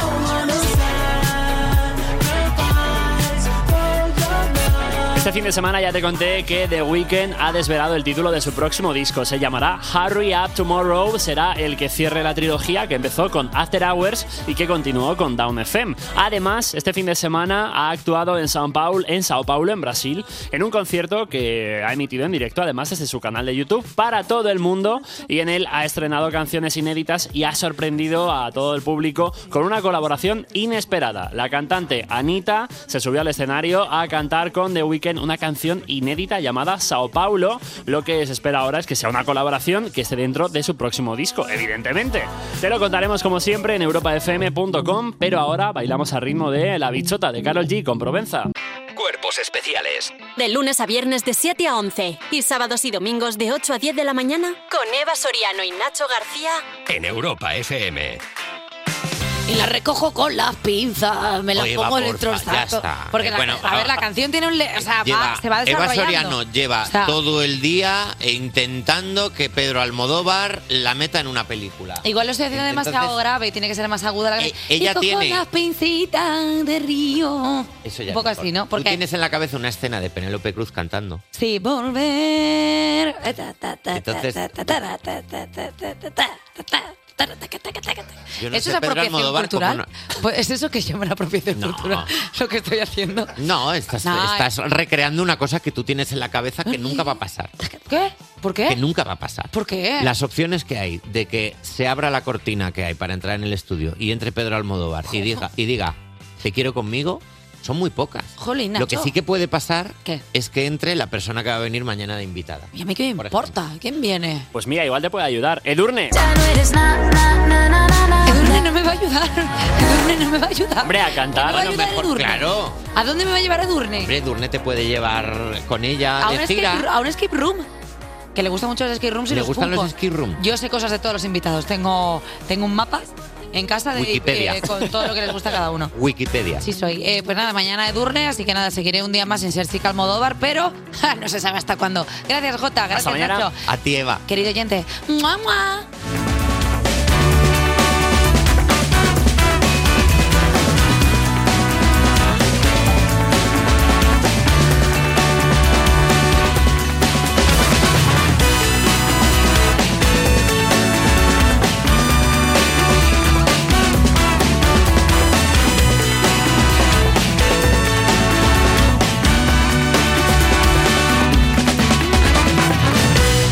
Este fin de semana ya te conté que The Weeknd ha desvelado el título de su próximo disco. Se llamará Hurry Up Tomorrow. Será el que cierre la trilogía que empezó con After Hours y que continuó con Down F M. Además, este fin de semana ha actuado en Sao Paulo, en Sao Paulo, en Brasil, en un concierto que ha emitido en directo, además desde su canal de YouTube, para todo el mundo, y en él ha estrenado canciones inéditas y ha sorprendido a todo el público con una colaboración inesperada. La cantante Anita se subió al escenario a cantar con The Weeknd una canción inédita llamada Sao Paulo. Lo que se espera ahora es que sea una colaboración que esté dentro de su próximo disco, evidentemente. Te lo contaremos como siempre en europa f m punto com, pero ahora bailamos al ritmo de La Bichota de Karol G con Provenza. Cuerpos especiales. De lunes a viernes de siete a once y sábados y domingos de ocho a diez de la mañana con Eva Soriano y Nacho García En Europa F M. Y la recojo con las pinzas, me las Oye, pongo va, en el porfa, ya trozazo. está. Porque la, Bueno, a ver, la canción tiene un... le- o sea, Lleva- va, se va Eva desarrollando. Soriano lleva O sea, todo el día intentando que Pedro Almodóvar la meta en una película. Igual lo estoy haciendo Entonces, demasiado grave y tiene que ser más aguda la Eh, ella y cojo tiene- las pincitas de río. Eso ya Un poco es mejor. así, ¿no? Tú Porque tienes en la cabeza una escena de Penélope Cruz cantando. sí, volver. Eh, ta, ta, ta, Entonces- ta, ta, ta, ta, ta, ta, ta, ta, ta, ta, ta. Yo no ¿Eso sé, es Pedro apropiación Almodóvar, cultural? ¿cómo no? Pues es eso que llaman apropiación cultural, lo que estoy haciendo. No, estás, No, estás recreando una cosa que tú tienes en la cabeza que nunca va a pasar. ¿Qué? ¿Por qué? Que nunca va a pasar. ¿Por qué? Las opciones que hay de que se abra la cortina que hay para entrar en el estudio y entre Pedro Almodóvar y diga, y diga, te quiero conmigo, Son muy pocas. Jolín, Lo que Nacho. sí que puede pasar ¿Qué? es que entre la persona que va a venir mañana de invitada. ¿Y a mí qué me importa? ¿Quién viene? Pues mira, igual te puede ayudar. Edurne. Edurne no me va a ayudar. Edurne no me va a ayudar. Hombre, a cantar. ¿Me va a ayudar Edurne? Claro. ¿A dónde me va a llevar Edurne? Hombre, Edurne te puede llevar con ella A un, de escape, gira. a un escape room. Que le gustan mucho los escape rooms y ¿Le los gustan los Funkos. escape room? Yo sé cosas de todos los invitados. Tengo, tengo un mapa en casa de, Wikipedia. eh, con todo lo que les gusta a cada uno. Wikipedia. Sí soy. Eh, pues nada, mañana Edurne, así que nada, seguiré un día más sin ser Chica Almodóvar, pero ja, no se sabe hasta cuándo. Gracias, Jota. Gracias, Hasta mañana. Nacho. A ti, Eva. Querido oyente. ¡Mua, mua!